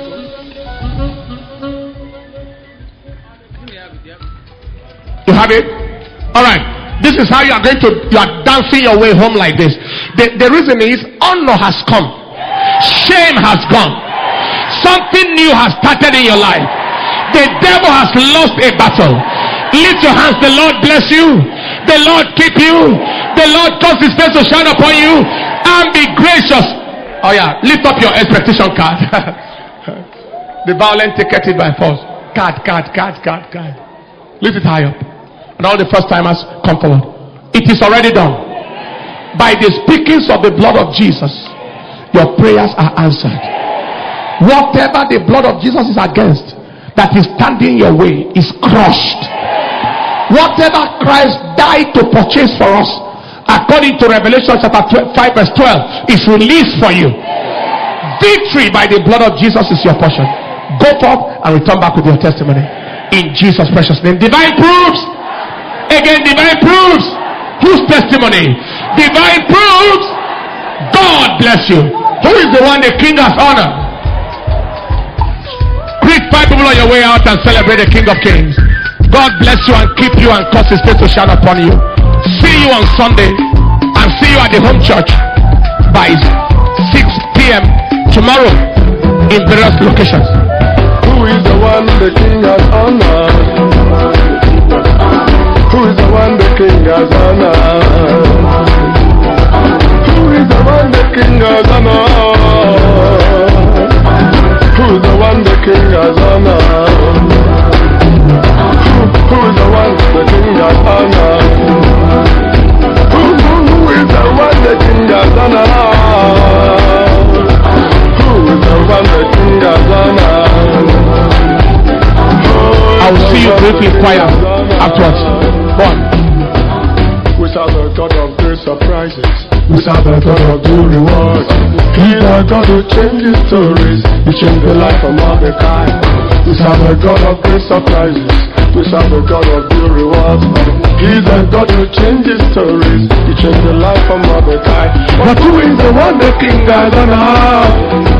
You have it? Alright. This is how you are going to, you are dancing your way home like this. The, the reason is, honor has come. Shame has gone. Something new has started in your life. The devil has lost a battle. Lift your hands. The Lord bless you. The Lord keep you. The Lord cause his face to shine upon you and be gracious. Oh yeah, lift up your expectation card. The violent take it by force. Card, card, card, card, card. Lift it high up. And all the first timers come forward. It is already done. By the speakings of the blood of Jesus, your prayers are answered. Whatever the blood of Jesus is against that is standing your way is crushed. Whatever Christ died to purchase for us, according to Revelation chapter five verse twelve, is released for you. Victory by the blood of Jesus is your portion. Go forth and return back with your testimony in Jesus' precious name. Divine proofs. Again, divine proofs. Whose testimony? Divine proofs. God bless you. Who is the one the King has honored? Greet five people on your way out and celebrate the King of Kings. God bless you and keep you and cause his face to shine upon you. See you on Sunday and see you at the home church by six p.m. tomorrow in various locations. Who is the one the King has honored? Who is the one the King has honored? Who is the one the King has honored? Who is the one the King has honored? Who is the one the King has honored? Who, who, who is the one the King has honored? Who is the one the King has honored? I will see you briefly choir afterwards. Go on. We serve a God of great surprises. We serve a God of due rewards. He's a God who changes stories. He changed the life of Mordecai. We serve a God of great surprises. We serve a God of due rewards. He's a God who changes stories. He changed the life of Mordecai. But who is the one the King has honored?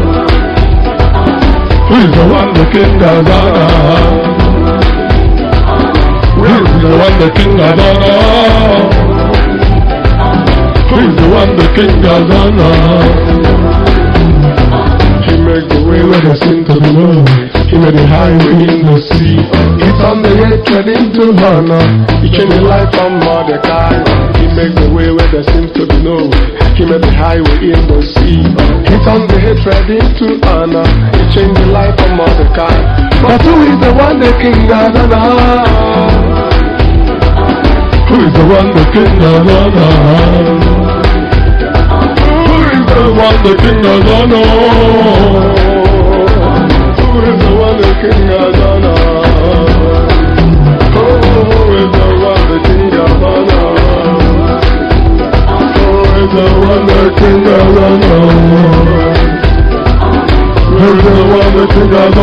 Who is the one the King has honored? Who is the one the King has honored? Who is the one the King has honored? He made the way where there seemed to be no way. He made the highway in the sea. He turned the hatred into honor. He changed the life of Mordecai. He made the way where there seems to be no way. He made the highway in the sea. He turned the hatred into honor. He changed the life of Mordecai. But who is the one the King has honored? Who is the one the King has honored? Who is the one the King has honored? Who is the one the King has honored? Who is the one the King has honored? Who is the one the King has honored? Who is the one the King has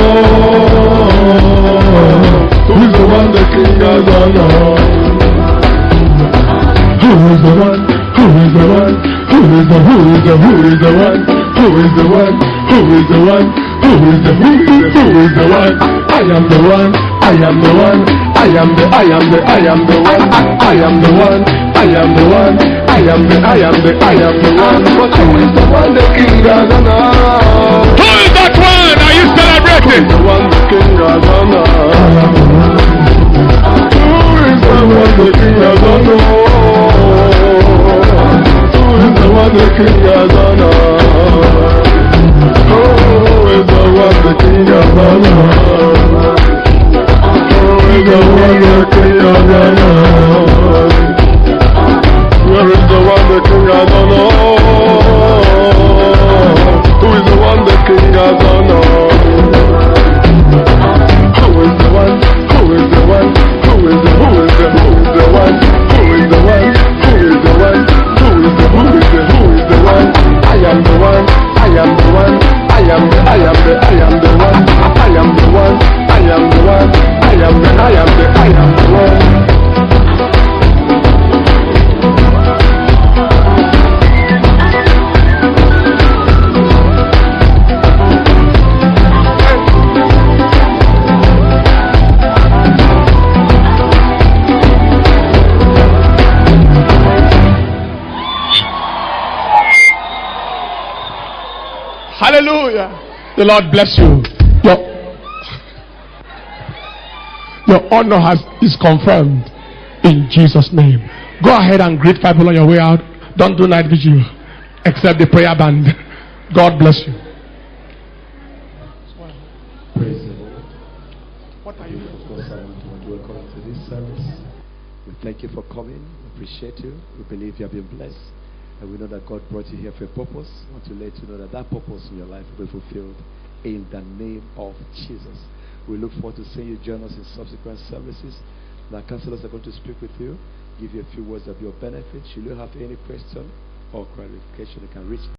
honored? Who is the one the King has honored? Who is the one? Who is the one? Who is the who is the who is the one? Who is the one? Who is the one? Who is the who is the who is the one? I am the one. I am the one. I am the I am the I am the one. I am the one. I am the one. I am the I am the I am the one. But who is the one the King has honored? Who is that one? Are you celebrating? The one the King has honored. Who is the one the King has honored? The one the King has honored. Who is the one the King has honored? Who is the one the King has honored? Where is the one the King has honored? Who is the one the King has honored? Who is the one? Who is the one? Who is the who is the who is the one? Who is the one? Who is the one? Who is the who is the who is the one? I am the one. I am the one. I am the I am the I am the one. I am the one. I am the one. I am the I am the I am the one. Hallelujah. The Lord bless you. Your, your honor has is confirmed in Jesus' name. Go ahead and greet five people on your way out. Don't do night vigil except the prayer band. God bless you. Praise the Lord. What are you? Of course, I want to welcome you to this service. We thank you for coming. We appreciate you. We believe you have been blessed. And we know that God brought you here for a purpose. We want to let you know that that purpose in your life will be fulfilled in the name of Jesus. We look forward to seeing you join us in subsequent services. Now, counselors are going to speak with you, give you a few words of your benefit. Should you have any question or clarification, you can reach